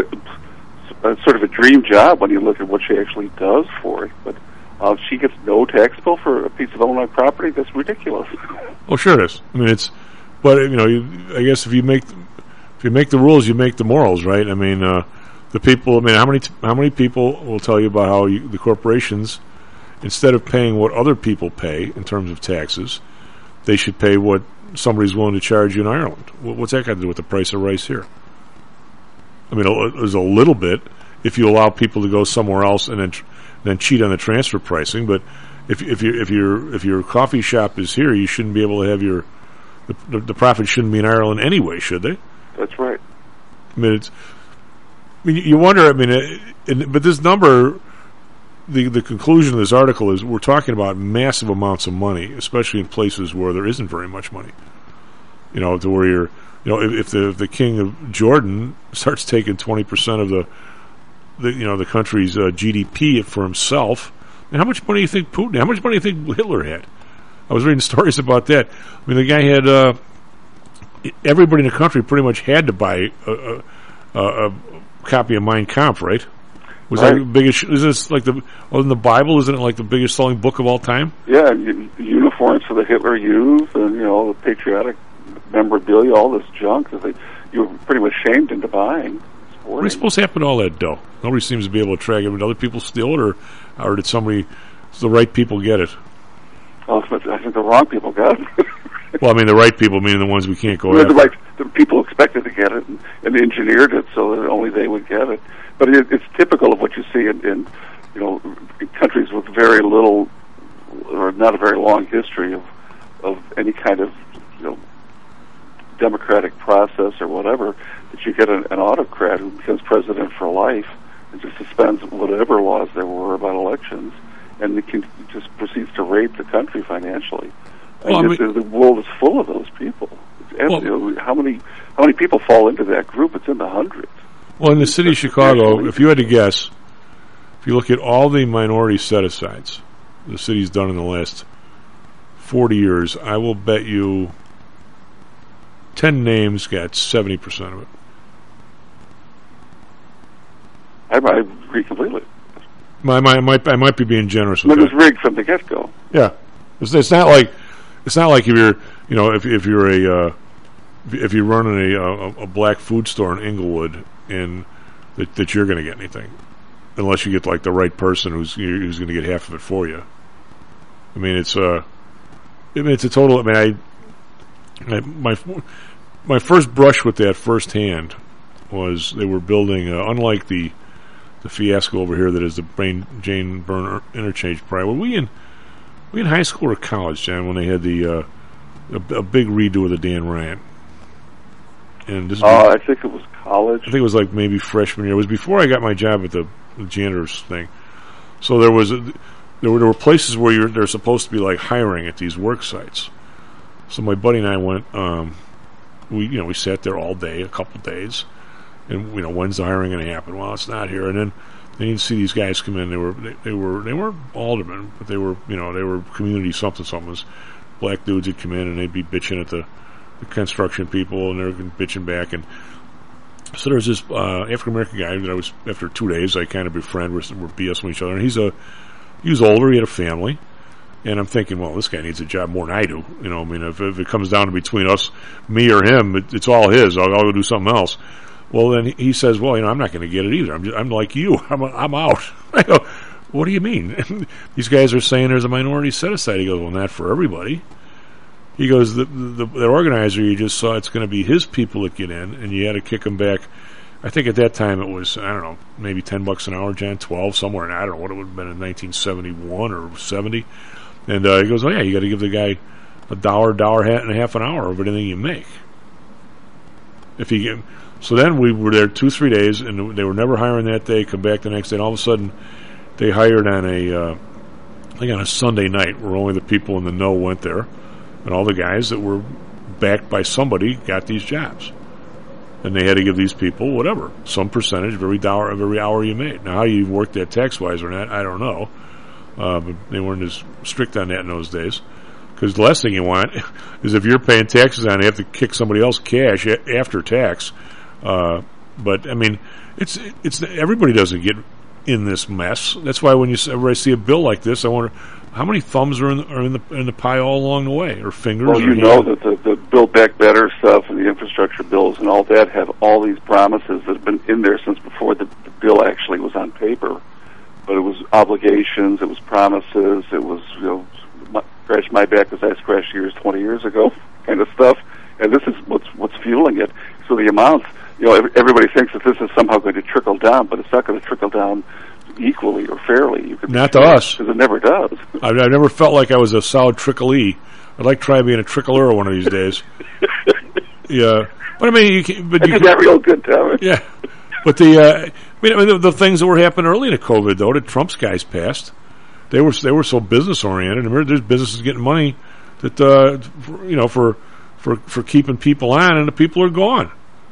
it's sort of a dream job when you look at what she actually does for it. But uh, she gets no tax bill for a piece of Illinois property. That's ridiculous. Well, sure it is. I mean, it's but you know, you, I guess if you make if you make the rules, you make the morals, right? I mean, uh, the people. I mean, how many t- how many people will tell you about how you, the corporations, instead of paying what other people pay in terms of taxes, they should pay what somebody's willing to charge you in Ireland. What's that got to do with the price of rice here? I mean, there's a little bit if you allow people to go somewhere else and then tr- then cheat on the transfer pricing. But if if you if your if your coffee shop is here, you shouldn't be able to have your the, the, the profit shouldn't be in Ireland anyway, should they? That's right. I mean, it's. I mean, you wonder. I mean, it, it, but this number. The the conclusion of this article is we're talking about massive amounts of money, especially in places where there isn't very much money. You know, to where you're, you know, if, if the if the king of Jordan starts taking twenty percent of the, the you know the country's uh, G D P for himself, and how much money do you think Putin? How much money do you think Hitler had? I was reading stories about that. I mean, the guy had uh, everybody in the country pretty much had to buy a, a, a, a copy of Mein Kampf, right? Was right. that the biggest? Is this like the other than the Bible? Isn't it like the biggest selling book of all time? Yeah, uniforms for the Hitler Youth, and you know the patriotic memorabilia, all this junk that they you were pretty much shamed into buying. What is supposed to happen to all that dough? Nobody seems to be able to track it. Did other people steal it, or or did somebody, the right people get it? Well, I think the wrong people got it. Well, I mean the right people, meaning the ones we can't go the after. Right, the people expected to get it and, and engineered it so that only they would get it. But it, it's typical of what you see in, in, you know, in countries with very little or not a very long history of of any kind of, you know, democratic process or whatever. That you get an, an autocrat who becomes president for life and just suspends whatever laws there were about elections, and it can, just proceeds to rape the country financially. Well, and I mean, the world is full of those people. It's, well, you know, how many how many people fall into that group? It's in the hundreds. Well, in the city of Chicago, if you had to guess, if you look at all the minority set-asides the city's done in the last forty years, I will bet you ten names got seventy percent of it. I, I agree completely. I might, I might, I might be being generous with It was that. rigged from the get-go. Yeah, it's, it's not like it's not like if you're, you know, if if you're a uh, if you're running a, a a black food store in Inglewood and that, that you're going to get anything, unless you get like the right person who's who's going to get half of it for you. I mean, it's uh, I mean, it's a total. I mean, I, I my my first brush with that firsthand was they were building, uh, unlike the the fiasco over here that is the Brain, Jane Byrne Interchange Prior. Were we in we in high school or college, John, when they had the uh, a, a big redo of the Dan Ryan? And this Uh, I think it was college. I think it was like maybe freshman year. It was before I got my job at the, the janitor's thing. So there was a, there were there were places where you're they're supposed to be like hiring at these work sites. So my buddy and I went. Um, we you know we sat there all day, a couple days, and you know when's the hiring going to happen? Well, it's not here. And then then you'd see these guys come in. They were they, they were they were aldermen, but they were you know they were community something something. Black dudes would come in and they'd be bitching at the, the construction people, and they're bitching back. And so there's this uh, African American guy that I was after two days I kind of befriend. We're, we're BSing each other, and he's a he was older. He had a family. And I'm thinking, well, this guy needs a job more than I do. You know, I mean, if, if it comes down to between us, me or him, it, it's all his. I'll, I'll go do something else. Well, then he, he says, well, you know, I'm not going to get it either. I'm just, I'm like you. I'm I'm out. I go, what do you mean? These guys are saying there's a minority set aside. He goes, well, not for everybody. He goes, the, the, the organizer you just saw, it's going to be his people that get in, and you had to kick them back. I think at that time it was, I don't know, maybe ten bucks an hour, John, twelve, somewhere. And I don't know what it would have been in nineteen seventy-one or seventy. And uh, he goes, oh, yeah, you got to give the guy a dollar, dollar and a half an hour of anything you make. If he get, So then we were there two, three days, and they were never hiring that day, come back the next day, and all of a sudden they hired on a, uh, I think on a Sunday night, where only the people in the know went there, and all the guys that were backed by somebody got these jobs. And they had to give these people whatever, some percentage of every dollar of every hour you made. Now, how you worked that tax-wise or not, I don't know. Uh, but they weren't as strict on that in those days. Because the last thing you want is if you're paying taxes on it, you have to kick somebody else cash a- after tax. Uh, but, I mean, it's it's everybody doesn't get in this mess. That's why when you everybody see a bill like this, I wonder how many thumbs are in the, are in the, in the pie all along the way, or fingers? Well, you or know that the, the Build Back Better stuff and the infrastructure bills and all that have all these promises that have been in there since before the, the bill actually was on paper. But it was obligations, it was promises, it was, you know, my, scratch my back as I scratched yours twenty years ago kind of stuff. And this is what's what's fueling it. So the amounts, you know, every, everybody thinks that this is somehow going to trickle down, but it's not going to trickle down equally or fairly. You could Not to us. Because it never does. I've, I've never felt like I was a solid trickle-E. I'd like to try being a trickler one of these days. Yeah. But I mean, you can, but I you did can, that real good, Thomas. Yeah. But the, uh, I mean, I mean the, the things that were happening early in the COVID, though, that Trump's guys passed, they were they were so business oriented. I mean, there's businesses getting money that uh, for, you know for for for keeping people on, and the people are gone.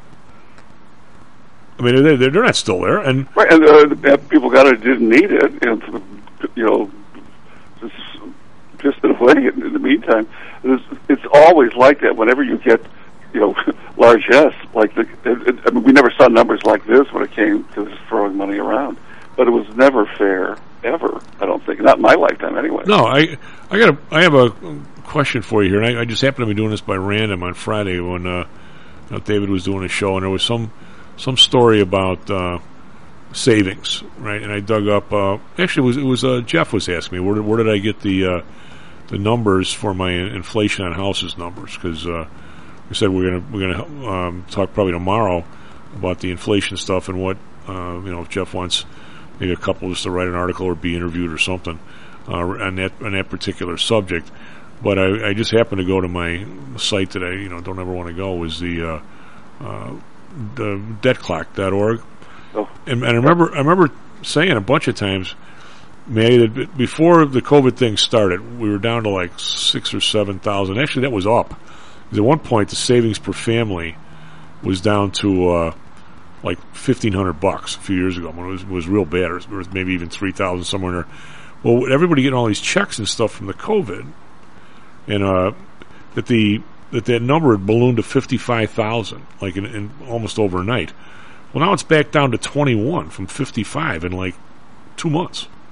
I mean, they they're not still there, and right, and uh, the people got it, didn't need it, and you know, just just in a way. In the meantime, it's, it's always like that. Whenever you get, you know, largesse, like the, it, it, I mean, we never saw numbers like this when it came to this throwing money around, but it was never fair, ever. I don't think, not in my lifetime, anyway. No, I I got a I have a question for you here, and I, I just happened to be doing this by random on Friday when uh, you know, David was doing a show, and there was some some story about uh, savings, right? And I dug up. Uh, actually, it was it was uh, Jeff was asking me where did, where did I get the uh, the numbers for my inflation on houses numbers, because uh, we said we're gonna we're gonna um, talk probably tomorrow about the inflation stuff and what uh, you know if Jeff wants maybe a couple just to write an article or be interviewed or something uh, on that on that particular subject. But I, I just happened to go to my site that I you know don't ever want to go was the uh, uh, the debt clock dot org. Oh. And, and I remember I remember saying a bunch of times, May, that before the COVID thing started, we were down to like six or seven thousand. Actually, that was up. Because at one point, the savings per family was down to uh, like fifteen hundred bucks a few years ago when it was, it was real bad. It was maybe even three thousand somewhere in there. Well, everybody getting all these checks and stuff from the COVID, and uh, that the that that number had ballooned to fifty-five thousand, like in, in almost overnight. Well, now it's back down to twenty-one from fifty-five in like two months.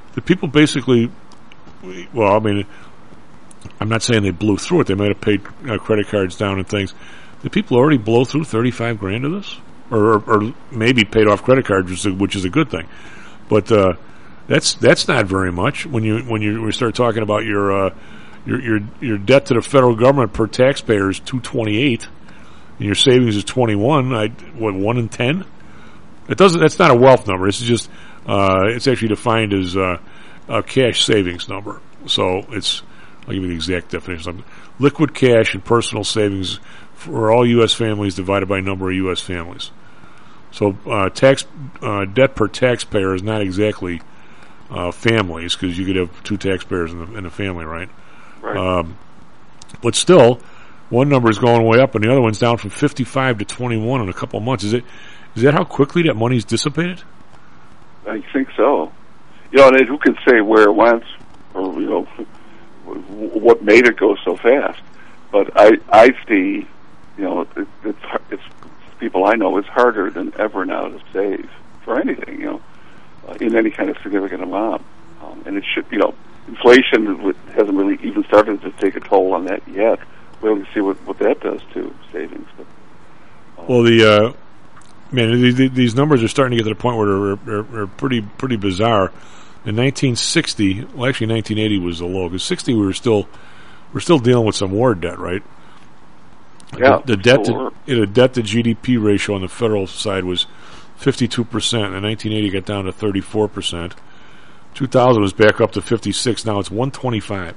the people basically, well, I mean, I'm not saying they blew through it. They might have paid uh, credit cards down and things. Did people already blow through thirty-five grand of this? Or, or, or maybe paid off credit cards, which is a, which is a good thing. But uh, that's that's not very much when you when you we start talking about your uh, your your your debt to the federal government per taxpayer is two twenty-eight, and your savings is twenty-one. I what one in ten? It doesn't. That's not a wealth number. It's just uh, it's actually defined as uh, a cash savings number. So it's I'll give you the exact definition. Liquid cash and personal savings for all U S families divided by number of U S families. So uh, tax uh, debt per taxpayer is not exactly uh, families, because you could have two taxpayers in, the, in a family, right? Right. Um, but still, one number is going way up, and the other one's down from fifty-five to twenty-one in a couple of months. Is it? Is that how quickly that money's dissipated? I think so. You know, and who can say where it went, or you know, what made it go so fast? But I, I see, you know, it, it's it's. people I know, it's harder than ever now to save for anything, you know, uh, in any kind of significant amount. Um, and it should, you know, inflation hasn't really even started to take a toll on that yet. We'll have to see what, what that does to savings. But, um, well, the, uh, man, these, these numbers are starting to get to the point where they're, they're, they're pretty, pretty bizarre. In nineteen sixty, well, actually nineteen eighty was the low, because sixty we were still, we're still dealing with some war debt, right? Yeah, the, the debt to, the debt to G D P ratio on the federal side was fifty-two percent. In nineteen eighty, it got down to thirty-four percent. two thousand was back up to fifty-six. Now it's one twenty-five.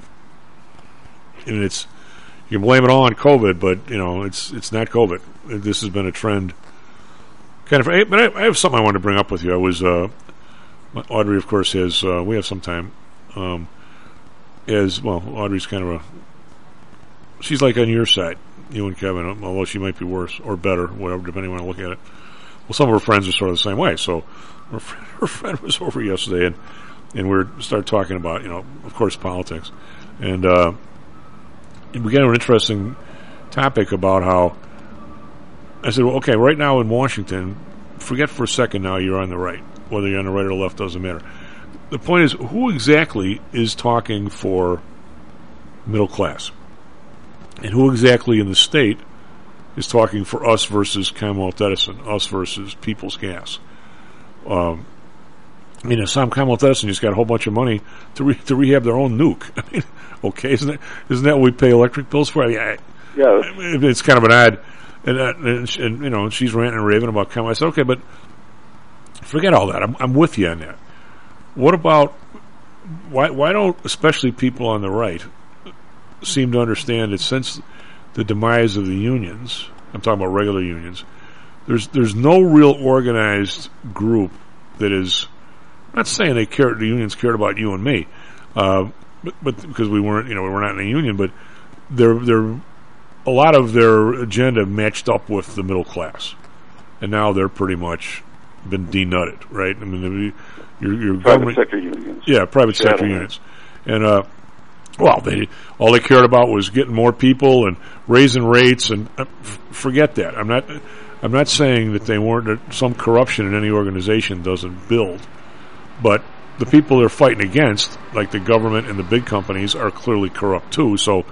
And it's, you can blame it all on COVID, but you know it's it's not COVID. This has been a trend. Kind of, but I, I have something I wanted to bring up with you. I was uh, Audrey, of course, has uh, we have some time. Um, as well, Audrey's kind of a she's like on your side. You and Kevin, although she might be worse or better, whatever, depending on how you look at it. Well, some of her friends are sort of the same way. So her, her friend was over yesterday, and and we started talking about, you know, of course, politics, and, uh, and we got an interesting topic about how I said, well, okay, right now in Washington, forget for a second now you're on the right. Whether you're on the right or the left doesn't matter. The point is, who exactly is talking for middle class? And who exactly in the state is talking for us versus Commonwealth Edison, us versus People's Gas? Um, I mean, some Commonwealth Edison just got a whole bunch of money to re- to rehab their own nuke. I mean, okay, isn't that isn't that what we pay electric bills for? I mean, I, yeah, I mean, it's kind of an odd, and, uh, and, and you know, she's ranting and raving about Commonwealth. I said, okay, but forget all that. I'm, I'm with you on that. What about why? Why don't especially people on the right seem to understand that since the demise of the unions, I'm talking about regular unions, there's there's no real organized group that is, I'm not saying they cared, the unions cared about you and me, uh, but, but because we weren't, you know, we were not in a union, but they're they're a lot of their agenda matched up with the middle class, and now they're pretty much been denutted, right? I mean, your your private government sector unions, yeah, private Shadow sector units, and uh. Well, they all they cared about was getting more people and raising rates, and uh, f- forget that. I'm not, I'm not saying that they weren't that some corruption in any organization doesn't build, but the people they're fighting against, like the government and the big companies, are clearly corrupt too. So,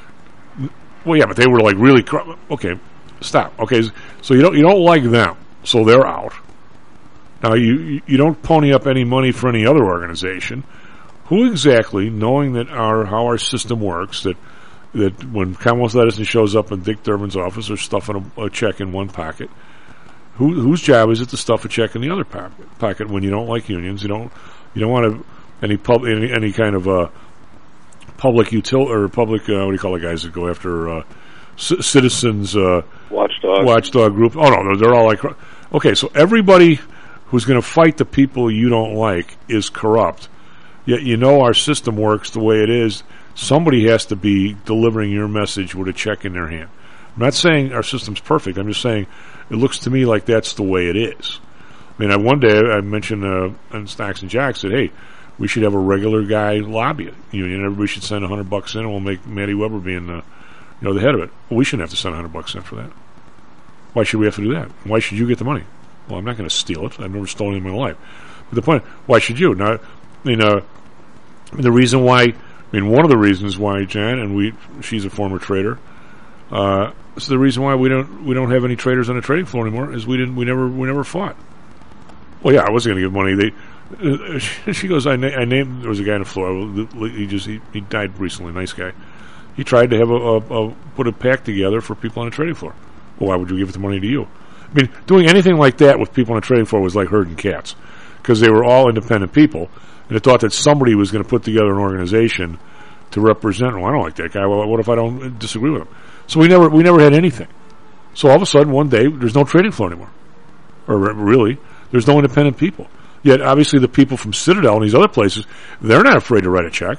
well, yeah, but they were like really corrupt. Okay, stop. Okay, so you don't you don't like them, so they're out. Now you you don't pony up any money for any other organization. Who exactly, knowing that our how our system works, that that when Commonwealth Edison shows up in Dick Durbin's office, they're stuffing a, a check in one pocket. Who, whose job is it to stuff a check in the other pocket? Pocket when you don't like unions, you don't you don't want to any pub any, any kind of uh, public util or public uh, what do you call the guys that go after uh, c- citizens uh, watchdog watchdog group? Oh no, they're, they're all like okay. So everybody who's going to fight the people you don't like is corrupt. Yet you know our system works the way it is. Somebody has to be delivering your message with a check in their hand. I'm not saying our system's perfect. I'm just saying it looks to me like that's the way it is. I mean, I, one day I mentioned uh, on Stocks and Jocks that, hey, we should have a regular guy lobby union. Everybody should send a hundred bucks in, and we'll make Matty Weber being the, you know, the head of it. Well, we shouldn't have to send a hundred bucks in for that. Why should we have to do that? Why should you get the money? Well, I'm not going to steal it. I've never stolen it in my life. But the point, why should you? Now, I mean, uh, the reason why, I mean, one of the reasons why Jan, and we, she's a former trader, uh, so the reason why we don't we don't have any traders on the trading floor anymore is we didn't we never we never fought. Well, yeah, I wasn't going to give money. They, uh, she goes, I, na- I named. There was a guy in the floor. He just he, he died recently. Nice guy. He tried to have a, a, a put a pack together for people on the trading floor. Well, why would you give the money to you? I mean, doing anything like that with people on the trading floor was like herding cats, because they were all independent people, and it thought that somebody was going to put together an organization to represent. Well, I don't like that guy. Well, what if I don't disagree with him? So we never we never had anything. So all of a sudden, one day, there's no trading floor anymore, or really, there's no independent people. Yet, obviously, the people from Citadel and these other places, they're not afraid to write a check.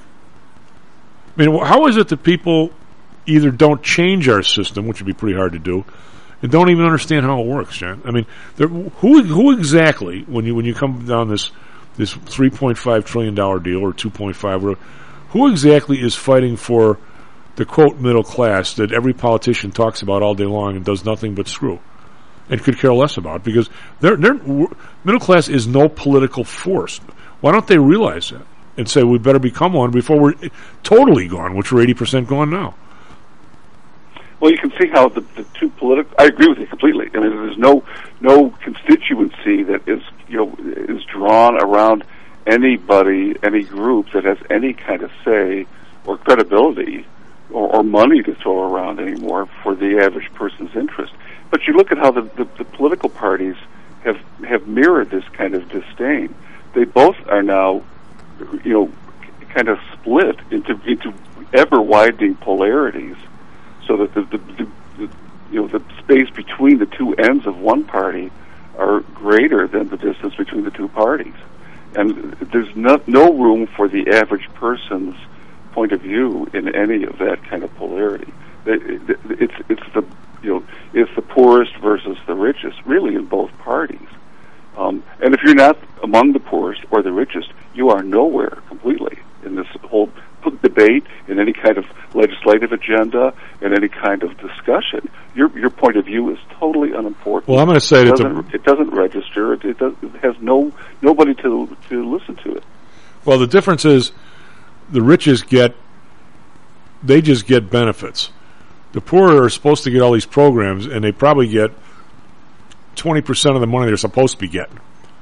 I mean, how is it that people either don't change our system, which would be pretty hard to do, and don't even understand how it works, John? I mean, who who exactly, when you when you come down this this three point five trillion dollars deal or two point five, who exactly is fighting for the quote middle class that every politician talks about all day long and does nothing but screw and could care less about? Because they're, they're, middle class is no political force. Why don't they realize that and say we better become one before we're totally gone, which we're eighty percent gone now? Well, you can see how the, the two political. I agree with you completely. I mean, there's no no constituency that is you know is drawn around anybody, any group that has any kind of say or credibility or, or money to throw around anymore for the average person's interest. But you look at how the, the, the political parties have have mirrored this kind of disdain. They both are now, you know, kind of split into into ever widening polarities, so that the, the, the, the you know the space between the two ends of one party are greater than the distance between the two parties, and there's no no room for the average person's point of view in any of that kind of polarity. It, it, it's it's the you know it's the poorest versus the richest, really, in both parties. Um, and if you're not among the poorest or the richest, you are nowhere completely in this whole debate, in any kind of legislative agenda, in any kind of discussion. Your your point of view is totally unimportant. Well, I'm going to say it that doesn't, the, it doesn't register. It, it, does, it has no nobody to to listen to it. Well, the difference is the richest get they just get benefits. The poor are supposed to get all these programs, and they probably get twenty percent of the money they're supposed to be getting.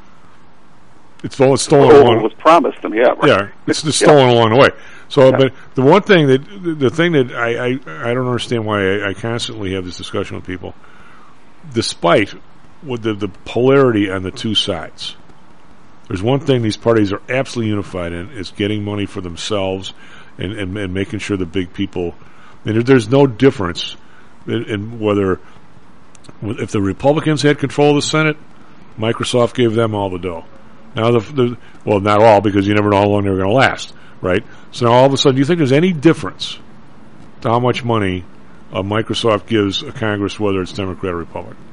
It's all it's stolen oh, along. It was promised them, yeah, right. Yeah, it's just stolen yeah. along the way. So, yeah. but the one thing that the, the thing that I, I I don't understand why I, I constantly have this discussion with people, despite with the the polarity on the two sides. There's one thing these parties are absolutely unified in, is getting money for themselves and, and, and making sure the big people. And there's no difference in, in whether, if the Republicans had control of the Senate, Microsoft gave them all the dough. Now, the, the well, not all, because you never know how long they're going to last, right? So now all of a sudden, do you think there's any difference to how much money uh, Microsoft gives a Congress, whether it's Democrat or Republican?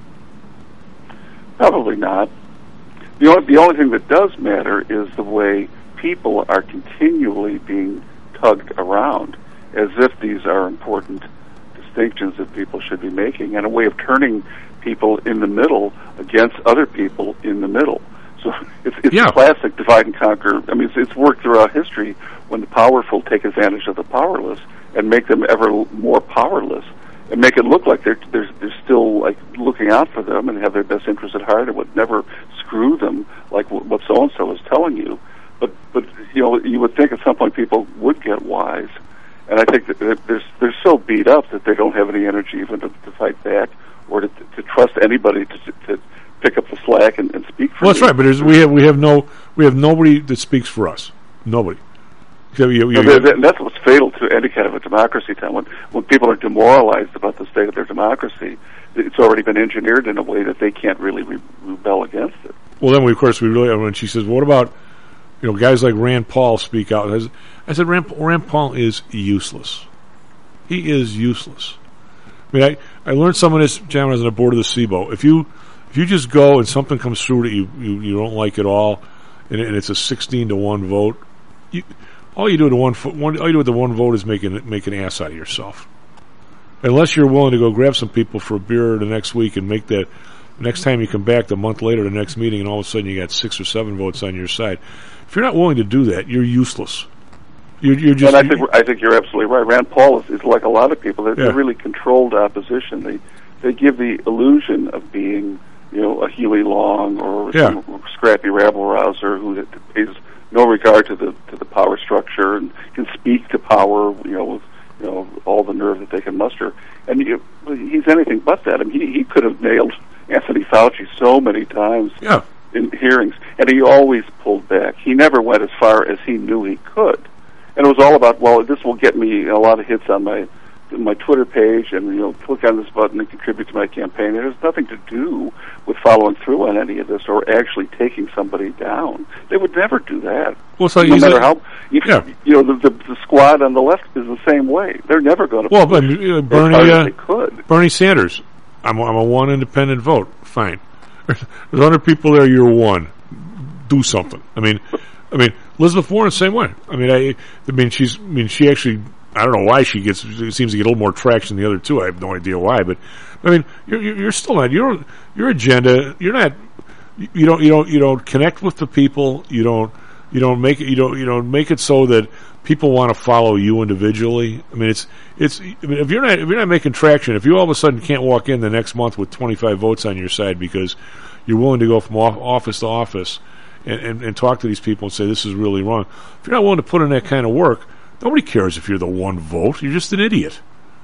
Probably not. The only, the only thing that does matter is the way people are continually being tugged around, as if these are important distinctions that people should be making, and a way of turning people in the middle against other people in the middle. So it's, it's yeah. a classic divide and conquer. I mean, it's, it's worked throughout history when the powerful take advantage of the powerless and make them ever more powerless, and make it look like they're they're, they're still like looking out for them and have their best interests at heart and would never screw them like w- what so and so is telling you. But but you know you would think at some point people would get wise, and I think that they're they're so beat up that they don't have any energy even to, to fight back or to, to trust anybody to, to pick up the slack and, and speak for well, that's you. right, but there's, we have we have no we have nobody that speaks for us. Nobody. You, you, you, no, and that's what's fatal to any kind of a democracy. Time when when people are demoralized about the state of their democracy, it's already been engineered in a way that they can't really re- rebel against it. Well, then we, of course we really. When she says, well, "What about you know guys like Rand Paul speak out?" I said, Rand, Rand Paul is useless. He is useless. I mean, I, I learned some of this, John, when I was on the board of the S I B O. If you if you just go and something comes through that you, you, you don't like at all, and, and it's a sixteen to one vote, you, all you do with the one, one all you do with the one vote is make an make an ass out of yourself. Unless you're willing to go grab some people for a beer the next week and make that Next time you come back, the month later, the next meeting, and all of a sudden you got six or seven votes on your side. If you're not willing to do that, you're useless. You're, you're just. And I think I think you're absolutely right. Rand Paul is, is like a lot of people. They're, Yeah. they're really controlled opposition. They they give the illusion of being, you know, a Huey Long or Yeah. some scrappy rabble rouser who pays no regard to the to the power structure and can speak to power, you know, with you know all the nerve that they can muster. And you, he's anything but that. I mean, he he could have nailed Anthony Fauci so many times yeah. in hearings, and he always pulled back. He never went as far as he knew he could. And it was all about, well, this will get me a lot of hits on my my Twitter page, and you know, click on this button and contribute to my campaign. It has nothing to do with following through on any of this or actually taking somebody down. They would never do that. Well, so no he's matter a- how, you, yeah. you know, the, the, the squad on the left is the same way. They're never going to Well, push but uh, as Bernie, hard as uh, they could. Bernie Sanders, I'm a, I'm a one independent vote. Fine. There's one hundred people there. You're one. Do something. I mean, I mean, Elizabeth Warren, same way. I mean, I, I mean, she's, I mean, she actually, I don't know why she gets, seems to get a little more traction than the other two. I have no idea why, but I mean, you're, you're still not, your, your agenda, you're not, you don't, you don't, you don't connect with the people. You don't, you don't make it, you don't, you don't make it so that people want to follow you individually. I mean, it's, it's, I mean, if you're not, if you're not making traction, if you all of a sudden can't walk in the next month with twenty-five votes on your side because you're willing to go from off, office to office and, and, and talk to these people and say this is really wrong. If you're not willing to put in that kind of work, nobody cares if you're the one vote. You're just an idiot.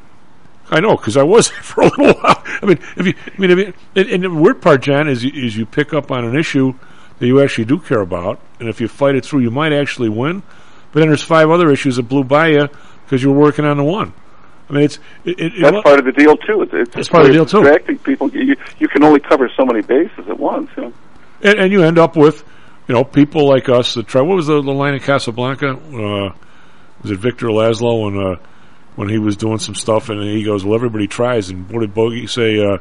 I know, because I was for a little while. I mean, if you, I mean, if you, and, and the weird part, John, is you, is you pick up on an issue that you actually do care about, and if you fight it through, you might actually win. But then there's five other issues that blew by you because you're working on the one. I mean, it's it, it, That's it, part of the deal too. It's, it's, It's part of the deal, too. Distracting people. You, you can only cover so many bases at once. You know? and, and you end up with, you know, people like us that try. What was the, the line in Casablanca? Uh, was it Victor Laszlo when uh, when he was doing some stuff and he goes, "Well, everybody tries." And what did Bogey say? Uh,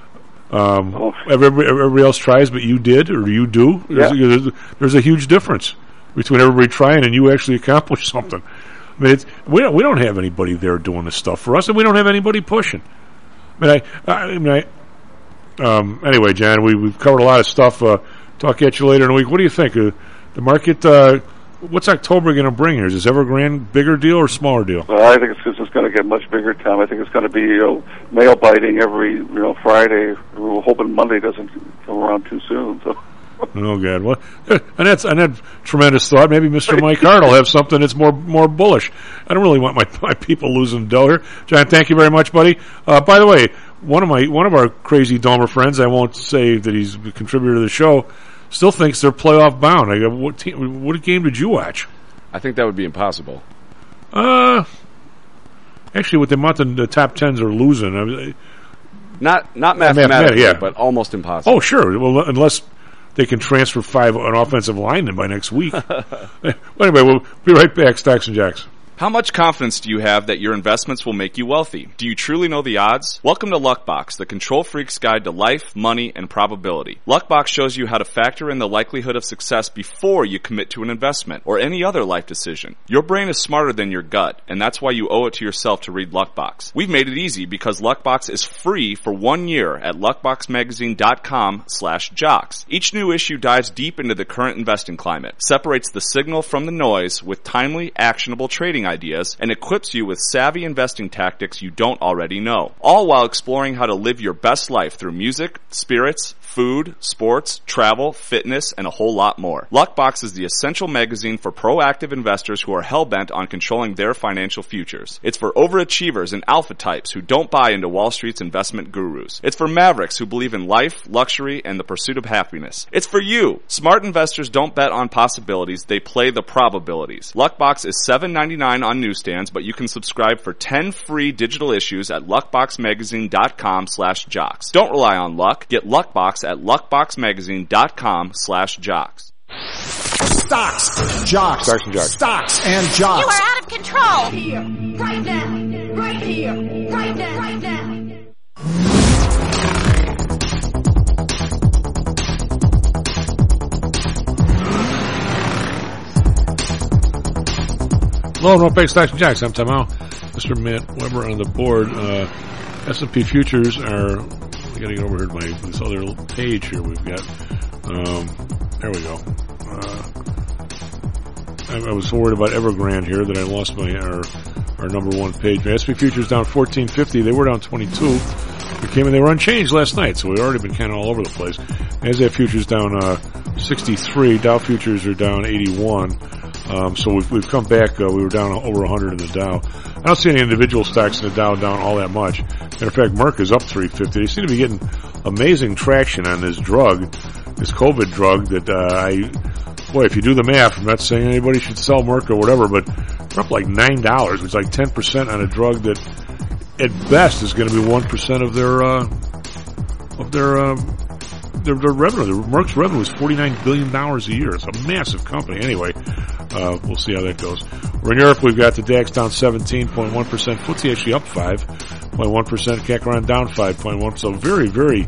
um, Oh. everybody, everybody else tries, but you did or you do. There's, Yeah. there's, there's a huge difference between everybody trying and you actually accomplish something. I mean, it's, we don't we don't have anybody there doing this stuff for us, and we don't have anybody pushing. I mean, I, I, I mean, I, um, anyway, John, we we've covered a lot of stuff. Uh, talk at you later in the week. What do you think? Uh, the market. Uh, what's October going to bring here? Is this Evergrande bigger deal or smaller deal? Well, I think it's just going to get much bigger, Tom. I think it's going to be you know, nail biting every you know Friday. We're hoping Monday doesn't come around too soon. So. Oh God! Well, and that's and that tremendous thought. Maybe Mister Mike Hart will have something that's more more bullish. I don't really want my my people losing dough here. John, thank you very much, buddy. Uh, by the way, one of my one of our crazy Domer friends, I won't say that he's a contributor to the show, still thinks they're playoff bound. I go, what team, what game did you watch? I think that would be impossible. Uh, actually, with the amount of the top tens are losing, I mean, Not not mathematically, mathematically, yeah. but almost impossible. oh sure. Well, unless they can transfer five an offensive lineman by next week. Well, anyway, we'll be right back. Stacks and Jacks. How much confidence do you have that your investments will make you wealthy? Do you truly know the odds? Welcome to Luckbox, the control freak's guide to life, money, and probability. Luckbox shows you how to factor in the likelihood of success before you commit to an investment or any other life decision. Your brain is smarter than your gut, and that's why you owe it to yourself to read Luckbox. We've made it easy because Luckbox is free for one year at luckboxmagazine.com slash jocks. Each new issue dives deep into the current investing climate, separates the signal from the noise with timely, actionable trading ideas, and equips you with savvy investing tactics you don't already know, all while exploring how to live your best life through music, spirits, food, sports, travel, fitness, and a whole lot more. Luckbox is the essential magazine for proactive investors who are hell-bent on controlling their financial futures. It's for overachievers and alpha types who don't buy into Wall Street's investment gurus. It's for mavericks who believe in life, luxury, and the pursuit of happiness. It's for you. Smart investors don't bet on possibilities, they play the probabilities. Luckbox is seven ninety-nine on newsstands, but you can subscribe for ten free digital issues at luckboxmagazine.com slash jocks. Don't rely on luck. Get Luckbox at luckboxmagazine.com slash jocks. Stocks, jocks, Stocks and jocks. stocks and jocks. You are out of control. Here, right now, right here, right now, right now. Hello, and welcome back to Stocks and Jacks. I'm Tom Al. Mister Matt Weber on the board. Uh, S and P futures are I gotta get over here to my, this other little page here we've got. Um, there we go. Uh, I, I was worried about Evergrande here that I lost my, our, our number one page. S and P futures down fourteen fifty. They were down twenty-two. We came in, they were unchanged last night, so we've already been kind of all over the place. NASDAQ futures down, uh, sixty-three. Dow futures are down eighty-one. Um, so we've, we've come back, uh, we were down over one hundred in the Dow. I don't see any individual stocks in the Dow down all that much. Matter of fact, Merck is up three fifty. They seem to be getting amazing traction on this drug, this COVID drug that, uh, I, boy, if you do the math, I'm not saying anybody should sell Merck or whatever, but they're up like nine dollars, which is like ten percent on a drug that, at best, is going to be one percent of their, uh, of their, um, their, their revenue. Merck's revenue is forty-nine billion dollars a year. It's a massive company. Anyway, uh, we'll see how that goes. We're in Europe. We've got the DAX down seventeen point one percent. F T S E actually up five point one percent. C A C around down five point one. So very, very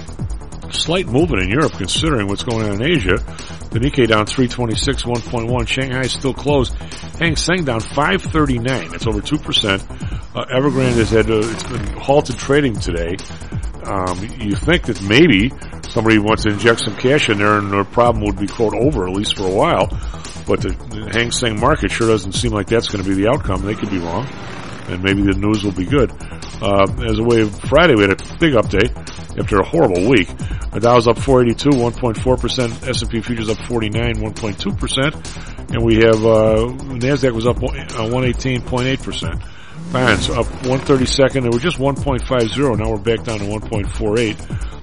slight movement in Europe considering what's going on in Asia. The Nikkei down three twenty-six, one point one. Shanghai still closed. Hang Seng down five thirty-nine. That's over two percent. Uh, Evergrande has had, uh, it's been halted trading today. Um, you think that maybe somebody wants to inject some cash in there and their problem would be, quote, over, at least for a while. But the, the Hang Seng market sure doesn't seem like that's going to be the outcome. They could be wrong. And maybe the news will be good. Uh, as a way of Friday, we had a big update after a horrible week. The Dow's up four eighty-two, one point four percent. S and P futures up forty-nine, one point two percent. And we have, uh, NASDAQ was up one eighteen point eight percent. Bonds up one thirty-second. They were just one point five zero. Now we're back down to one point four eight.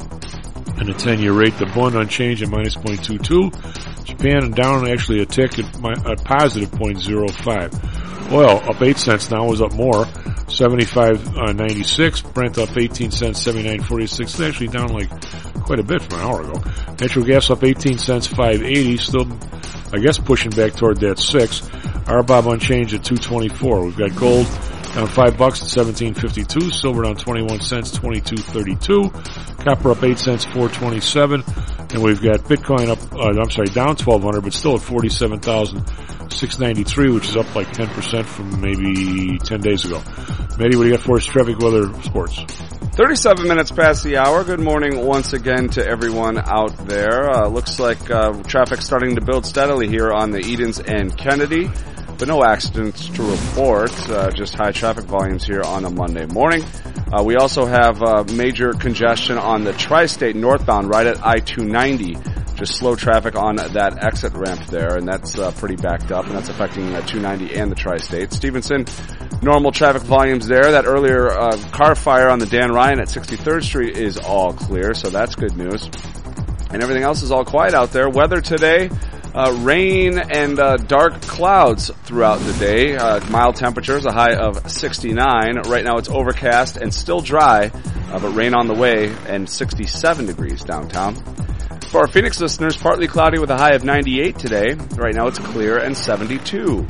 And the ten-year rate, the bond unchanged at minus zero point two two. Japan down actually a tick at, at positive zero point zero five. Oil up eight cents now, was up more, seventy-five ninety-six. Brent up eighteen cents, seventy-nine forty-six. It's actually down like quite a bit from an hour ago. Natural gas up eighteen cents, five eighty. Still, I guess, pushing back toward that six. R B O B unchanged at two twenty-four. We've got gold down five bucks at seventeen fifty-two. Silver down twenty-one cents, twenty-two thirty-two. Copper up eight cents, four twenty-seven. And we've got Bitcoin up, uh, I'm sorry, down twelve hundred, but still at forty-seven thousand six ninety-three, which is up like ten percent from maybe ten days ago. Matty, what do you got for us? Traffic, weather, sports. thirty-seven minutes past the hour. Good morning once again to everyone out there. Uh, looks like uh, traffic starting to build steadily here on the Edens and Kennedy, but no accidents to report. Uh, just high traffic volumes here on a Monday morning. Uh, we also have uh, major congestion on the Tri-State northbound right at I two ninety. Just slow traffic on that exit ramp there, and that's uh, pretty backed up, and that's affecting uh, two ninety and the Tri-State. Stevenson, normal traffic volumes there. That earlier uh, car fire on the Dan Ryan at sixty-third Street is all clear, so that's good news. And everything else is all quiet out there. Weather today, uh, rain and uh, dark clouds throughout the day. Uh, mild temperatures, a high of sixty-nine. Right now it's overcast and still dry, uh, but rain on the way, and sixty-seven degrees downtown. For our Phoenix listeners, partly cloudy with a high of ninety-eight today. Right now it's clear and seventy-two.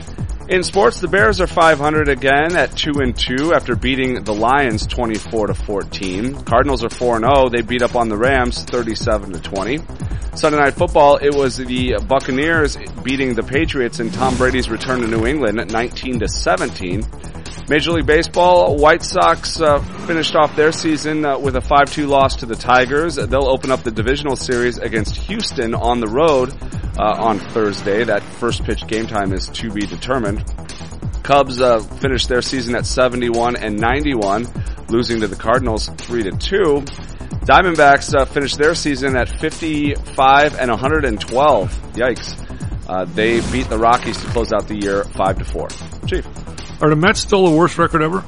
In sports, the Bears are five hundred again at two and two after beating the Lions twenty-four to fourteen. Cardinals are four and oh. They beat up on the Rams thirty-seven to twenty. Sunday Night Football, it was the Buccaneers beating the Patriots in Tom Brady's return to New England at nineteen to seventeen. Major League Baseball, White Sox uh, finished off their season uh, with a five two loss to the Tigers. They'll open up the divisional series against Houston on the road uh, on Thursday. That first pitch game time is to be determined. Cubs uh, finished their season at seventy-one and ninety-one, losing to the Cardinals three to two. Diamondbacks uh, finished their season at fifty-five and one hundred twelve. Yikes. Uh, they beat the Rockies to close out the year five to four. Chief. Are the Mets still the worst record ever?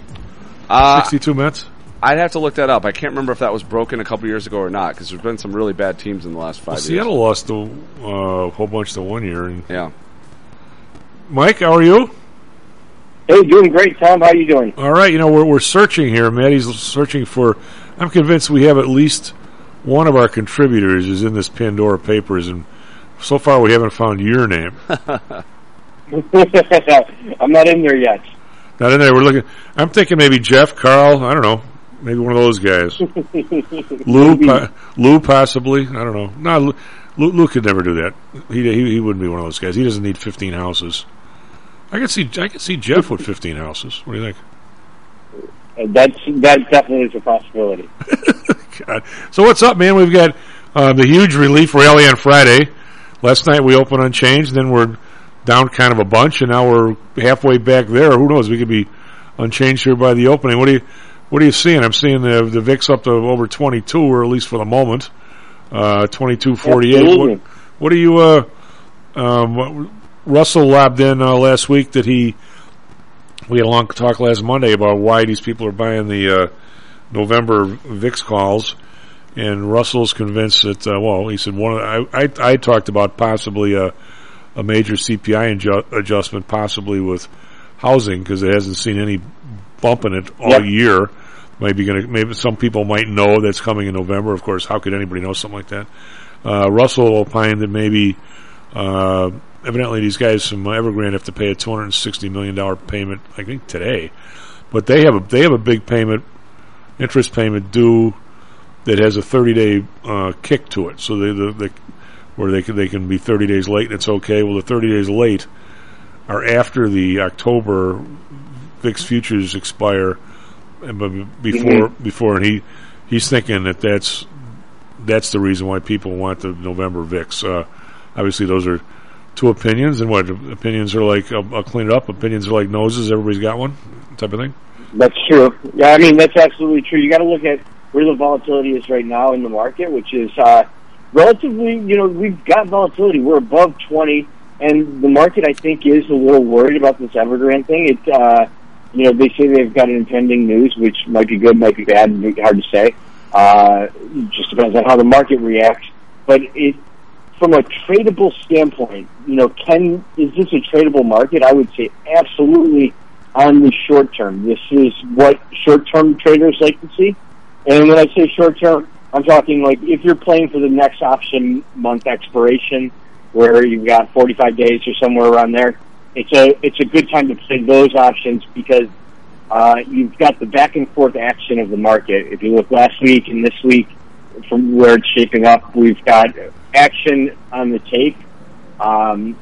Uh, sixty-two Mets? I'd have to look that up. I can't remember if that was broken a couple years ago or not, because there's been some really bad teams in the last five well, years. Seattle lost a uh, whole bunch to one year. And yeah. Mike, how are you? Hey, doing great, Tom. How are you doing? All right. You know, we're we're searching here. Maddie's searching for. I'm convinced we have at least one of our contributors is in this Pandora Papers, and so far we haven't found your name. I'm not in there yet. Not in there. We're looking. I'm thinking maybe Jeff, Carl. I don't know. Maybe one of those guys. Lou, po- Lou, possibly. I don't know. No, Lou, Lou, Lou could never do that. He, he he wouldn't be one of those guys. He doesn't need fifteen houses. I could see I could see Jeff with fifteen houses. What do you think? That's that definitely is a possibility. God. So what's up, man? We've got uh, the huge relief rally on Friday. Last night we opened unchanged, then we're down kind of a bunch, and now we're halfway back there. Who knows? We could be unchanged here by the opening. What do you What are you seeing? I'm seeing the the V I X up to over twenty-two, or at least for the moment, uh, twenty-two forty-eight. What, what do you? Uh, um, Russell lobbed in uh, last week that he. We had a long talk last Monday about why these people are buying the uh, November V I X calls, and Russell's convinced that. Uh, well, he said one. Of the, I, I I talked about possibly a a major C P I inju- adjustment, possibly with housing, because it hasn't seen any bump in it all yep. year. Maybe gonna maybe some people might know that's coming in November. Of course, how could anybody know something like that? Uh, Russell opined that maybe. Uh, Evidently, these guys from Evergrande have to pay a two hundred sixty million dollars payment, I think today, but they have a they have a big payment, interest payment due that has a thirty day uh, kick to it. So they, the, the where they can they can be thirty days late and it's okay. Well, the thirty days late are after the October V I X futures expire, and before mm-hmm. before and he he's thinking that that's that's the reason why people want the November V I X. Uh, obviously, those are two opinions, and what opinions are like? I'll, I'll clean it up. Opinions are like noses. Everybody's got one, type of thing. That's true. Yeah, I mean that's absolutely true. You got to look at where the volatility is right now in the market, which is uh, relatively. You know, we've got volatility. We're above twenty, and the market I think is a little worried about this Evergrande thing. It, uh, you know, they say they've got an impending news, which might be good, might be bad, hard to say. Uh, it just depends on how the market reacts, but it. From a tradable standpoint, you know, can is this a tradable market? I would say absolutely on the short term. This is what short-term traders like to see. And when I say short-term, I'm talking like if you're playing for the next option month expiration, where you've got forty-five days or somewhere around there, it's a it's a good time to play those options because uh, you've got the back and forth action of the market. If you look last week and this week, from where it's shaping up, we've got action on the tape. Um,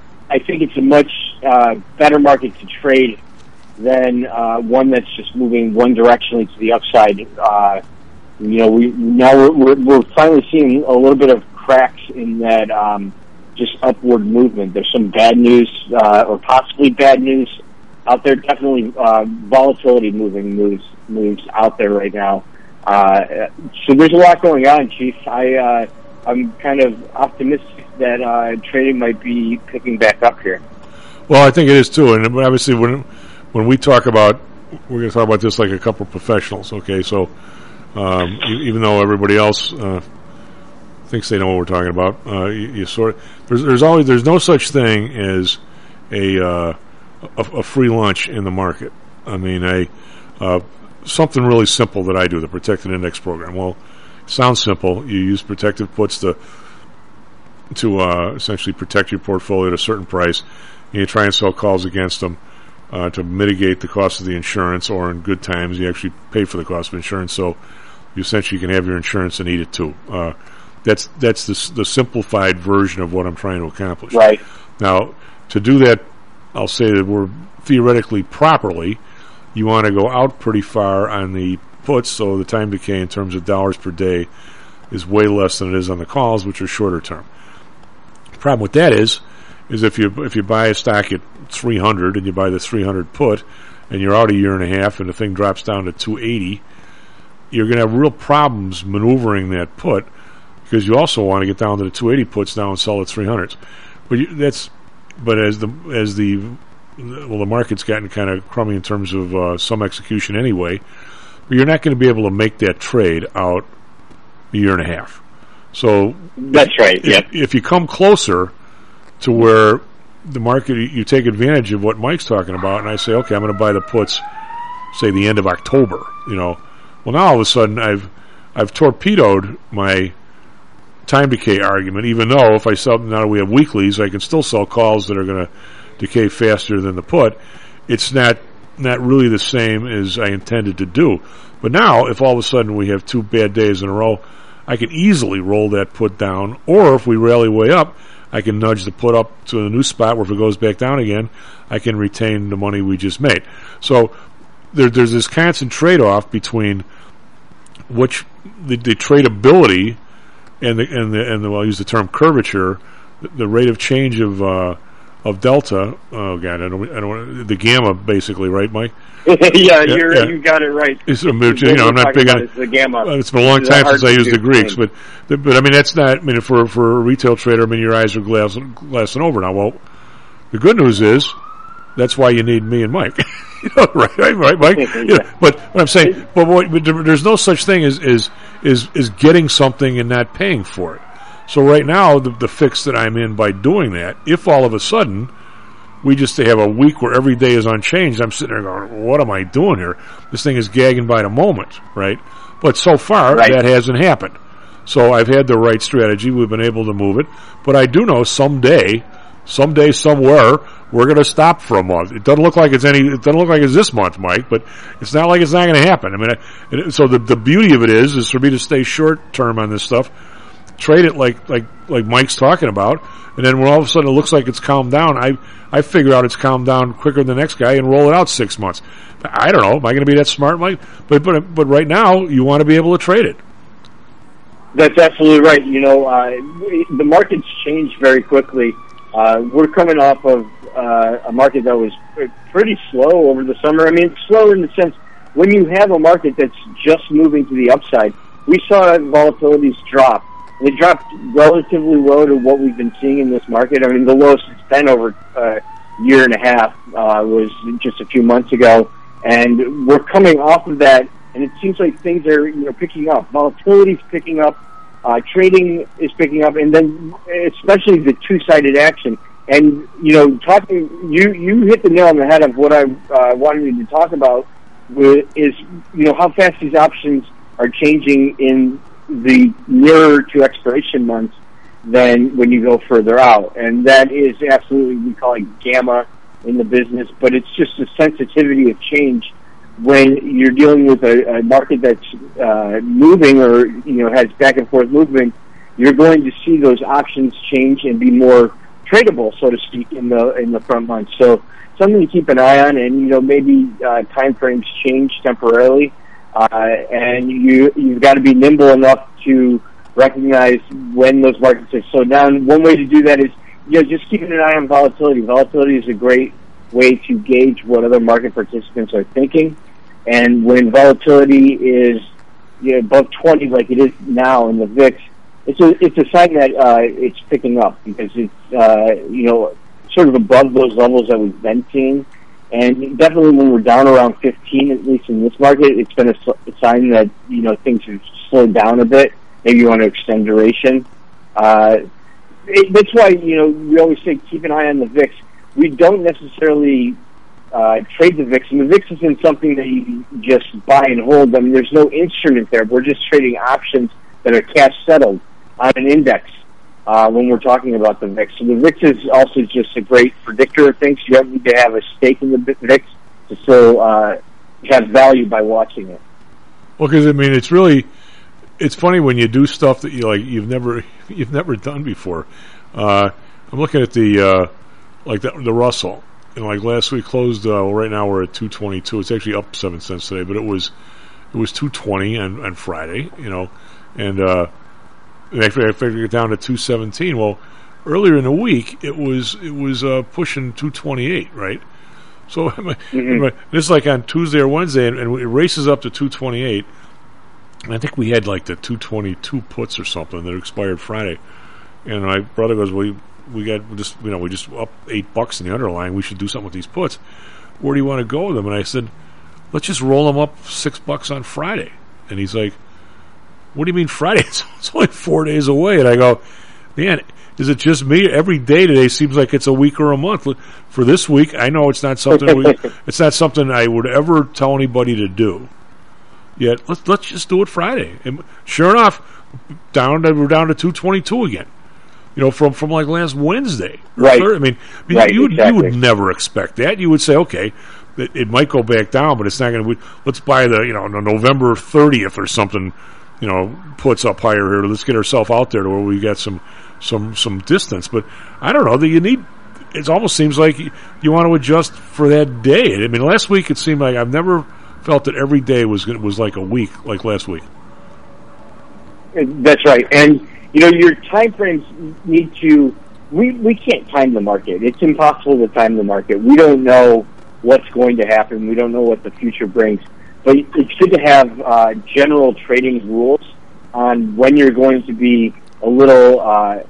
I think it's a much uh, better market to trade than uh, one that's just moving one directionally to the upside. Uh, you know, we now we're, we're, we're finally seeing a little bit of cracks in that um, just upward movement. There's some bad news, uh, or possibly bad news out there. Definitely uh, volatility moving moves moves out there right now. Uh, so there's a lot going on, Chief. I. Uh, I'm kind of optimistic that uh, trading might be picking back up here. Well, I think it is too, and obviously when when we talk about, we're going to talk about this like a couple of professionals. Okay, so um, even though everybody else uh, thinks they know what we're talking about, uh, you, you sort of, there's there's always there's no such thing as a uh, a, a free lunch in the market. I mean, a uh, something really simple that I do, the Protected Index program. Well. Sounds simple. You use protective puts to to uh, essentially protect your portfolio at a certain price, and you try and sell calls against them uh, to mitigate the cost of the insurance, or in good times you actually pay for the cost of insurance, so you essentially can have your insurance and eat it too. Uh, that's that's the, the simplified version of what I'm trying to accomplish. Right. Now, to do that, I'll say that we're theoretically properly, you want to go out pretty far on the puts, so the time decay in terms of dollars per day is way less than it is on the calls, which are shorter term. The problem with that is, is if you if you buy a stock at three hundred and you buy the three hundred put, and you're out a year and a half, and the thing drops down to two eighty, you're going to have real problems maneuvering that put because you also want to get down to the two eighty puts now and sell the three hundreds. But you, that's but as the as the well the market's gotten kind of crummy in terms of uh, some execution anyway. You're not going to be able to make that trade out a year and a half. So that's right. If, yep. if you come closer to where the market, you take advantage of what Mike's talking about, and I say, okay, I'm going to buy the puts, say the end of October. You know, well now all of a sudden I've I've torpedoed my time decay argument. Even though if I sell now we have weeklies, I can still sell calls that are going to decay faster than the put. It's not. Not really the same as I intended to do. But now, if all of a sudden we have two bad days in a row, I can easily roll that put down, or if we rally way up, I can nudge the put up to a new spot where if it goes back down again, I can retain the money we just made. So there, there's this constant trade-off between which the, the tradability and the and the and the, well, I'll use the term curvature, the, the rate of change of uh, of delta. Oh God, I don't, I don't want the gamma, basically, right, Mike? yeah, yeah, you're, yeah. you got it right. It's, you know, I'm not big on it. The gamma. Well, it's been a long time since I used the Greeks, but but I mean that's not. I mean for for a retail trader, I mean your eyes are glass glassing over now. Well, the good news is that's why you need me and Mike. You know, right, right, right, Mike. You know, but what I'm saying, but, what, but there's no such thing as is is is getting something and not paying for it. So right now, the, the fix that I'm in by doing that, if all of a sudden we just have a week where every day is unchanged, I'm sitting there going, what am I doing here? This thing is gagging by the moment, right? But so far, right. that hasn't happened. So I've had the right strategy. We've been able to move it. But I do know someday, someday, somewhere, we're going to stop for a month. It doesn't look like it's any, it doesn't look like it's this month, Mike, but it's not like it's not going to happen. I mean, I, it, so the, the beauty of it is, is for me to stay short term on this stuff, trade it like, like, like Mike's talking about, and then when all of a sudden it looks like it's calmed down, I, I figure out it's calmed down quicker than the next guy and roll it out six months. I don't know. Am I going to be that smart, Mike? But, but, but right now, you want to be able to trade it. That's absolutely right. You know, uh, the market's changed very quickly. Uh, we're coming off of uh, a market that was pretty slow over the summer. I mean, slow in the sense when you have a market that's just moving to the upside. We saw volatilities drop. They dropped relatively low to what we've been seeing in this market. I mean, the lowest it's been over a year and a half uh, was just a few months ago, and we're coming off of that. And it seems like things are, you know, picking up. Volatility's picking up. Uh, trading is picking up, and then especially the two-sided action. And, you know, talking, you, you hit the nail on the head of what I uh, wanted you to talk about with, is, you know, how fast these options are changing in the nearer to expiration months than when you go further out. And that is absolutely, we call it gamma in the business, but it's just a sensitivity of change. When you're dealing with a, a market that's uh, moving or, you know, has back and forth movement, you're going to see those options change and be more tradable, so to speak, in the in the front months. So something to keep an eye on, and, you know, maybe uh, time frames change temporarily, uh, and you you've got to be nimble enough to recognize when those markets have slowed down. One way to do that is, you know, just keeping an eye on volatility. Volatility is a great way to gauge what other market participants are thinking. And when volatility is, you know, above twenty, like it is now in the V I X, it's a it's a sign that uh, it's picking up, because it's uh, you know, sort of above those levels that we've been seeing. And definitely when we're down around fifteen, at least in this market, it's been a, a sign that, you know, things have slowed down a bit. Maybe you want to extend duration. Uh, it, that's why, you know, we always say keep an eye on the V I X. We don't necessarily uh, trade the V I X, and the V I X isn't something that you just buy and hold. I mean, there's no instrument there. We're just trading options that are cash settled on an index uh, when we're talking about the V I X. So the V I X is also just a great predictor of things. You don't need to have a stake in the V I X to still uh, have value by watching it. Well, because I mean, it's really, it's funny when you do stuff that you like you've never you've never done before. Uh, I'm looking at the. Uh, Like the, the Russell, and like last week closed. Uh, well, right now we're at two twenty-two. It's actually up seven cents today, but it was it was two twenty on, on Friday, you know, and uh, actually I figured it down to two seventeen. Well, earlier in the week it was it was uh, pushing two twenty-eight, right? So mm-hmm. this is like on Tuesday or Wednesday, and, and it races up to two twenty-eight. And I think we had like the two twenty-two puts or something that expired Friday, and my brother goes, "Well, we got just you know we just up eight bucks in the underlying. We should do something with these puts. Where do you want to go with them?" And I said, "Let's just roll them up six bucks on Friday." And he's like, "What do you mean Friday? It's, it's only four days away." And I go, "Man, is it just me? Every day today seems like it's a week or a month. For this week, I know it's not something we, it's not something I would ever tell anybody to do. Yet let's let's just do it Friday." And sure enough, down to, we're down to two twenty-two again. You know, from, from like last Wednesday. Right. I mean, I mean right, you, would, exactly. you would never expect that. You would say, okay, it, it might go back down, but it's not going to. Let's buy the, you know, the November thirtieth or something, you know, puts up higher here. Let's get ourselves out there to where we got some, some, some distance. But I don't know that you need, it almost seems like you, you want to adjust for that day. I mean, last week it seemed like I've never, felt that every day was was like a week, like last week. That's right. And, you know, your time frames need to, we, we can't time the market. It's impossible to time the market. We don't know what's going to happen. We don't know what the future brings. But it's good to have uh, general trading rules on when you're going to be a little, uh,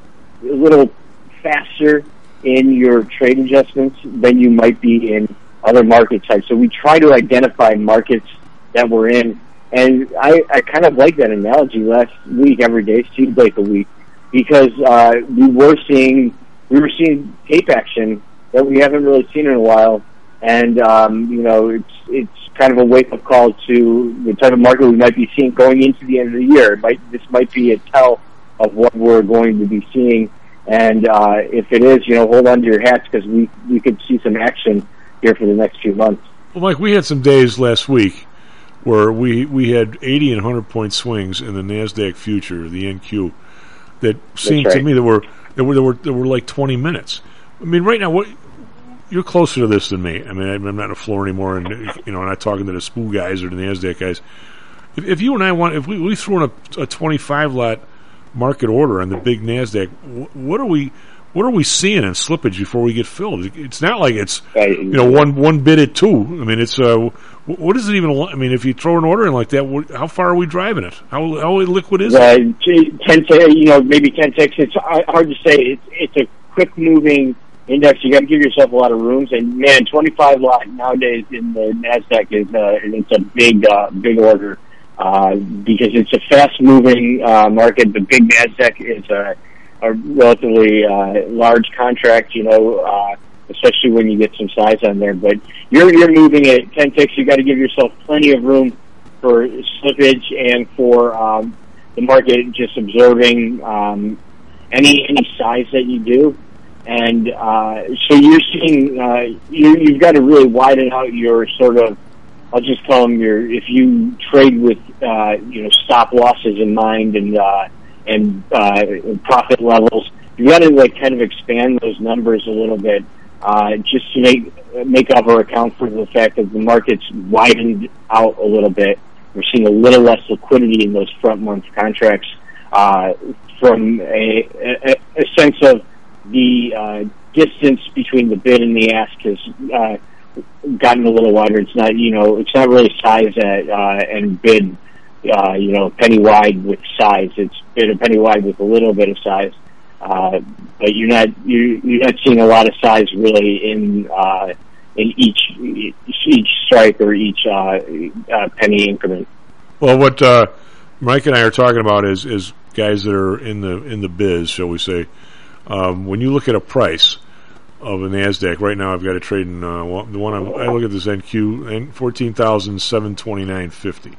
a little faster in your trade adjustments than you might be in other market types. So we try to identify markets that we're in. And I, I kind of like that analogy. Last week, every day seemed like a week, because uh, we were seeing we were seeing tape action that we haven't really seen in a while, and um, you know, it's it's kind of a wake up call to the type of market we might be seeing going into the end of the year. It might this might be a tell of what we're going to be seeing, and uh, if it is, you know, hold on to your hats, because we we could see some action here for the next few months. Well, Mike, we had some days last week where we, we had eighty and one hundred point swings in the NASDAQ future, the N Q, that seemed right. to me that were, that were, that were, that were like twenty minutes. I mean, right now, what you're closer to this than me. I mean, I'm not on the floor anymore, and, you know, I'm not talking to the S P U guys or the NASDAQ guys. If, if you and I want, if we, we threw in a, a twenty-five lot market order on the big NASDAQ, what are we, what are we seeing in slippage before we get filled? It's not like it's, you know, one one bid at two. I mean, it's uh, what is it even? I mean, if you throw an order in like that, how far are we driving it? How how liquid is uh, it? ten, you know, maybe ten ticks. It's hard to say. It's it's a quick moving index. You got to give yourself a lot of rooms. And man, twenty-five lot nowadays in the NASDAQ is uh, it's a big uh, big order uh, because it's a fast moving uh, market. The big NASDAQ is a a relatively uh, large contract, you know, uh, especially when you get some size on there. But you're you're moving at ten ticks. You got to give yourself plenty of room for slippage and for um, the market just absorbing um, any any size that you do. And uh, so you're seeing uh, you, you've got to really widen out your sort of, I'll just call them your, if you trade with uh, you know, stop losses in mind and uh, and uh, profit levels, you got to like kind of expand those numbers a little bit, uh, just to make make up or account for the fact that the market's widened out a little bit. We're seeing a little less liquidity in those front month contracts uh, from a, a, a sense of the uh, distance between the bid and the ask has uh, gotten a little wider. It's not, you know, it's not really size at uh, and bid. Uh, you know, penny wide with size. It's been a penny wide with a little bit of size, uh, but you're not you you're not seeing a lot of size really in uh, in each each strike or each uh, uh, penny increment. Well, what uh, Mike and I are talking about is is guys that are in the in the biz, shall we say? Um, when you look at a price of a NASDAQ right now, I've got it trading uh, the one I'm, I look at this N Q and fourteen thousand seven twenty nine fifty.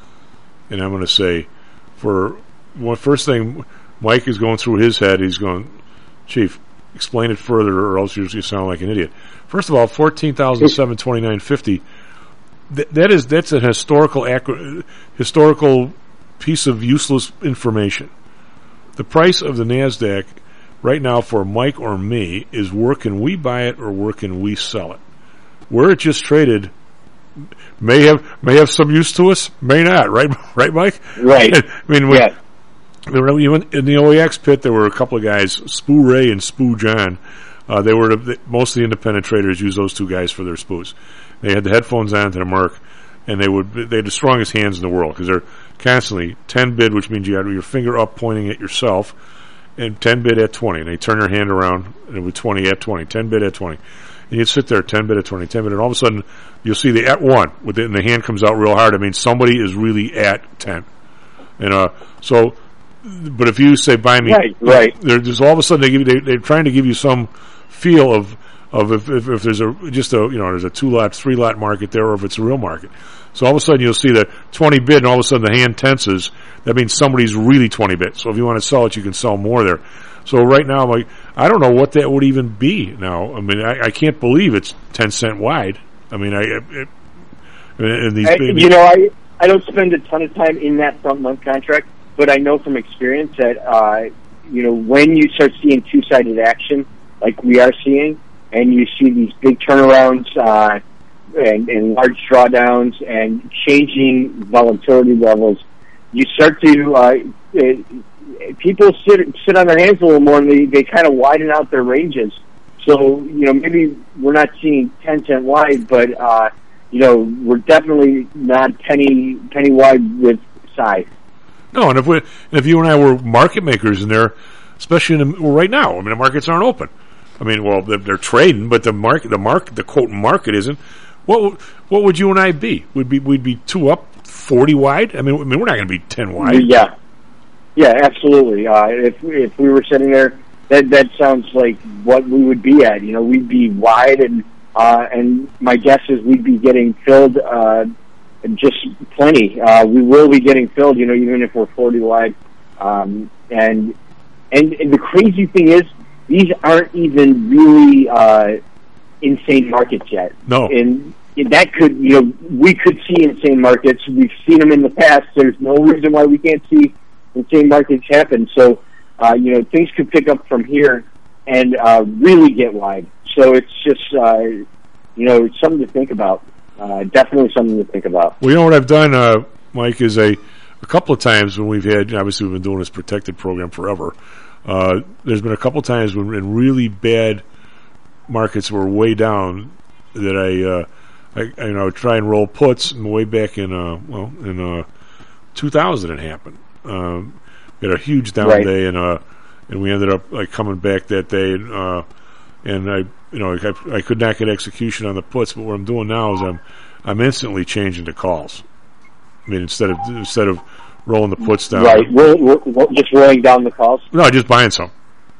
And I'm going to say, for one first thing, Mike is going through his head. He's going, Chief, explain it further, or else you sound like an idiot. First of all, fourteen thousand seven twenty nine fifty. Th- that is that's a historical ac- historical piece of useless information. The price of the NASDAQ right now for Mike or me is where can we buy it or where can we sell it. Where it just traded may have may have some use to us, may not, right? Right, Mike? Right. I mean, when, yeah. in the O E X pit, there were a couple of guys, S P U Ray and S P U John. Uh, they were the, most of the independent traders use those two guys for their S P Us. They had the headphones on to the mark, and they would they had the strongest hands in the world because they're constantly ten bid, which means you had your finger up pointing at yourself, and ten bid at twenty. And they turn their hand around, and it would twenty at twenty, ten bid at twenty. And you'd sit there, ten bid at twenty, ten bid, and all of a sudden you'll see the at one, with it, and the hand comes out real hard. I mean, somebody is really at ten. And uh, so, but if you say buy me, right, right. They're just all of a sudden they give you, they, they're trying to give you some feel of of if, if, if there's a just a you know there's a two lot, three lot market there, or if it's a real market. So all of a sudden you'll see the twenty bid, and all of a sudden the hand tenses. That means somebody's really twenty bid. So if you want to sell it, you can sell more there. So right now, I'm like, I don't know what that would even be now. I mean, I, I can't believe it's ten cent wide. I mean, I, it, and these I, babies. You know, I I don't spend a ton of time in that front month contract, but I know from experience that uh, you know when you start seeing two sided action like we are seeing, and you see these big turnarounds, uh, and, and large drawdowns and changing volatility levels, you start to uh, it, people sit sit on their hands a little more, and they, they kind of widen out their ranges. So, you know, maybe we're not seeing ten cent wide, but, uh, you know, we're definitely not penny penny wide with size. No, and if we, and if you and I were market makers in there, especially in the, well, right now, I mean, the markets aren't open. I mean, well, they're, they're trading, but the market, the market, the quote market isn't. What would, what would you and I be? Would be we'd be two up, forty wide? I mean, I mean, we're not going to be ten wide. Yeah, yeah, absolutely. Uh, if if we were sitting there, that that sounds like what we would be at. You know, we'd be wide, and uh, and my guess is we'd be getting filled uh, just plenty. Uh, we will be getting filled. You know, even if we're forty wide. Um, and, and and the crazy thing is, these aren't even really uh, insane markets yet. No. And that could, you know, we could see insane markets. We've seen them in the past. There's no reason why we can't see insane markets happen. So, uh, you know, things could pick up from here and uh, really get wide. So it's just, uh, you know, it's something to think about. Uh, definitely something to think about. Well, you know what I've done, uh, Mike, is a, a couple of times when we've had, obviously we've been doing this protected program forever. Uh, there's been a couple of times when in really bad markets were way down that I, uh, I, you know, try and roll puts. And way back in, uh, well, in uh, two thousand, it happened. Um, we had a huge down Right. day, and uh, and we ended up like coming back that day, and, uh, and I, you know, I, I could not get execution on the puts. But what I'm doing now is I'm, I'm instantly changing to calls. I mean, instead of instead of rolling the puts down, Right. We're, we're, we're just rolling down the calls? no, just buying some.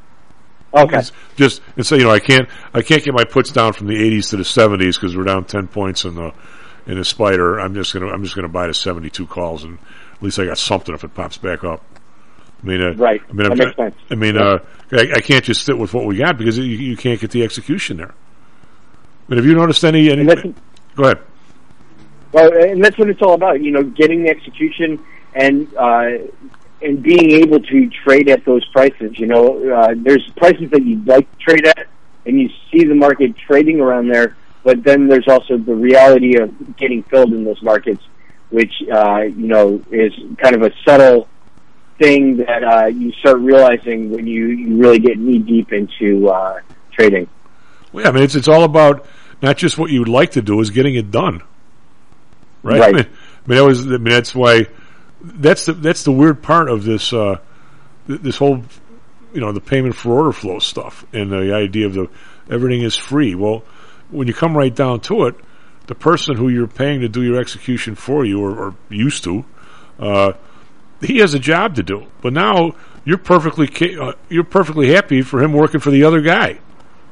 Okay. Just, just and so you know, I can't I can't get my puts down from the eighties to the seventies because we're down ten points in the in the spider. I'm just gonna I'm just gonna buy the seventy-two calls, and at least I got something if it pops back up. I mean, uh, Right. I mean, That I'm makes try- sense. I mean, Yeah. uh, I, I can't just sit with what we got because you, you can't get the execution there. But have you noticed any? any go ahead. Well, and that's what it's all about, you know, getting the execution and uh, and being able to trade at those prices. You know, uh, there's prices that you'd like to trade at, and you see the market trading around there, but then there's also the reality of getting filled in those markets, which, uh, you know, is kind of a subtle thing that uh, you start realizing when you, you really get knee-deep into uh, trading. Well, yeah, I mean, it's it's all about not just what you would like to do, is getting it done. Right. Right. I mean, I mean, that was, I mean, that's why. That's the that's the weird part of this uh, th- this whole, you know, the payment for order flow stuff and the idea of the everything is free. Well, when you come right down to it, the person who you're paying to do your execution for you, or, or used to, uh, he has a job to do. But now you're perfectly ca- uh, you're perfectly happy for him working for the other guy,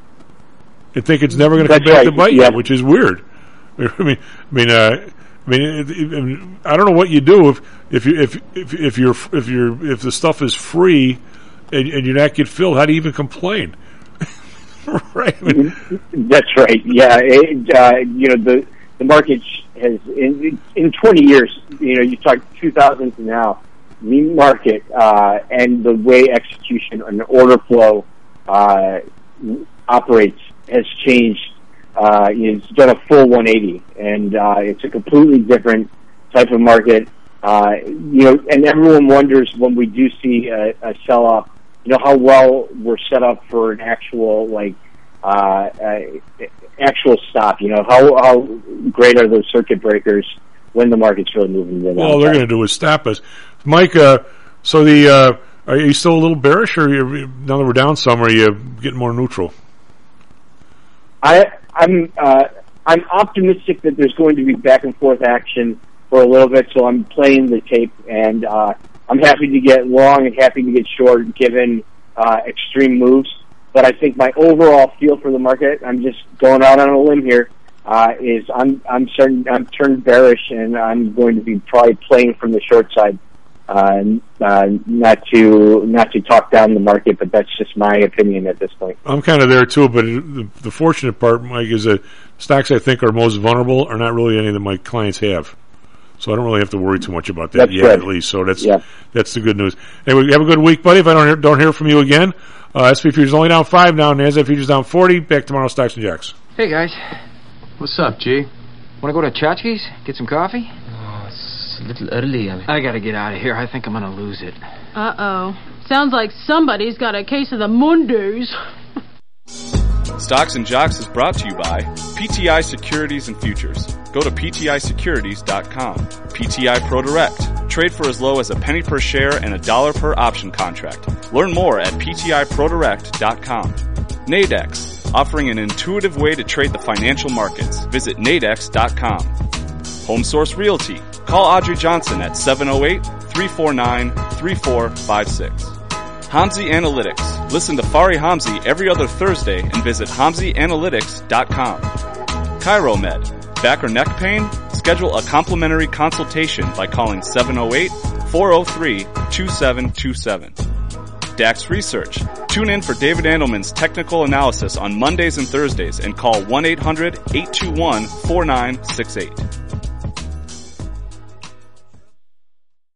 and think it's never going to come That's back right, to bite yeah. you, which is weird. I mean, I mean. Uh, I mean, it, it, I mean, I don't know what you do if if you if if if you're if you're if the stuff is free and, and you're not get filled. How do you even complain? Right? I mean, That's right. Yeah, it, uh, you know, the the market has in in twenty years. You know, you talk two thousand to now. The market uh, and the way execution and order flow uh, operates has changed. Uh, it's done a full one eighty, and uh, it's a completely different type of market. Uh, you know, and everyone wonders when we do see a, a sell-off, you know, how well we're set up for an actual, like, uh, uh, actual stop. You know, how how great are those circuit breakers when the market's really moving? The all they're going to do is stop us, Mike. Uh, so the uh, are you still a little bearish, or are you, now that we're down some, are you getting more neutral? I, I'm uh, I'm optimistic that there's going to be back and forth action for a little bit, so I'm playing the tape, and uh, I'm happy to get long and happy to get short given uh, extreme moves. But I think my overall feel for the market, I'm just going out on a limb here, uh, is I'm I'm certain I'm turned bearish, and I'm going to be probably playing from the short side. Uh, uh, not to not to talk down the market, but that's just my opinion at this point. I'm kind of there too, but it, the, the fortunate part, Mike, is that stocks I think are most vulnerable are not really any that my clients have. So I don't really have to worry too much about that That's yet, good. at least. So that's Yeah. that's the good news. Anyway, have a good week, buddy. If I don't hear, don't hear from you again, uh, S and P futures only down five now. NASDAQ futures down forty. Back tomorrow, stocks and jacks. Hey guys, what's up, G? Want to go to Chachki's? Get some coffee? Oh, it's a little early. I, mean. I gotta get out of here. I think I'm gonna lose it. Uh-oh. Sounds like somebody's got a case of the Mondays. Stocks and Jocks is brought to you by P T I Securities and Futures. Go to P T I securities dot com. P T I ProDirect. Trade for as low as a penny per share and a dollar per option contract. Learn more at P T I Pro Direct dot com. Nadex, offering an intuitive way to trade the financial markets. Visit nadex dot com. HomeSource Realty. Call Audrey Johnson at seven oh eight, three four nine, three four five six. Hamzy Analytics. Listen to Fari Hamzy every other Thursday and visit hamzy analytics dot com. ChiroMed. Back or neck pain? Schedule a complimentary consultation by calling seven oh eight, four oh three, two seven two seven. Dax Research. Tune in for David Andelman's technical analysis on Mondays and Thursdays and call one eight hundred, eight two one, four nine six eight.